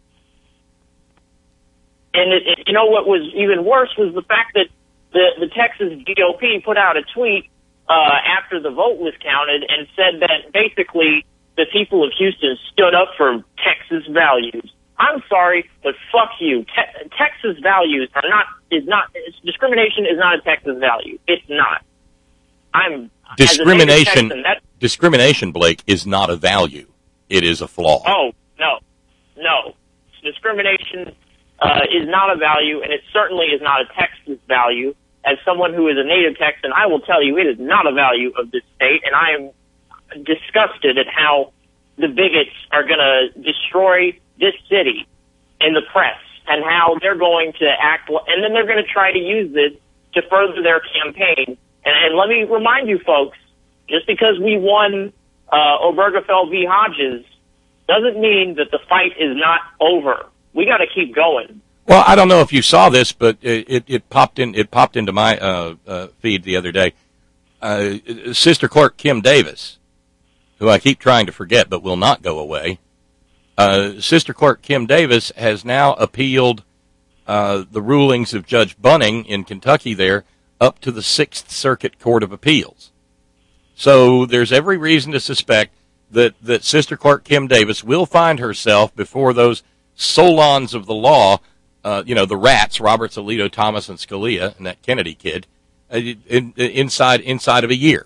And it, it, you know what was even worse was the fact that the, the Texas G O P put out a tweet uh, after the vote was counted and said that basically the people of Houston stood up for Texas values. I'm sorry, but fuck you. Te- Texas values are not, is not, discrimination is not a Texas value. It's not. I'm, discrimination, Texan, that, discrimination, Blake, is not a value. It is a flaw. Oh, no. No. Discrimination uh, is not a value, and it certainly is not a Texas value. As someone who is a native Texan, I will tell you it is not a value of this state, and I am disgusted at how the bigots are going to destroy this city in the press and how they're going to act, and then they're going to try to use this to further their campaign. And, and let me remind you folks, just because we won uh, Obergefell v. Hodges doesn't mean that the fight is not over. We got to keep going. Well, I don't know if you saw this, but it, it, it popped in. It popped into my uh, uh, feed the other day. Uh, Sister Clerk Kim Davis, who I keep trying to forget but will not go away. Uh, Sister Clerk Kim Davis has now appealed uh, the rulings of Judge Bunning in Kentucky there up to the Sixth Circuit Court of Appeals. So there's every reason to suspect that, that Sister Clerk Kim Davis will find herself before those Solons of the law, uh, you know, the rats, Roberts, Alito, Thomas, and Scalia, and that Kennedy kid, uh, in, inside inside of a year.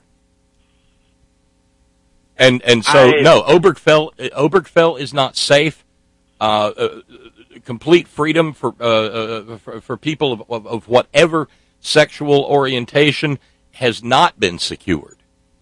And and so I, no, Obergefell Obergefell is not safe. Uh, uh, complete freedom for uh, uh, for, for people of, of, of whatever sexual orientation has not been secured.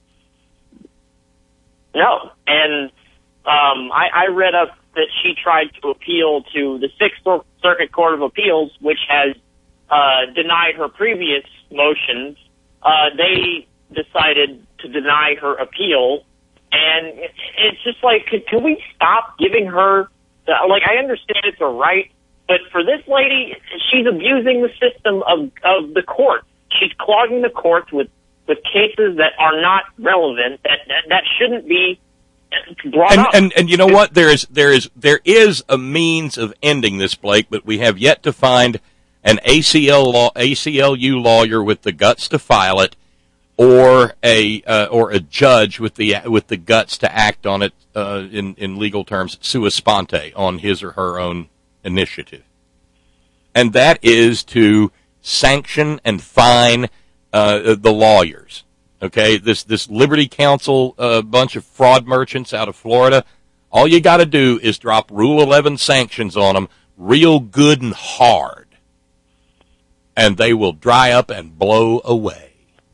No, and um, I, I read up that she tried to appeal to the Sixth Circuit Court of Appeals, which has uh, denied her previous motions. Uh, they decided to deny her appeal. And it's just like, can, can we stop giving her, the, like, I understand it's a right, But for this lady, she's abusing the system of, of the court. She's clogging the courts with, with cases that are not relevant, that, that, that shouldn't be brought and, up. And, and you know what? There is, there is, there is a means of ending this, Blake, but we have yet to find an A C L law, A C L U lawyer with the guts to file it, or a uh, or a judge with the with the guts to act on it uh, in in legal terms, sua sponte, on his or her own initiative, and that is to sanction and fine uh, the lawyers. Okay, this this Liberty Counsel uh, bunch of fraud merchants out of Florida. All you got to do is drop Rule eleven sanctions on them, real good and hard, and they will dry up and blow away.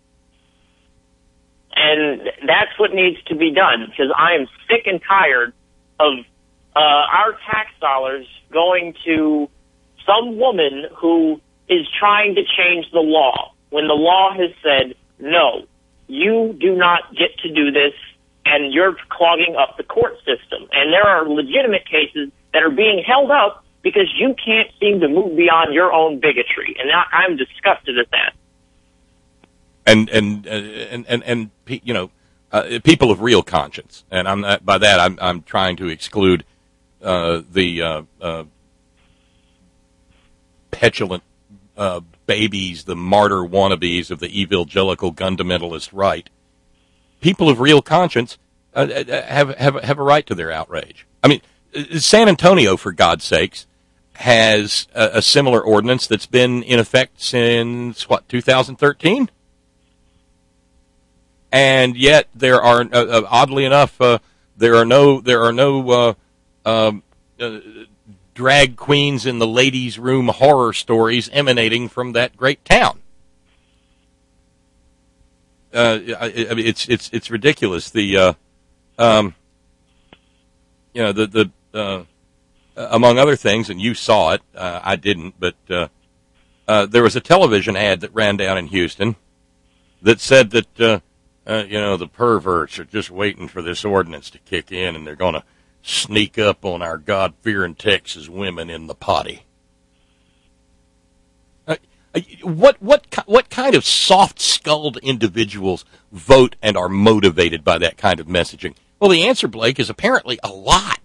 And that's what needs to be done, because I am sick and tired of uh, our tax dollars going to some woman who is trying to change the law when the law has said, no, you do not get to do this, and you're clogging up the court system. And there are legitimate cases that are being held up because you can't seem to move beyond your own bigotry. And I, I'm disgusted at that. And and uh, and and and you know, uh, people of real conscience, and I'm not, by that I'm I'm trying to exclude uh, the uh, uh, petulant uh, babies, the martyr wannabes of the evangelical fundamentalist right. People of real conscience uh, have have have a right to their outrage. I mean, San Antonio, for God's sakes, has a, a similar ordinance that's been in effect since what, two thousand thirteen. And yet, there are uh, uh, oddly enough, uh, there are no there are no uh, um, uh, drag queens in the ladies' room horror stories emanating from that great town. Uh, I, I mean, it's it's it's ridiculous. The uh, um, you know the the uh, among other things, and you saw it. Uh, I didn't, but uh, uh, there was a television ad that ran down in Houston that said that. Uh, Uh, you know, the perverts are just waiting for this ordinance to kick in, and they're going to sneak up on our God-fearing Texas women in the potty. Uh, what what what kind of soft-skulled individuals vote and are motivated by that kind of messaging? Well, the answer, Blake, is apparently a lot.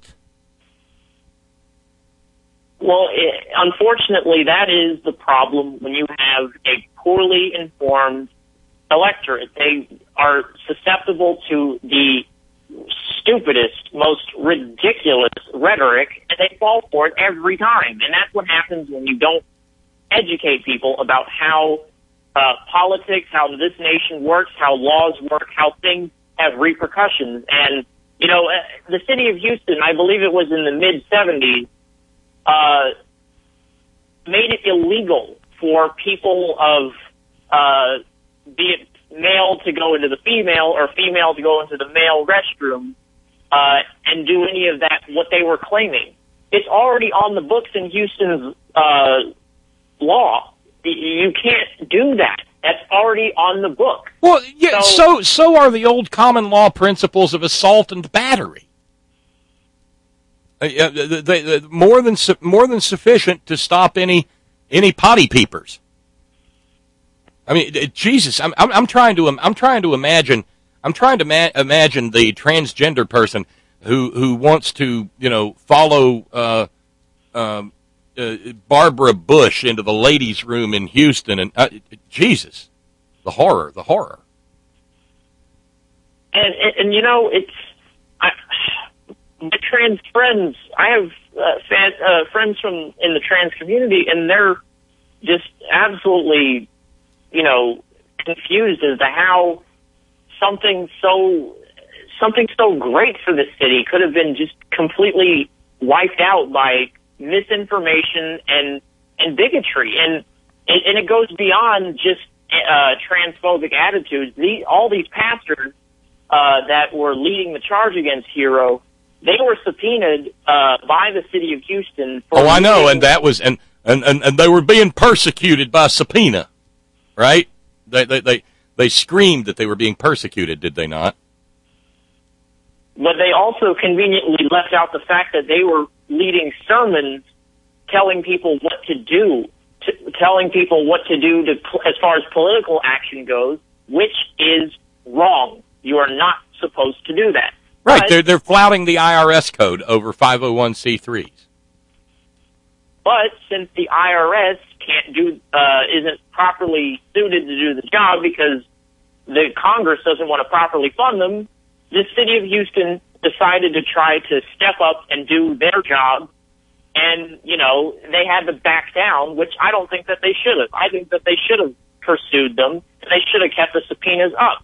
Well, it, unfortunately, that is the problem when you have a poorly informed electorate. They are susceptible to the stupidest, most ridiculous rhetoric, and they fall for it every time. And that's what happens when you don't educate people about how uh, politics, how this nation works, how laws work, how things have repercussions. And, you know, uh, the city of Houston, I believe it was in the mid-seventies, uh, made it illegal for people of, uh, be it male to go into the female or female to go into the male restroom uh, and do any of that, what they were claiming. It's already on the books in Houston's uh, law. You can't do that. That's already on the book. Well, yeah, so, so so are the old common law principles of assault and battery. Uh, they, they, they, more than more than sufficient to stop any any potty peepers. I mean, Jesus, I'm, I'm, I'm trying to, I'm trying to imagine, I'm trying to ma- imagine the transgender person who, who wants to, you know, follow, uh, um, uh, Barbara Bush into the ladies' room in Houston, and uh, Jesus, the horror, the horror. And, and, and you know, it's, I, my trans friends, I have uh, fan, uh, friends from, in the trans community, and they're just absolutely, you know, confused as to how something so something so great for this city could have been just completely wiped out by misinformation and and bigotry, and and it goes beyond just uh, transphobic attitudes. The, all these pastors uh, that were leading the charge against Hero, they were subpoenaed uh, by the city of Houston. For oh, I know, and that was and, and, and, and they were being persecuted by subpoena. Right? They, they they they screamed that they were being persecuted, did they not? But they also conveniently left out the fact that they were leading sermons telling people what to do, to, telling people what to do to, as far as political action goes, which is wrong. You are not supposed to do that. Right, But- they're they're flouting the I R S code over five oh one c threes. But since the I R S can't do, uh, isn't properly suited to do the job because the Congress doesn't want to properly fund them, the city of Houston decided to try to step up and do their job. And, you know, they had to back down, which I don't think that they should have. I think that they should have pursued them. And they should have kept the subpoenas up.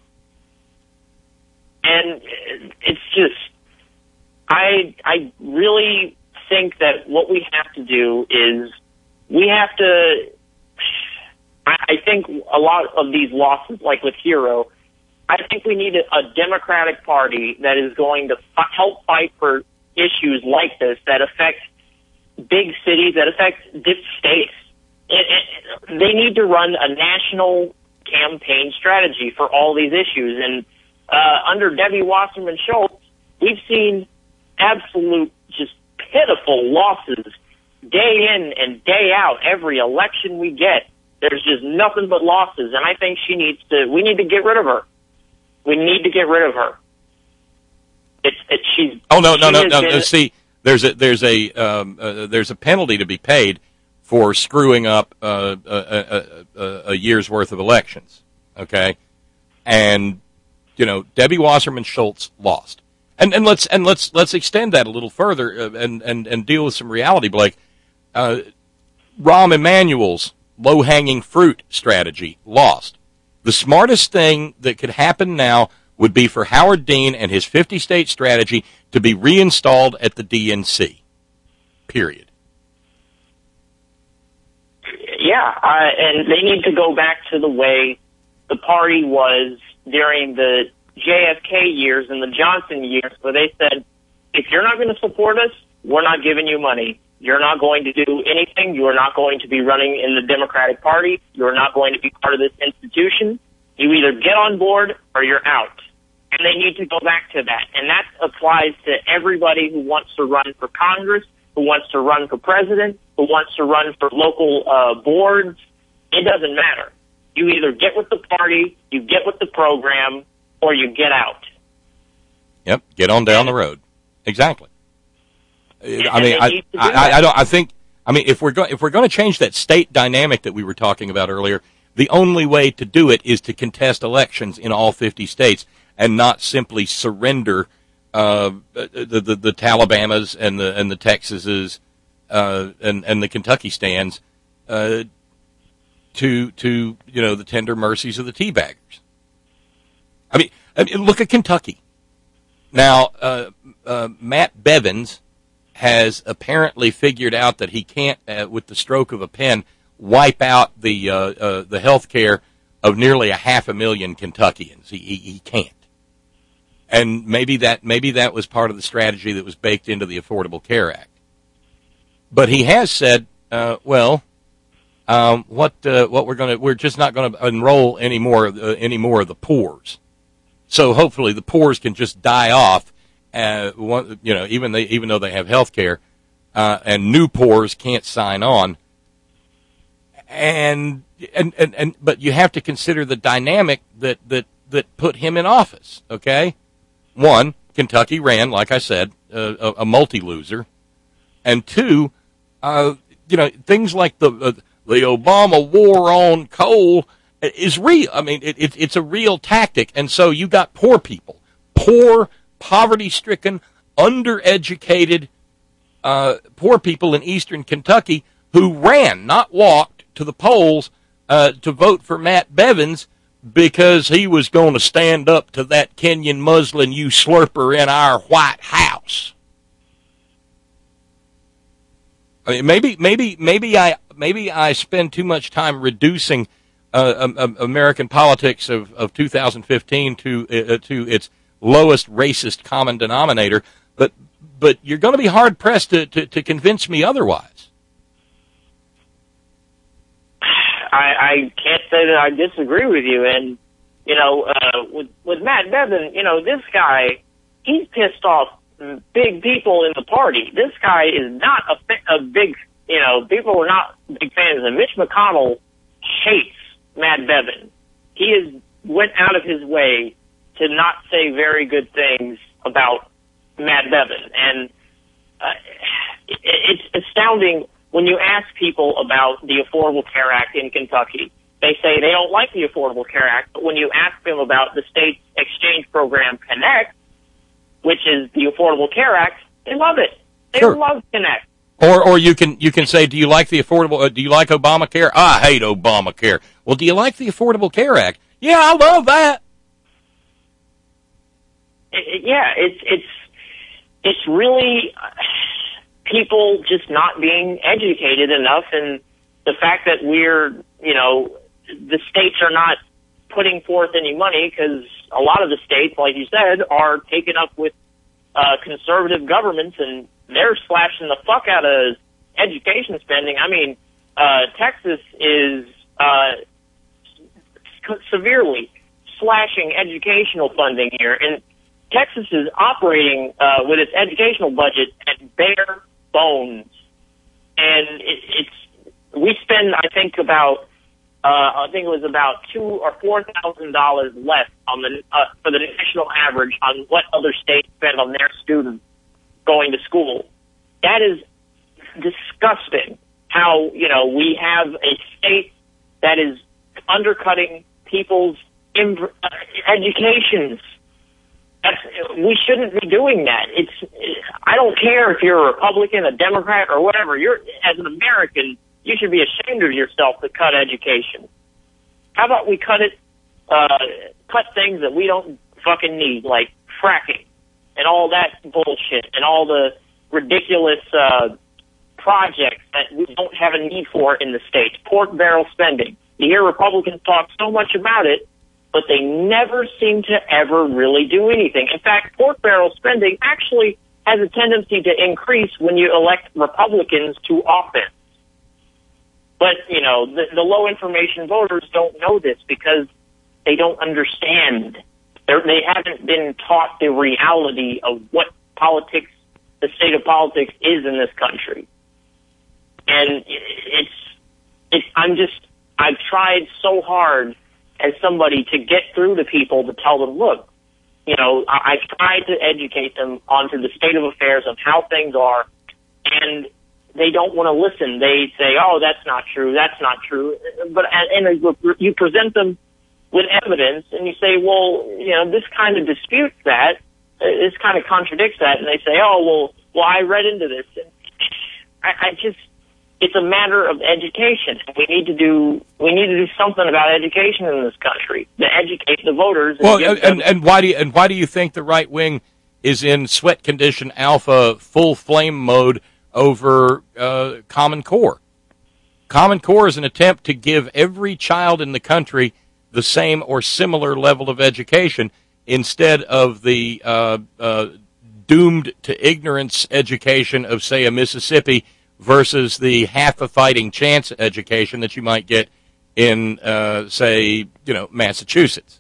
And it's just, I, I really think that what we have to do is we have to, I, I think a lot of these losses, like with Hero, I think we need a, a Democratic Party that is going to f- help fight for issues like this that affect big cities, that affect different states. It, it, they need to run a national campaign strategy for all these issues. And uh, under Debbie Wasserman Schultz, we've seen absolute just pitiful losses day in and day out. Every election we get, there's just nothing but losses. And I think she needs to, we need to get rid of her. We need to get rid of her. It's, it's she's. Oh no, no, she no, has no, been- no. See, there's a there's a um, uh, there's a penalty to be paid for screwing up uh, a, a, a, a year's worth of elections. Okay, and you know Debbie Wasserman Schultz lost, and and let's and let's let's extend that a little further uh, and and and deal with some reality, Blake. Uh, Rahm Emanuel's low hanging fruit strategy lost. The smartest thing that could happen now would be for Howard Dean and his fifty-state strategy to be reinstalled at the D N C. Period. Yeah, uh, and they need to go back to the way the party was during the J F K years and the Johnson years, where they said, if you're not going to support us, we're not giving you money. You're not going to do anything. You are not going to be running in the Democratic Party. You are not going to be part of this institution. You either get on board or you're out. And they need to go back to that. And that applies to everybody who wants to run for Congress, who wants to run for president, who wants to run for local uh, boards. It doesn't matter. You either get with the party, you get with the program, or you get out. Yep, get on down the road. Exactly. I And mean, they I, need to do I, that. I don't. I think. I mean, if we're going, if we're going to change that state dynamic that we were talking about earlier, the only way to do it is to contest elections in all fifty states and not simply surrender uh, the, the the Talabamas and the and the Texases uh, and and the Kentucky stands uh, to to you know the tender mercies of the teabaggers. I mean, I mean, look at Kentucky. Now, uh, uh, Matt Bevins has apparently figured out that he can't, uh, with the stroke of a pen, wipe out the uh, uh, the health care of nearly a half a million Kentuckians. He, he he can't, and maybe that maybe that was part of the strategy that was baked into the Affordable Care Act. But he has said, uh, well, um, what uh, what we're going to we're just not going to enroll any more uh, any more of the poors. So hopefully the poors can just die off. Uh, one, you know, even they, even though they have health care, uh, and new poors can't sign on. And, and, and, and, but you have to consider the dynamic that, that, that put him in office. Okay. One, Kentucky ran, like I said, uh, a, a multi-loser. And two, uh, you know, things like the, uh, the Obama war on coal is real. I mean, it, it, it's a real tactic. And so you got poor people, poor, poverty-stricken, undereducated, uh, poor people in eastern Kentucky who ran, not walked, to the polls uh, to vote for Matt Bevins because he was going to stand up to that Kenyan Muslim you slurper in our White House. I mean, maybe, maybe, maybe I, maybe I spend too much time reducing uh, um, American politics of, of two thousand fifteen to uh, to its lowest racist common denominator, but but you're going to be hard pressed to, to, to convince me otherwise. I, I can't say that I disagree with you. And, you know, uh, with, with Matt Bevin, you know, this guy, he's pissed off big people in the party. This guy is not a, a big you know, people were not big fans of him. Mitch McConnell hates Matt Bevin. He has went out of his way to not say very good things about Matt Bevin. And uh, it, it's astounding when you ask people about the Affordable Care Act in Kentucky. They say they don't like the Affordable Care Act, but when you ask them about the state's exchange program, Connect, which is the Affordable Care Act, they love it. They Sure. love Connect. Or, or you can you can say, do you like the affordable? Uh, do you like Obamacare? I hate Obamacare. Well, do you like the Affordable Care Act? Yeah, I love that. It, it, yeah, it's it's it's really uh, people just not being educated enough, and the fact that we're, you know, the states are not putting forth any money because a lot of the states, like you said, are taken up with uh, conservative governments, and they're slashing the fuck out of education spending. I mean, uh, Texas is uh, severely slashing educational funding here, and Texas is operating uh, with its educational budget at bare bones, and it, it's we spend, I think, about uh, I think it was about two or four thousand dollars less on the uh, for the national average on what other states spend on their students going to school. That is disgusting. How, you know, we have a state that is undercutting people's imp- uh, educations. That's, we shouldn't be doing that. It's, I don't care if you're a Republican, a Democrat, or whatever. You're, as an American, you should be ashamed of yourself to cut education. How about we cut it, uh, cut things that we don't fucking need, like fracking and all that bullshit and all the ridiculous uh, projects that we don't have a need for in the states. Pork barrel spending. You hear Republicans talk so much about it, but they never seem to ever really do anything. In fact, pork barrel spending actually has a tendency to increase when you elect Republicans to office. But, you know, the, the low information voters don't know this because they don't understand. They're, they haven't been taught the reality of what politics, the state of politics is in this country. And it's, it's, I'm just, I've tried so hard as somebody to get through to people to tell them, look, you know, I, I tried to educate them onto the state of affairs of how things are, and they don't want to listen. They say, oh, that's not true, that's not true. But, and, and you present them with evidence, and you say, well, you know, this kind of disputes that, this kind of contradicts that, and they say, oh, well, well, I read into this. And I, I just, it's a matter of education. We need to do, we need to do something about education in this country to educate the voters. And Well, give and, them- and why do you, and why do you think the right wing is in sweat condition alpha full flame mode over uh, Common Core? Common Core is an attempt to give every child in the country the same or similar level of education instead of the uh, uh, doomed to ignorance education of, say, a Mississippi versus the half a fighting chance education that you might get in, uh, say, you know, Massachusetts.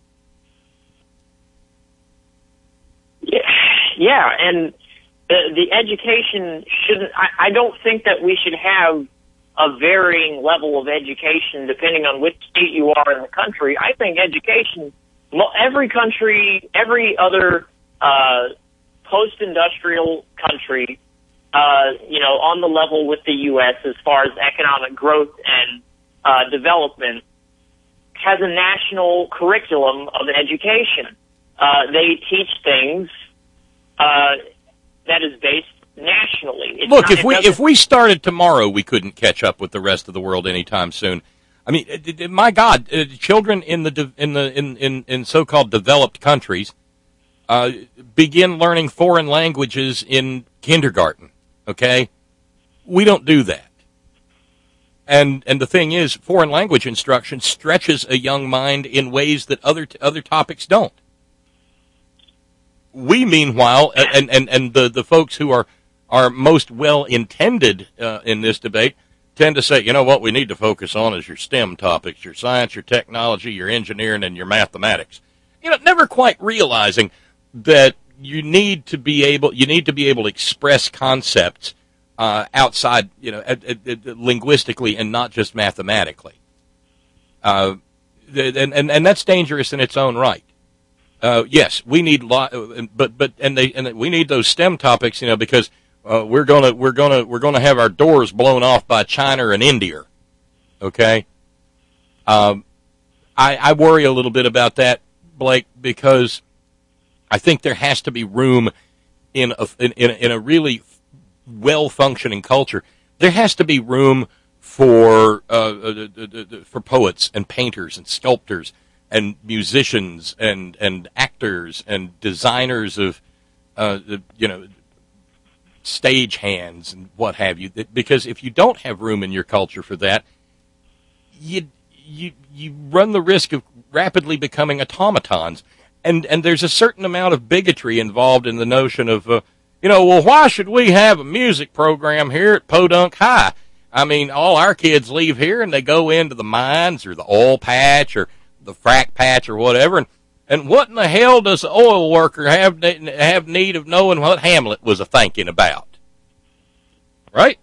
Yeah, yeah, and the, the education shouldn't. I, I don't think that we should have a varying level of education depending on which state you are in the country. I think education, well, every country, every other uh, post-industrial country, uh, you know, on the level with the U S as far as economic growth and uh, development, has a national curriculum of education. Uh, they teach things uh, that is based nationally. It's Look, not, if we if we started tomorrow, we couldn't catch up with the rest of the world anytime soon. I mean, uh, my God, uh, children in the de- in the in, in, in so-called developed countries uh, begin learning foreign languages in kindergarten. Okay, we don't do that. And and the thing is, foreign language instruction stretches a young mind in ways that other t- other topics don't. We, meanwhile, and and, and the, the folks who are, are most well-intended uh, in this debate tend to say, you know, what we need to focus on is your STEM topics, your science, your technology, your engineering, and your mathematics. You know, never quite realizing that you need to be able you need to be able to express concepts uh, outside, you know, at, at, at, linguistically and not just mathematically. Uh, and, and and that's dangerous in its own right. Uh, yes, we need lo- but but and they and we need those STEM topics, you know, because uh, we're gonna we're gonna we're gonna have our doors blown off by China and India. Okay, um, I, I worry a little bit about that, Blake, because I think there has to be room in a in, in a really well functioning culture. There has to be room for uh, uh, for poets and painters and sculptors and musicians and, and actors and designers of uh, you know stage hands and what have you. Because if you don't have room in your culture for that, you you you run the risk of rapidly becoming automatons. And and there's a certain amount of bigotry involved in the notion of uh, you know well why should we have a music program here at Podunk High? I mean, all our kids leave here and they go into the mines or the oil patch or the frack patch or whatever. And, and what in the hell does the oil worker have have need of knowing what Hamlet was a thinking about? Right?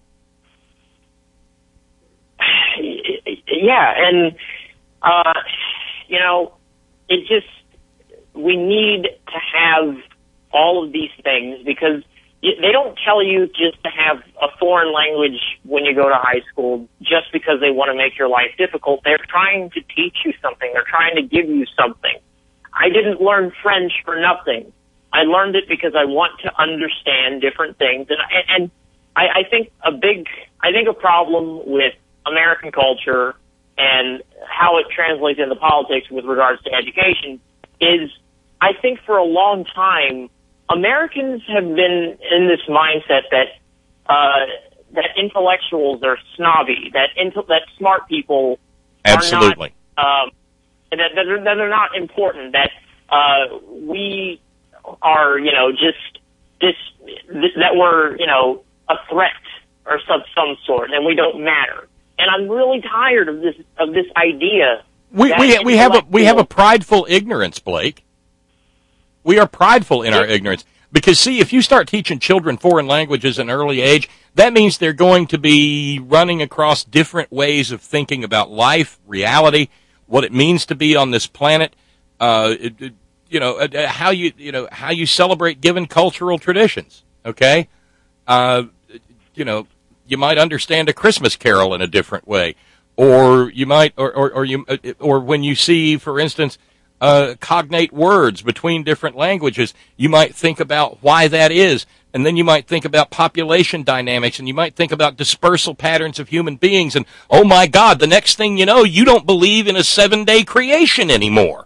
Yeah, and, uh, you know, it just, we need to have all of these things because they don't tell you just to have a foreign language when you go to high school just because they want to make your life difficult. They're trying to teach you something. They're trying to give you something. I didn't learn French for nothing. I learned it because I want to understand different things. And, and I, I think a big, I think a problem with American culture and how it translates into politics with regards to education is I think for a long time, Americans have been in this mindset that uh, that intellectuals are snobby, that intel- that smart people Absolutely. are not, um, that, that, they're, that they're not important, that uh, we are, you know, just this, this that we're, you know, a threat or some some sort, and we don't matter. And I'm really tired of this of this idea. We we we have a we have a prideful ignorance, Blake. We are prideful in our ignorance. Because, see, if you start teaching children foreign languages at an early age, that means they're going to be running across different ways of thinking about life, reality, what it means to be on this planet, uh, it, it, you know, uh, how you, you know, how you celebrate given cultural traditions, okay? Uh, you know, you might understand a Christmas carol in a different way. Or you might, or, or, or you, or when you see, for instance, Uh, cognate words between different languages, you might think about why that is, and then you might think about population dynamics, and you might think about dispersal patterns of human beings, and oh my God, the next thing you know, you don't believe in a seven-day creation anymore.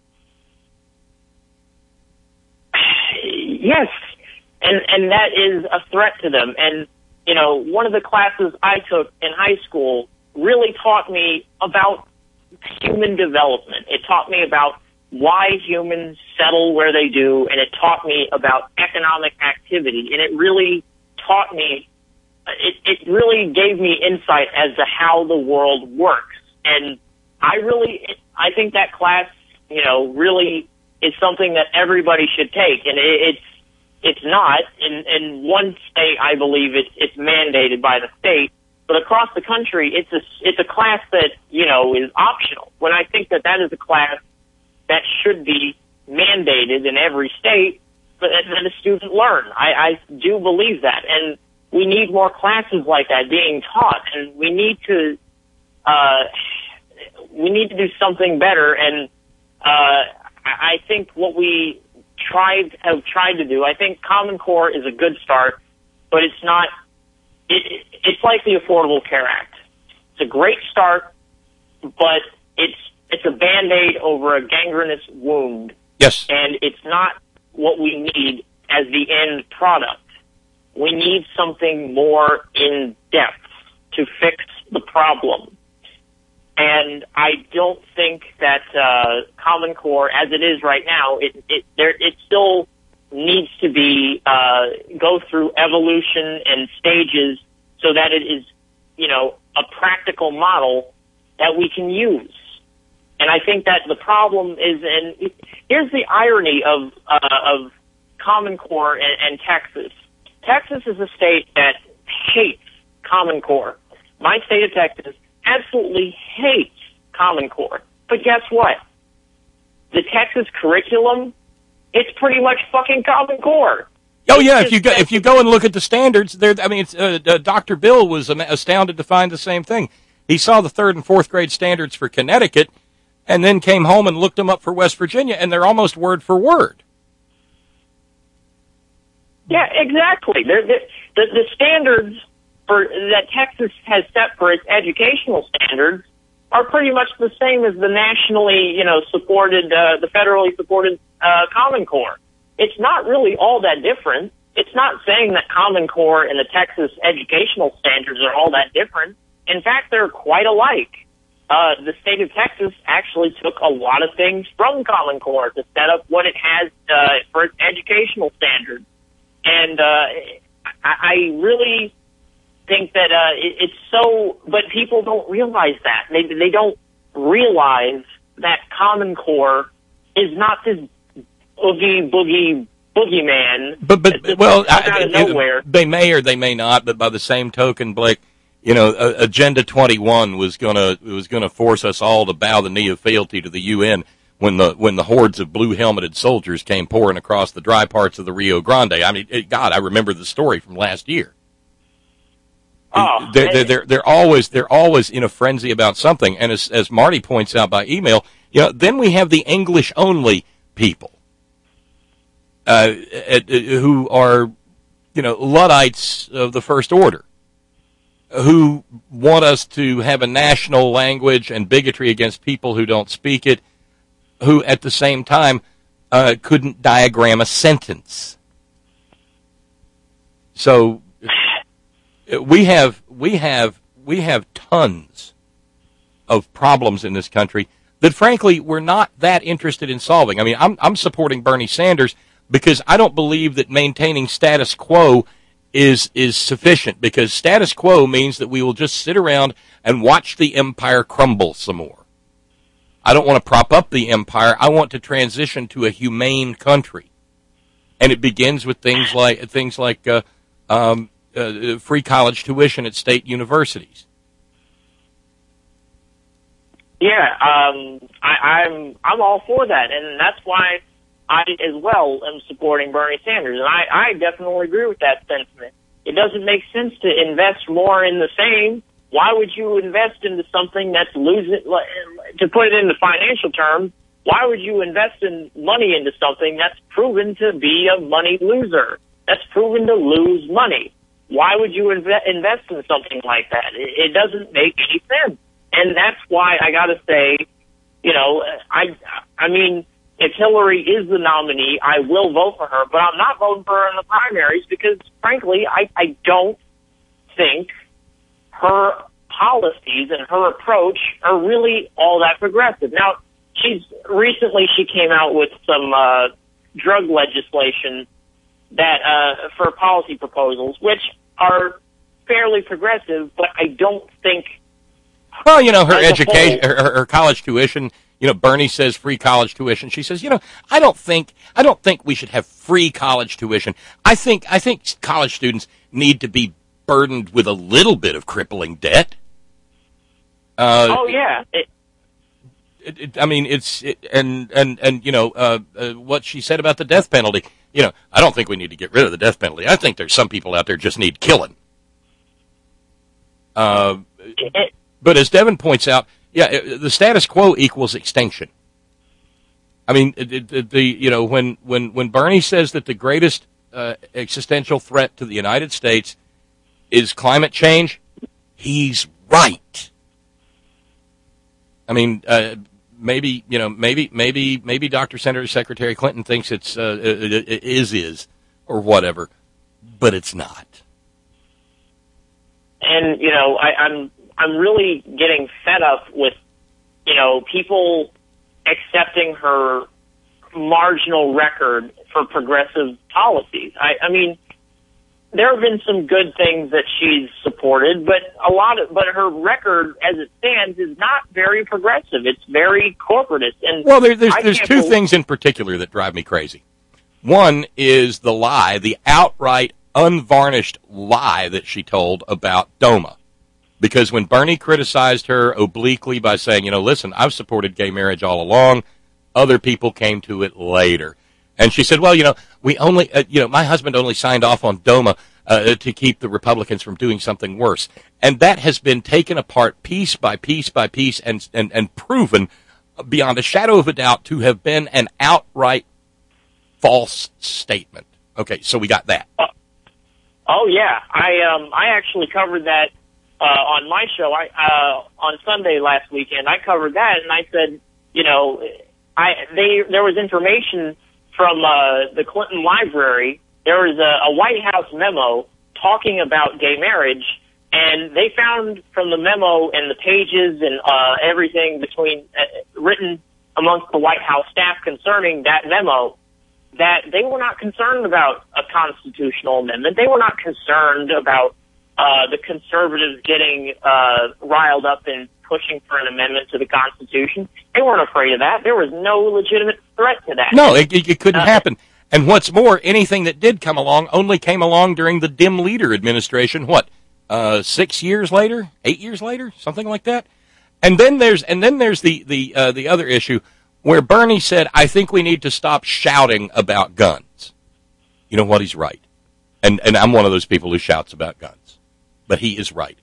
Yes, and and that is a threat to them. And, you know, one of the classes I took in high school really taught me about human development. It taught me about why humans settle where they do, and it taught me about economic activity, and it really taught me, it, it really gave me insight as to how the world works. And I really, I think that class, you know, really is something that everybody should take, and it, it's, it's not. In, in one state, I believe it's, it's mandated by the state, but across the country, it's a, it's a class that, you know, is optional. When I think that that is a class that should be mandated in every state, but that, that a student learn. I, I do believe that. And we need more classes like that being taught. And we need to, uh, we need to do something better. And, uh, I think what we tried, have tried to do, I think Common Core is a good start, but it's not, it, it's like the Affordable Care Act. It's a great start, but it's, it's a Band-Aid over a gangrenous wound. Yes. And it's not what we need as the end product. We need something more in depth to fix the problem. And I don't think that uh, Common Core, as it is right now, it it there it still needs to be uh, go through evolution and stages so that it is, you know, a practical model that we can use. And I think that the problem is, and here's the irony of uh, of Common Core and, and Texas. Texas is a state that hates Common Core. My state of Texas absolutely hates Common Core. But guess what? The Texas curriculum, it's pretty much fucking Common Core. Oh yeah, if you go if you go and look at the standards, there. I mean, it's, uh, uh, Doctor Bill was astounded to find the same thing. He saw the third and fourth grade standards for Connecticut, and then came home and looked them up for West Virginia, and they're almost word for word. Yeah, exactly. They're, they're, the the standards for that Texas has set for its educational standards are pretty much the same as the nationally, you know, supported, uh, the federally supported uh, Common Core. It's not really all that different. It's not saying that Common Core and the Texas educational standards are all that different. In fact, they're quite alike. Uh, the state of Texas actually took a lot of things from Common Core to set up what it has uh, for its educational standards. And uh, I, I really think that uh, it, it's so, but people don't realize that. They they don't realize that Common Core is not this boogie boogie boogeyman. But but well, out of nowhere. They may or they may not. But by the same token, Blake, you know, uh, Agenda twenty-one was gonna was gonna force us all to bow the knee of fealty to the U N when the when the hordes of blue helmeted soldiers came pouring across the dry parts of the Rio Grande. I mean, it, God, I remember the story from last year. Oh, they're, they're, they're, they're always they're always in a frenzy about something. And as as Marty points out by email, you know, then we have the English only people. Uh, who are, you know, Luddites of the first order, who want us to have a national language and bigotry against people who don't speak it, who at the same time uh, couldn't diagram a sentence. So we have we have we have tons of problems in this country that, frankly, we're not that interested in solving. I mean, I'm I'm supporting Bernie Sanders because I don't believe that maintaining status quo is is sufficient, because status quo means that we will just sit around and watch the empire crumble some more. I don't want to prop up the empire. I want to transition to a humane country. And it begins with things like things like uh, um, uh, free college tuition at state universities. Yeah, um, I, I'm I'm all for that, and that's why I, as well, am supporting Bernie Sanders, and I, I definitely agree with that sentiment. It doesn't make sense to invest more in the same. Why would you invest into something that's losing, to put it into financial terms, why would you invest in money into something that's proven to be a money loser, that's proven to lose money? Why would you inve- invest in something like that? It, it doesn't make any sense. And that's why I gotta say, you know, I, I mean, if Hillary is the nominee, I will vote for her, but I'm not voting for her in the primaries because, frankly, I, I don't think her policies and her approach are really all that progressive. Now, she's recently she came out with some uh, drug legislation that uh, for policy proposals, which are fairly progressive, but I don't think. Well, you know, her education, her, her college tuition. You know, Bernie says free college tuition. She says, you know, I don't think I don't think we should have free college tuition. I think I think college students need to be burdened with a little bit of crippling debt. Uh, oh yeah. It, it, it, I mean, it's it, and and and you know uh, uh, what she said about the death penalty. You know, I don't think we need to get rid of the death penalty. I think there's some people out there just need killing. Uh, it, but as Devin points out. Yeah, the status quo equals extinction. I mean, it, it, the you know when, when, when Bernie says that the greatest uh, existential threat to the United States is climate change, he's right. I mean, uh, maybe you know, maybe maybe maybe Doctor Senator Secretary Clinton thinks it's uh, it, it is is or whatever, but it's not. And you know, I, I'm. I'm really getting fed up with, you know, people accepting her marginal record for progressive policies. I, I mean, there have been some good things that she's supported, but a lot of, but her record as it stands is not very progressive. It's very corporatist. And well, there, there's I there's can't two believe- things in particular that drive me crazy. One is the lie, the outright, unvarnished lie that she told about DOMA. Because when Bernie criticized her obliquely by saying, you know, listen, I've supported gay marriage all along, other people came to it later. And she said, well, you know, we only, uh, you know, my husband only signed off on DOMA uh, to keep the Republicans from doing something worse. And that has been taken apart piece by piece by piece and, and, and proven beyond a shadow of a doubt to have been an outright false statement. Okay, so we got that. Uh, oh, yeah. I um I actually covered that uh, on my show. I uh, on Sunday last weekend, I covered that, and I said, you know, I they there was information from uh, the Clinton Library. There was a, a White House memo talking about gay marriage, and they found from the memo and the pages and uh, everything between uh, written amongst the White House staff concerning that memo that they were not concerned about a constitutional amendment. They were not concerned about uh, the conservatives getting uh, riled up and pushing for an amendment to the Constitution. They weren't afraid of that. There was no legitimate threat to that. No, it, it couldn't Uh, happen. And what's more, anything that did come along only came along during the dim leader administration. What, uh, six years later, eight years later, something like that. And then there's and then there's the the uh, the other issue where Bernie said, "I think we need to stop shouting about guns." You know what? He's right, and and I'm one of those people who shouts about guns, but he is right.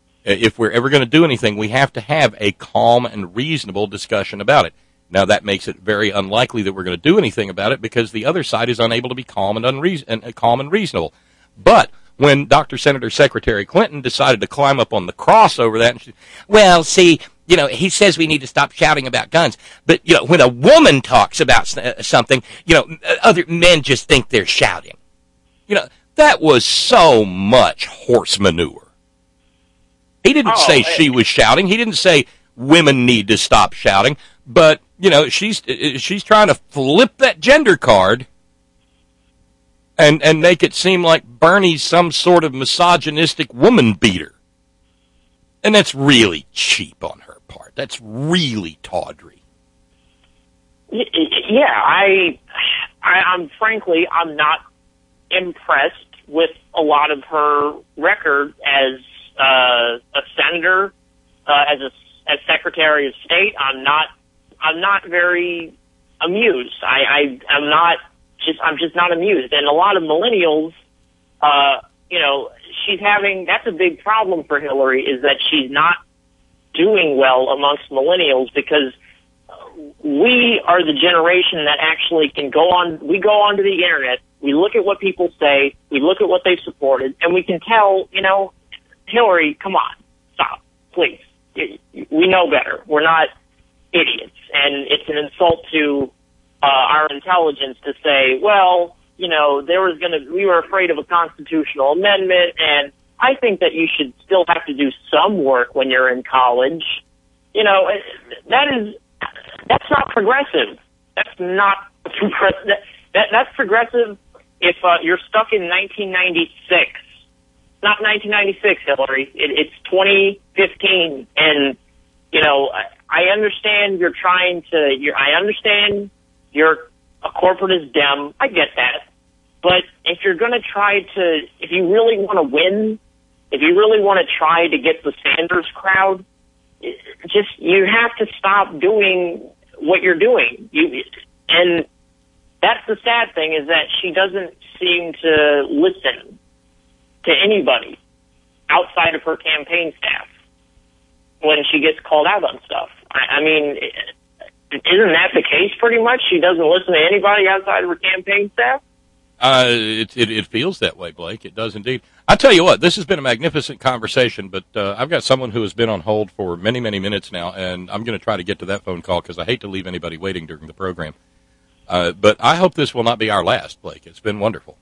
If we're ever going to do anything, we have to have a calm and reasonable discussion about it. Now, that makes it very unlikely that we're going to do anything about it because the other side is unable to be calm and, unreason- and uh, calm and reasonable. But when Doctor Senator Secretary Clinton decided to climb up on the cross over that, and she, well, see, you know, he says we need to stop shouting about guns. But, you know, when a woman talks about uh, something, you know, other men just think they're shouting. You know, that was so much horse manure. He didn't Oh, say hey. she was shouting. He didn't say women need to stop shouting. But, you know, she's she's trying to flip that gender card and and make it seem like Bernie's some sort of misogynistic woman beater. And that's really cheap on her part. That's really tawdry. Y- y- Yeah, I, I, I'm frankly, I'm not impressed with a lot of her record as uh, a senator, uh, as a as Secretary of State. I'm not, I'm not very amused. I, I, I'm not just, I'm just not amused. And a lot of millennials, uh, you know, she's having. That's a big problem for Hillary, is that she's not doing well amongst millennials because we are the generation that actually can go on, we go onto the internet, we look at what people say, we look at what they've supported, and we can tell, you know, Hillary, come on, stop, please. We know better. We're not idiots. And it's an insult to uh, our intelligence to say, well, you know, there was going to, we were afraid of a constitutional amendment, and I think that you should still have to do some work when you're in college. You know, that is, that's not progressive. That's not progressive. That, that, that's progressive if uh, you're stuck in nineteen ninety-six. Not nineteen ninety-six, Hillary. It, it's twenty fifteen, and you know I, I understand you're trying to. You're, I understand you're a corporatist Dem. I get that, but if you're going to try to, if you really want to win, if you really want to try to get the Sanders crowd, just you have to stop doing what you're doing. You and that's the sad thing, is that she doesn't seem to listen to anybody outside of her campaign staff when she gets called out on stuff. I, I mean, isn't that the case pretty much? She doesn't listen to anybody outside of her campaign staff? Uh, it, it, it feels that way, Blake. It does indeed. I tell you what, this has been a magnificent conversation, but uh, I've got someone who has been on hold for many, many minutes now, and I'm going to try to get to that phone call because I hate to leave anybody waiting during the program. Uh, but I hope this will not be our last, Blake. It's been wonderful.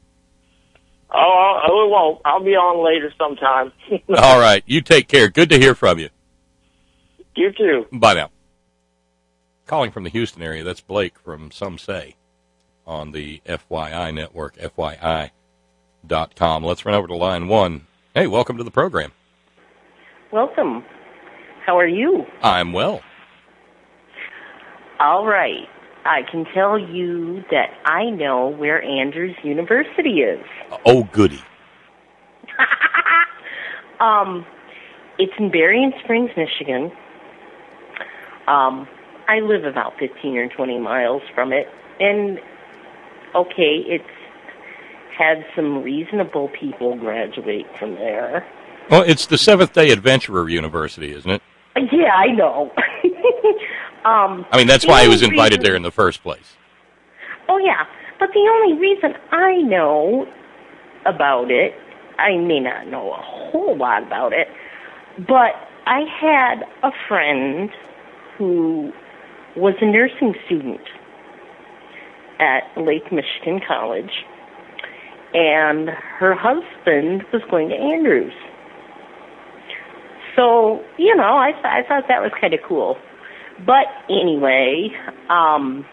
Oh, oh, it won't. I'll be on later sometime. All right. You take care. Good to hear from you. You too. Bye now. Calling from the Houston area, that's Blake from Some Say on the F Y I network, F Y I dot com. Let's run over to line one. Hey, welcome to the program. Welcome. How are you? I'm well. All right. I can tell you that I know where Andrews University is. Oh, goody. Um, it's in Berrien Springs, Michigan. Um, I live about fifteen or twenty miles from it, and okay, it's had some reasonable people graduate from there. Well, it's the Seventh-day Adventurer University, isn't it? Yeah, I know. um, I mean, that's the why he was only invited reason- there in the first place. Oh, yeah. But the only reason I know about it, I may not know a whole lot about it, but I had a friend who was a nursing student at Lake Michigan College, and her husband was going to Andrews. So, you know, I, th- I thought that was kind of cool. But anyway, um,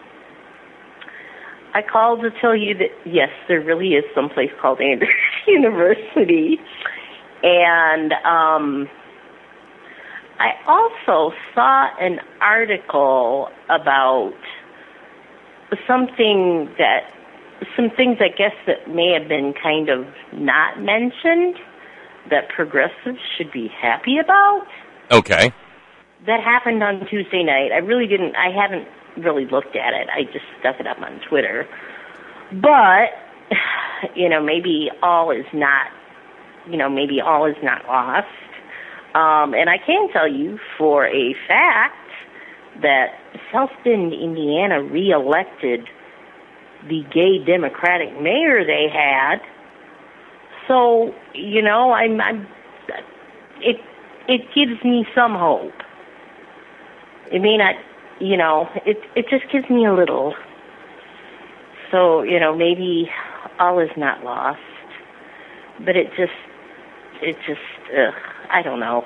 I called to tell you that, yes, there really is some place called Andrews University. And um, I also saw an article about something that, some things I guess that may have been kind of not mentioned that progressives should be happy about. Okay. That happened on Tuesday night. I really didn't, I haven't really looked at it. I just stuck it up on Twitter. But, you know, maybe all is not, you know, maybe all is not lost. Um, and I can tell you for a fact that South Bend, Indiana reelected the gay Democratic mayor they had. So, you know, I'm, I'm it it gives me some hope. It may not, you know, it it just gives me a little. So, you know, maybe all is not lost. But it just, it just, ugh, I don't know.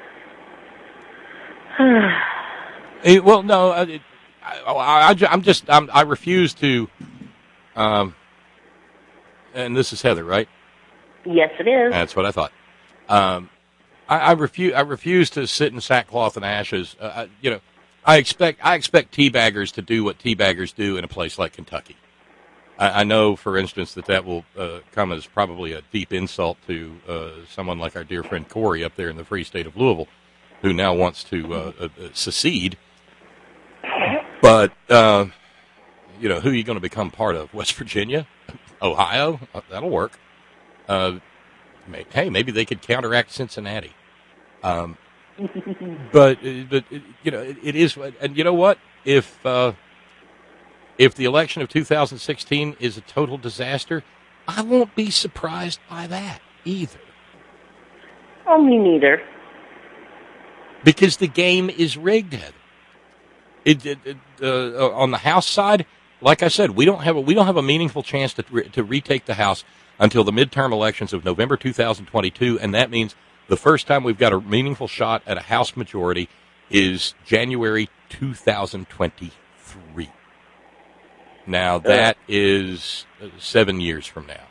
Eh, well, no, uh, it, I, I, I, I'm just, I'm, I refuse to, um, and this is Heather, right? Yes, it is. That's what I thought. Um, I, I refuse. I refuse to sit in sackcloth and ashes. Uh, I, you know, I expect. I expect teabaggers to do what teabaggers do in a place like Kentucky. I, I know, for instance, that that will uh, come as probably a deep insult to uh, someone like our dear friend Corey up there in the free state of Louisville, who now wants to uh, uh, secede. But uh, you know, who are you going to become part of? West Virginia, Ohio? Uh, that'll work. Uh, may, hey, maybe they could counteract Cincinnati. Um, but, but you know, it, it is, and you know what? If uh, if the election of two thousand sixteen is a total disaster, I won't be surprised by that either. Oh, me neither. Because the game is rigged, Heather. It, it, it, uh, on the House side, like I said, we don't have a, we don't have a meaningful chance to re, to retake the House until the midterm elections of November two thousand twenty-two, and that means the first time we've got a meaningful shot at a House majority is January two thousand twenty-three. Now, that is seven years from now.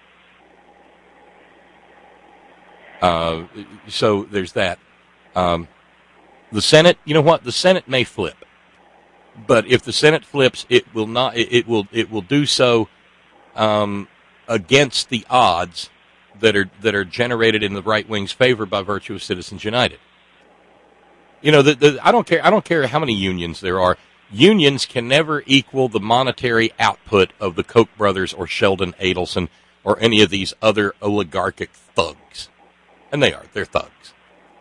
Uh, so there's that. Um, the Senate, you know what? The Senate may flip. But if the Senate flips, it will not. It, it will. It will do so um, against the odds that are that are generated in the right wing's favor by virtue of Citizens United. You know, the, the, I don't care. I don't care how many unions there are. Unions can never equal the monetary output of the Koch brothers or Sheldon Adelson or any of these other oligarchic thugs, and they are. They're thugs.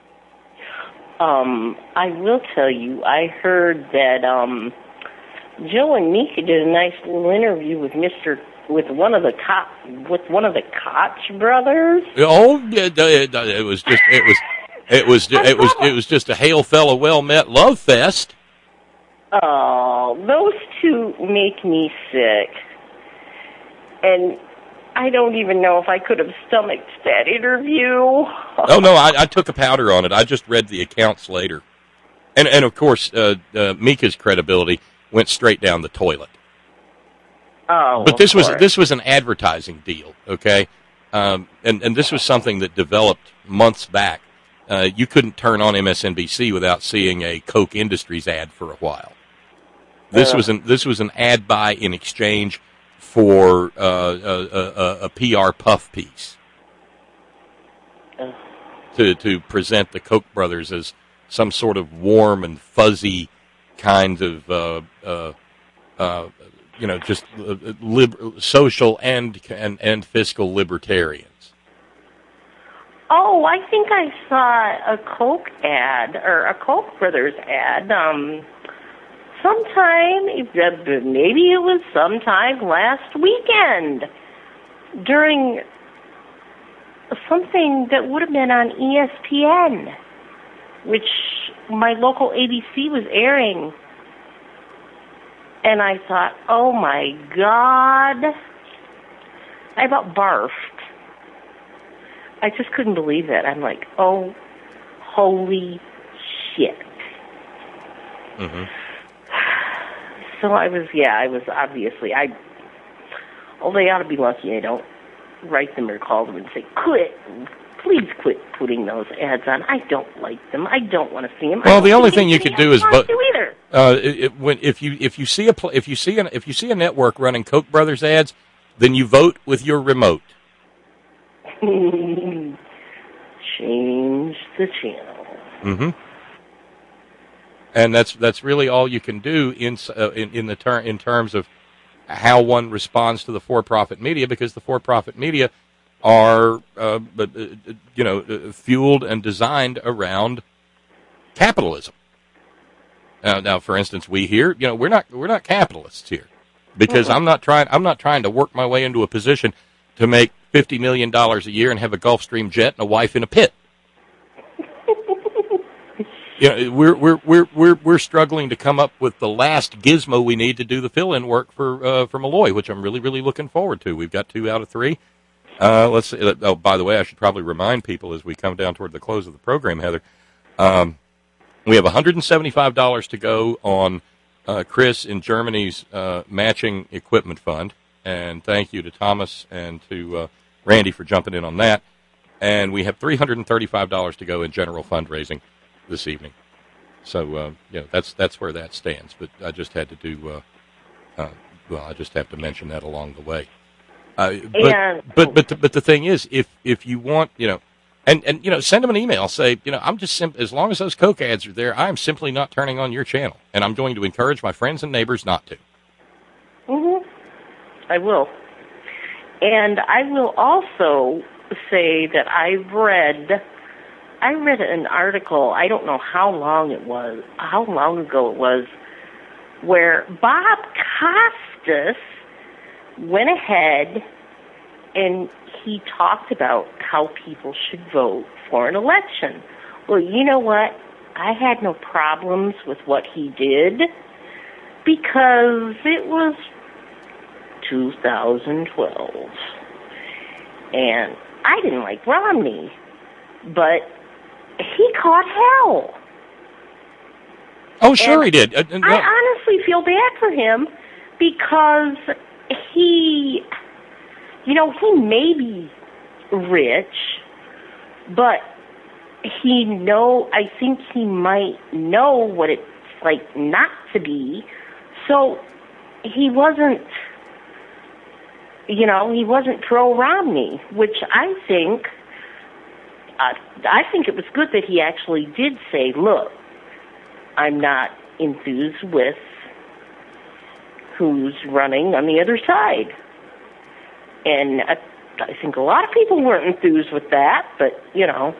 Um, I will tell you, I heard that um, Joe and Mika did a nice little interview with Mister with one of the Co- with one of the Koch brothers. Oh, it, it, it was just it was it was it was it was just a hail fellow well met love fest. Oh, those two make me sick, and I don't even know if I could have stomached that interview. Oh, no, I, I took a powder on it. I just read the accounts later. And, and of course, uh, uh, Mika's credibility went straight down the toilet. Oh, But this of was course. this was an advertising deal, okay? Um, and, and this was something that developed months back. Uh, you couldn't turn on M S N B C without seeing a Koch Industries ad for a while. This Yeah. was an this was an ad buy in exchange for uh, a, a, a P R puff piece. Ugh. to to present the Koch brothers as some sort of warm and fuzzy kind of uh, uh, uh, you know just lib- social and, and and fiscal libertarians. Oh, I think I saw a Coke ad, or a Koch brothers ad, um, sometime, maybe it was sometime last weekend, during something that would have been on E S P N, which my local A B C was airing. And I thought, oh my God, I about barfed. I just couldn't believe it. I'm like, oh, holy shit. Mm-hmm. So I was, yeah, I was obviously, I, oh, they ought to be lucky I don't write them or call them and say, quit, please quit putting those ads on. I don't like them. I don't want to see them. Well, the only thing you could do is vote. Either. Uh, it, it, when if you if you see a pl- if you see an if you see a network running Koch brothers ads, then you vote with your remote. Change the channel. Mm-hmm. And that's that's really all you can do in uh, in, in the ter- in terms of how one responds to the for-profit media, because the for-profit media are uh, uh, you know uh, fueled and designed around capitalism. Uh, now, for instance, we here, you know, we're not we're not capitalists here, because mm-hmm. I'm not trying I'm not trying to work my way into a position to make fifty million dollars a year and have a Gulfstream jet and a wife in a pit. You know, we're we're we're we're we're struggling to come up with the last gizmo we need to do the fill-in work for uh, for Malloy, which I'm really really looking forward to. We've got two out of three. Uh, let's see. Oh, by the way, I should probably remind people as we come down toward the close of the program, Heather. Um, we have one hundred seventy-five dollars to go on uh, Chris in Germany's uh, matching equipment fund, and thank you to Thomas and to uh, Randy for jumping in on that. And we have three hundred thirty-five dollars to go in general fundraising this evening. So, uh, you know, that's that's where that stands. But I just had to do, uh, uh, well, I just have to mention that along the way. Uh, but, and, but but the, but the thing is, if if you want, you know, and, and you know, send them an email. Say, you know, I'm just sim- as long as those Coke ads are there, I'm simply not turning on your channel, and I'm going to encourage my friends and neighbors not to. Mm-hmm. I will, and I will also say that I've read. I read an article, I don't know how long it was, how long ago it was, where Bob Costas went ahead and he talked about how people should vote for an election. Well, you know what? I had no problems with what he did because it was two thousand twelve. And I didn't like Romney, but he caught hell. Oh, sure and he did. Uh, I honestly feel bad for him because he, you know, he may be rich, but he know, I think he might know what it's like not to be. So he wasn't, you know, he wasn't pro-Romney, which I think Uh, I think it was good that he actually did say, look, I'm not enthused with who's running on the other side. And I, I think a lot of people weren't enthused with that, but, you know.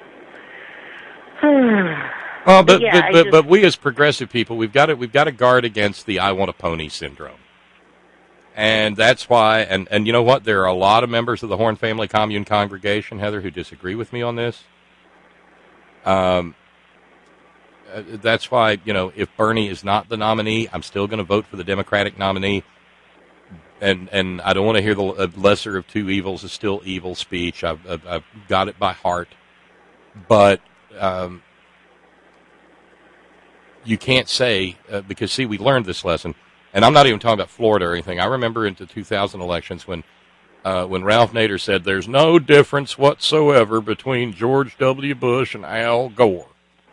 Well, but, yeah, but, but, just, but we as progressive people, we've got to, we've got to guard against the I want a pony syndrome. And that's why, and, and you know what, there are a lot of members of the Horn Family Commune congregation, Heather, who disagree with me on this. Um, uh, that's why, you know, if Bernie is not the nominee, I'm still going to vote for the Democratic nominee. And and I don't want to hear the uh, lesser of two evils is still evil speech. I've, I've, I've got it by heart. But um, you can't say, uh, because, see, we learned this lesson. And I'm not even talking about Florida or anything. I remember in the two thousand elections when uh, when Ralph Nader said there's no difference whatsoever between George W. Bush and Al Gore.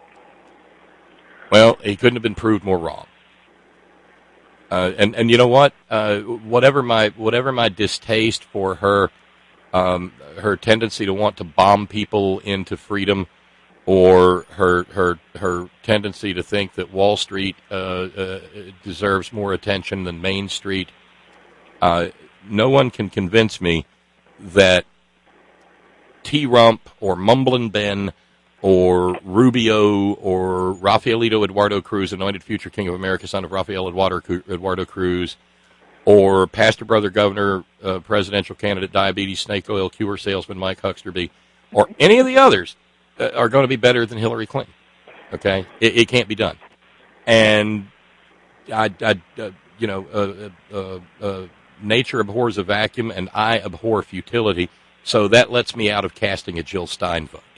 Well, he couldn't have been proved more wrong. Uh, and and you know what? Uh, whatever my whatever my distaste for her um, her tendency to want to bomb people into freedom or her her her tendency to think that Wall Street uh, uh, deserves more attention than Main Street. Uh, no one can convince me that T-Rump or Mumblin' Ben or Rubio or Rafaelito Eduardo Cruz, anointed future king of America, son of Rafael Eduardo, Eduardo Cruz, or pastor, brother, governor, uh, presidential candidate, diabetes, snake oil cure salesman Mike Hucksterby, or any of the others uh, are going to be better than Hillary Clinton. Okay? It, it can't be done. And, I, I uh, you know, uh, uh, uh, nature abhors a vacuum, and I abhor futility, so that lets me out of casting a Jill Stein vote.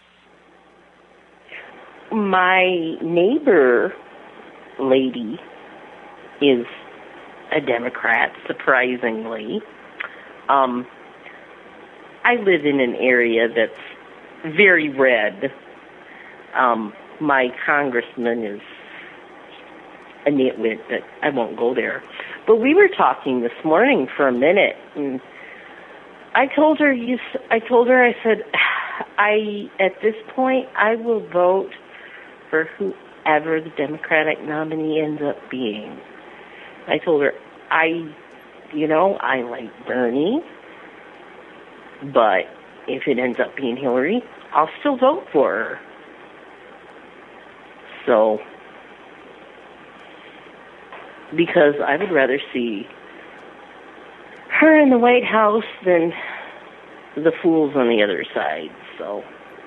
My neighbor lady is a Democrat, surprisingly. Um, I live in an area that's very red. Um, my congressman is a nitwit, but I won't go there. But we were talking this morning for a minute, and I told her, you, I told her, I said, I, at this point, I will vote for whoever the Democratic nominee ends up being. I told her, I, you know, I like Bernie, but if it ends up being Hillary, I'll still vote for her. So, because I would rather see her in the White House than the fools on the other side. So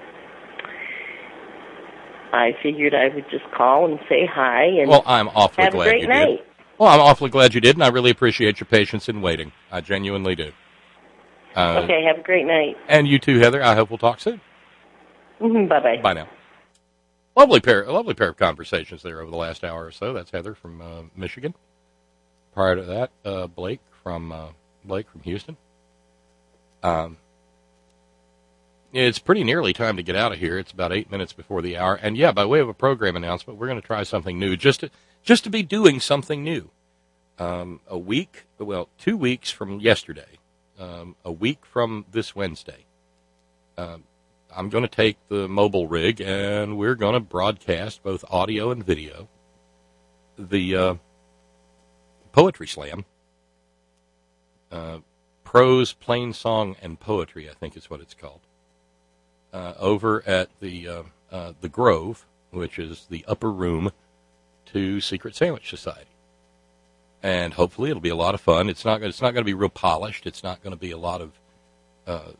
I figured I would just call and say hi and well, I'm awfully have glad a great you night. did. Well, I'm awfully glad you did, and I really appreciate your patience in waiting. I genuinely do. Uh, Okay, have a great night. And you too, Heather. I hope we'll talk soon. Mm-hmm, bye-bye. Bye now. Lovely pair, a lovely pair of conversations there over the last hour or so. That's Heather from uh, Michigan. Prior to that, uh, Blake from uh, Blake from Houston. Um, it's pretty nearly time to get out of here. It's about eight minutes before the hour, and yeah, by way of a program announcement, we're going to try something new, just to just to be doing something new. Um, a week, well, two weeks from yesterday, um, a week from this Wednesday. Um, I'm going to take the mobile rig, and we're going to broadcast both audio and video the uh, Poetry Slam, uh, prose, plain song, and poetry, I think is what it's called, uh, over at the uh, uh, the Grove, which is the upper room to Secret Sandwich Society. And hopefully it'll be a lot of fun. It's not it's not going to be real polished. It's not going to be a lot of uh,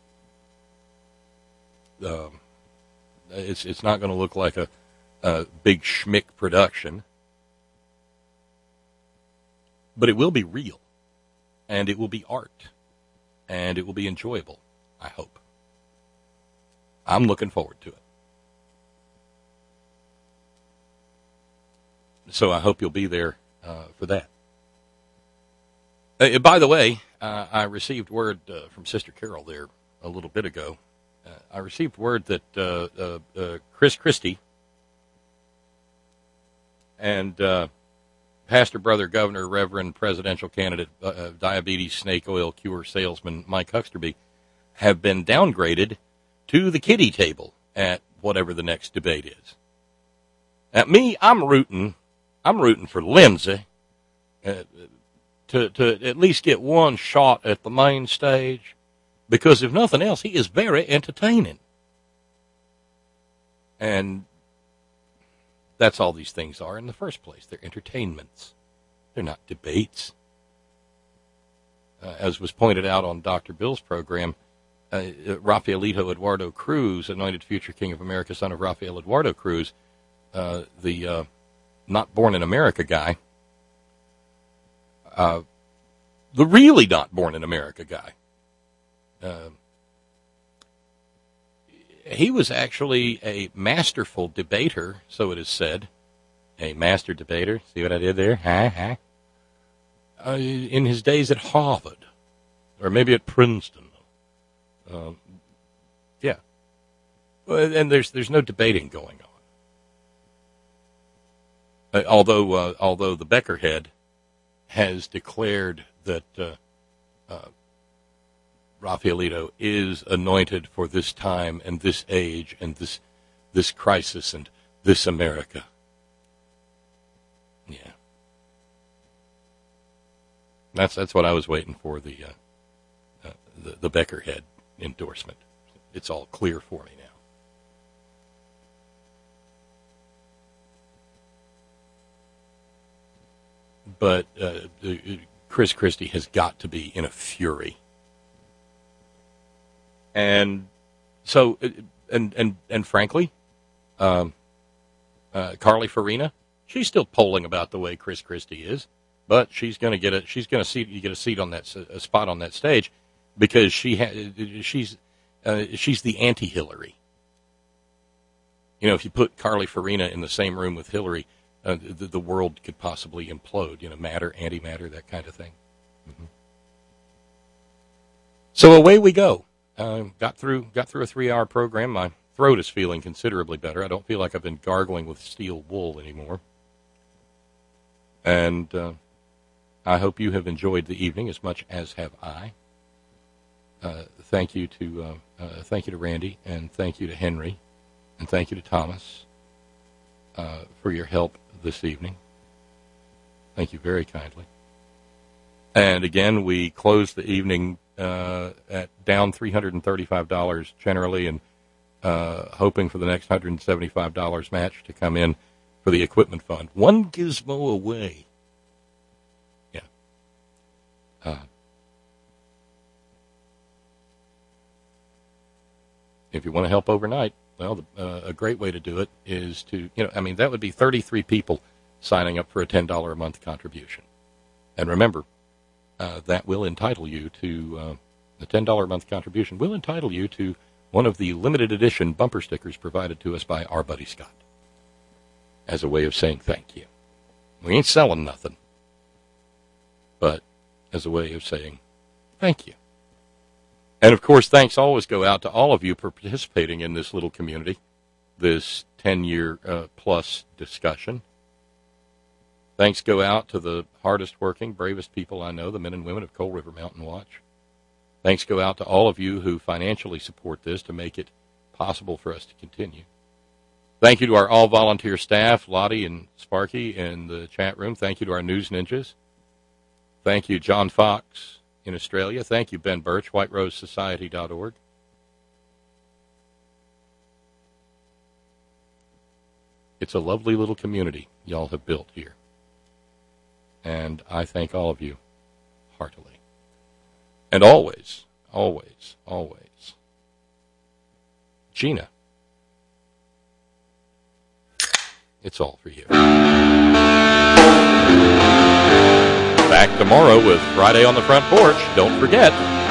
Um, it's it's not going to look like a, a big schmick production, but it will be real, and it will be art, and it will be enjoyable, I hope. I'm looking forward to it. So I hope you'll be there uh, for that. Uh, by the way, uh, I received word uh, from Sister Carol there a little bit ago. Uh, I received word that uh, uh, uh, Chris Christie and uh, pastor, brother, governor, reverend, presidential candidate, uh, diabetes, snake oil cure salesman Mike Hucksterby have been downgraded to the kiddie table at whatever the next debate is. At me, I'm rooting, I'm rooting for Lindsey uh, to to at least get one shot at the main stage. Because if nothing else, he is very entertaining. And that's all these things are in the first place. They're entertainments. They're not debates. Uh, as was pointed out on Doctor Bill's program, uh, Rafaelito Eduardo Cruz, anointed future king of America, son of Rafael Eduardo Cruz, uh, the uh, not born in America guy, uh, the really not born in America guy, Uh, he was actually a masterful debater, so it is said. A master debater. See what I did there? Huh? Huh? Uh, in his days at Harvard, or maybe at Princeton. Uh, yeah. And there's there's no debating going on. Uh, although uh, although the Beckerhead has declared that uh, uh, Rafaelito is anointed for this time and this age and this this crisis and this America. Yeah. That's that's what I was waiting for, the uh, uh, the, the Beckerhead endorsement. It's all clear for me now. But uh, Chris Christie has got to be in a fury. And so, and and and frankly, um, uh, Carly Fiorina, she's still polling about the way Chris Christie is, but she's going to get a she's going to see you get a seat on that a spot on that stage because she ha- she's uh, she's the anti-Hillary. You know, if you put Carly Fiorina in the same room with Hillary, uh, the, the world could possibly implode. You know, matter, antimatter, that kind of thing. Mm-hmm. So away we go. Uh, got through got through a three-hour program. My throat is feeling considerably better. I don't feel like I've been gargling with steel wool anymore. And uh, I hope you have enjoyed the evening as much as have I. Uh, thank you to uh, uh, thank you to Randy, and thank you to Henry, and thank you to Thomas uh, for your help this evening. Thank you very kindly. And again, we close the evening uh, at down three hundred thirty-five dollars generally, and uh, hoping for the next one hundred seventy-five dollars match to come in for the equipment fund. One gizmo away. Yeah. Uh, if you want to help overnight, well, the, uh, a great way to do it is to, you know, I mean, that would be thirty-three people signing up for a ten dollars a month contribution. And remember, uh, that will entitle you to, uh, the ten dollars a month contribution will entitle you to one of the limited edition bumper stickers provided to us by our buddy Scott, as a way of saying thank you. We ain't selling nothing, but as a way of saying thank you. And, of course, thanks always go out to all of you for participating in this little community, this ten-year uh, plus discussion. Thanks go out to the hardest-working, bravest people I know, the men and women of Coal River Mountain Watch. Thanks go out to all of you who financially support this to make it possible for us to continue. Thank you to our all-volunteer staff, Lottie and Sparky in the chat room. Thank you to our news ninjas. Thank you, John Fox in Australia. Thank you, Ben Birch, white rose society dot org. It's a lovely little community y'all have built here. And I thank all of you heartily. And always, always, always, Gina, it's all for you. Back tomorrow with Friday on the Front Porch. Don't forget,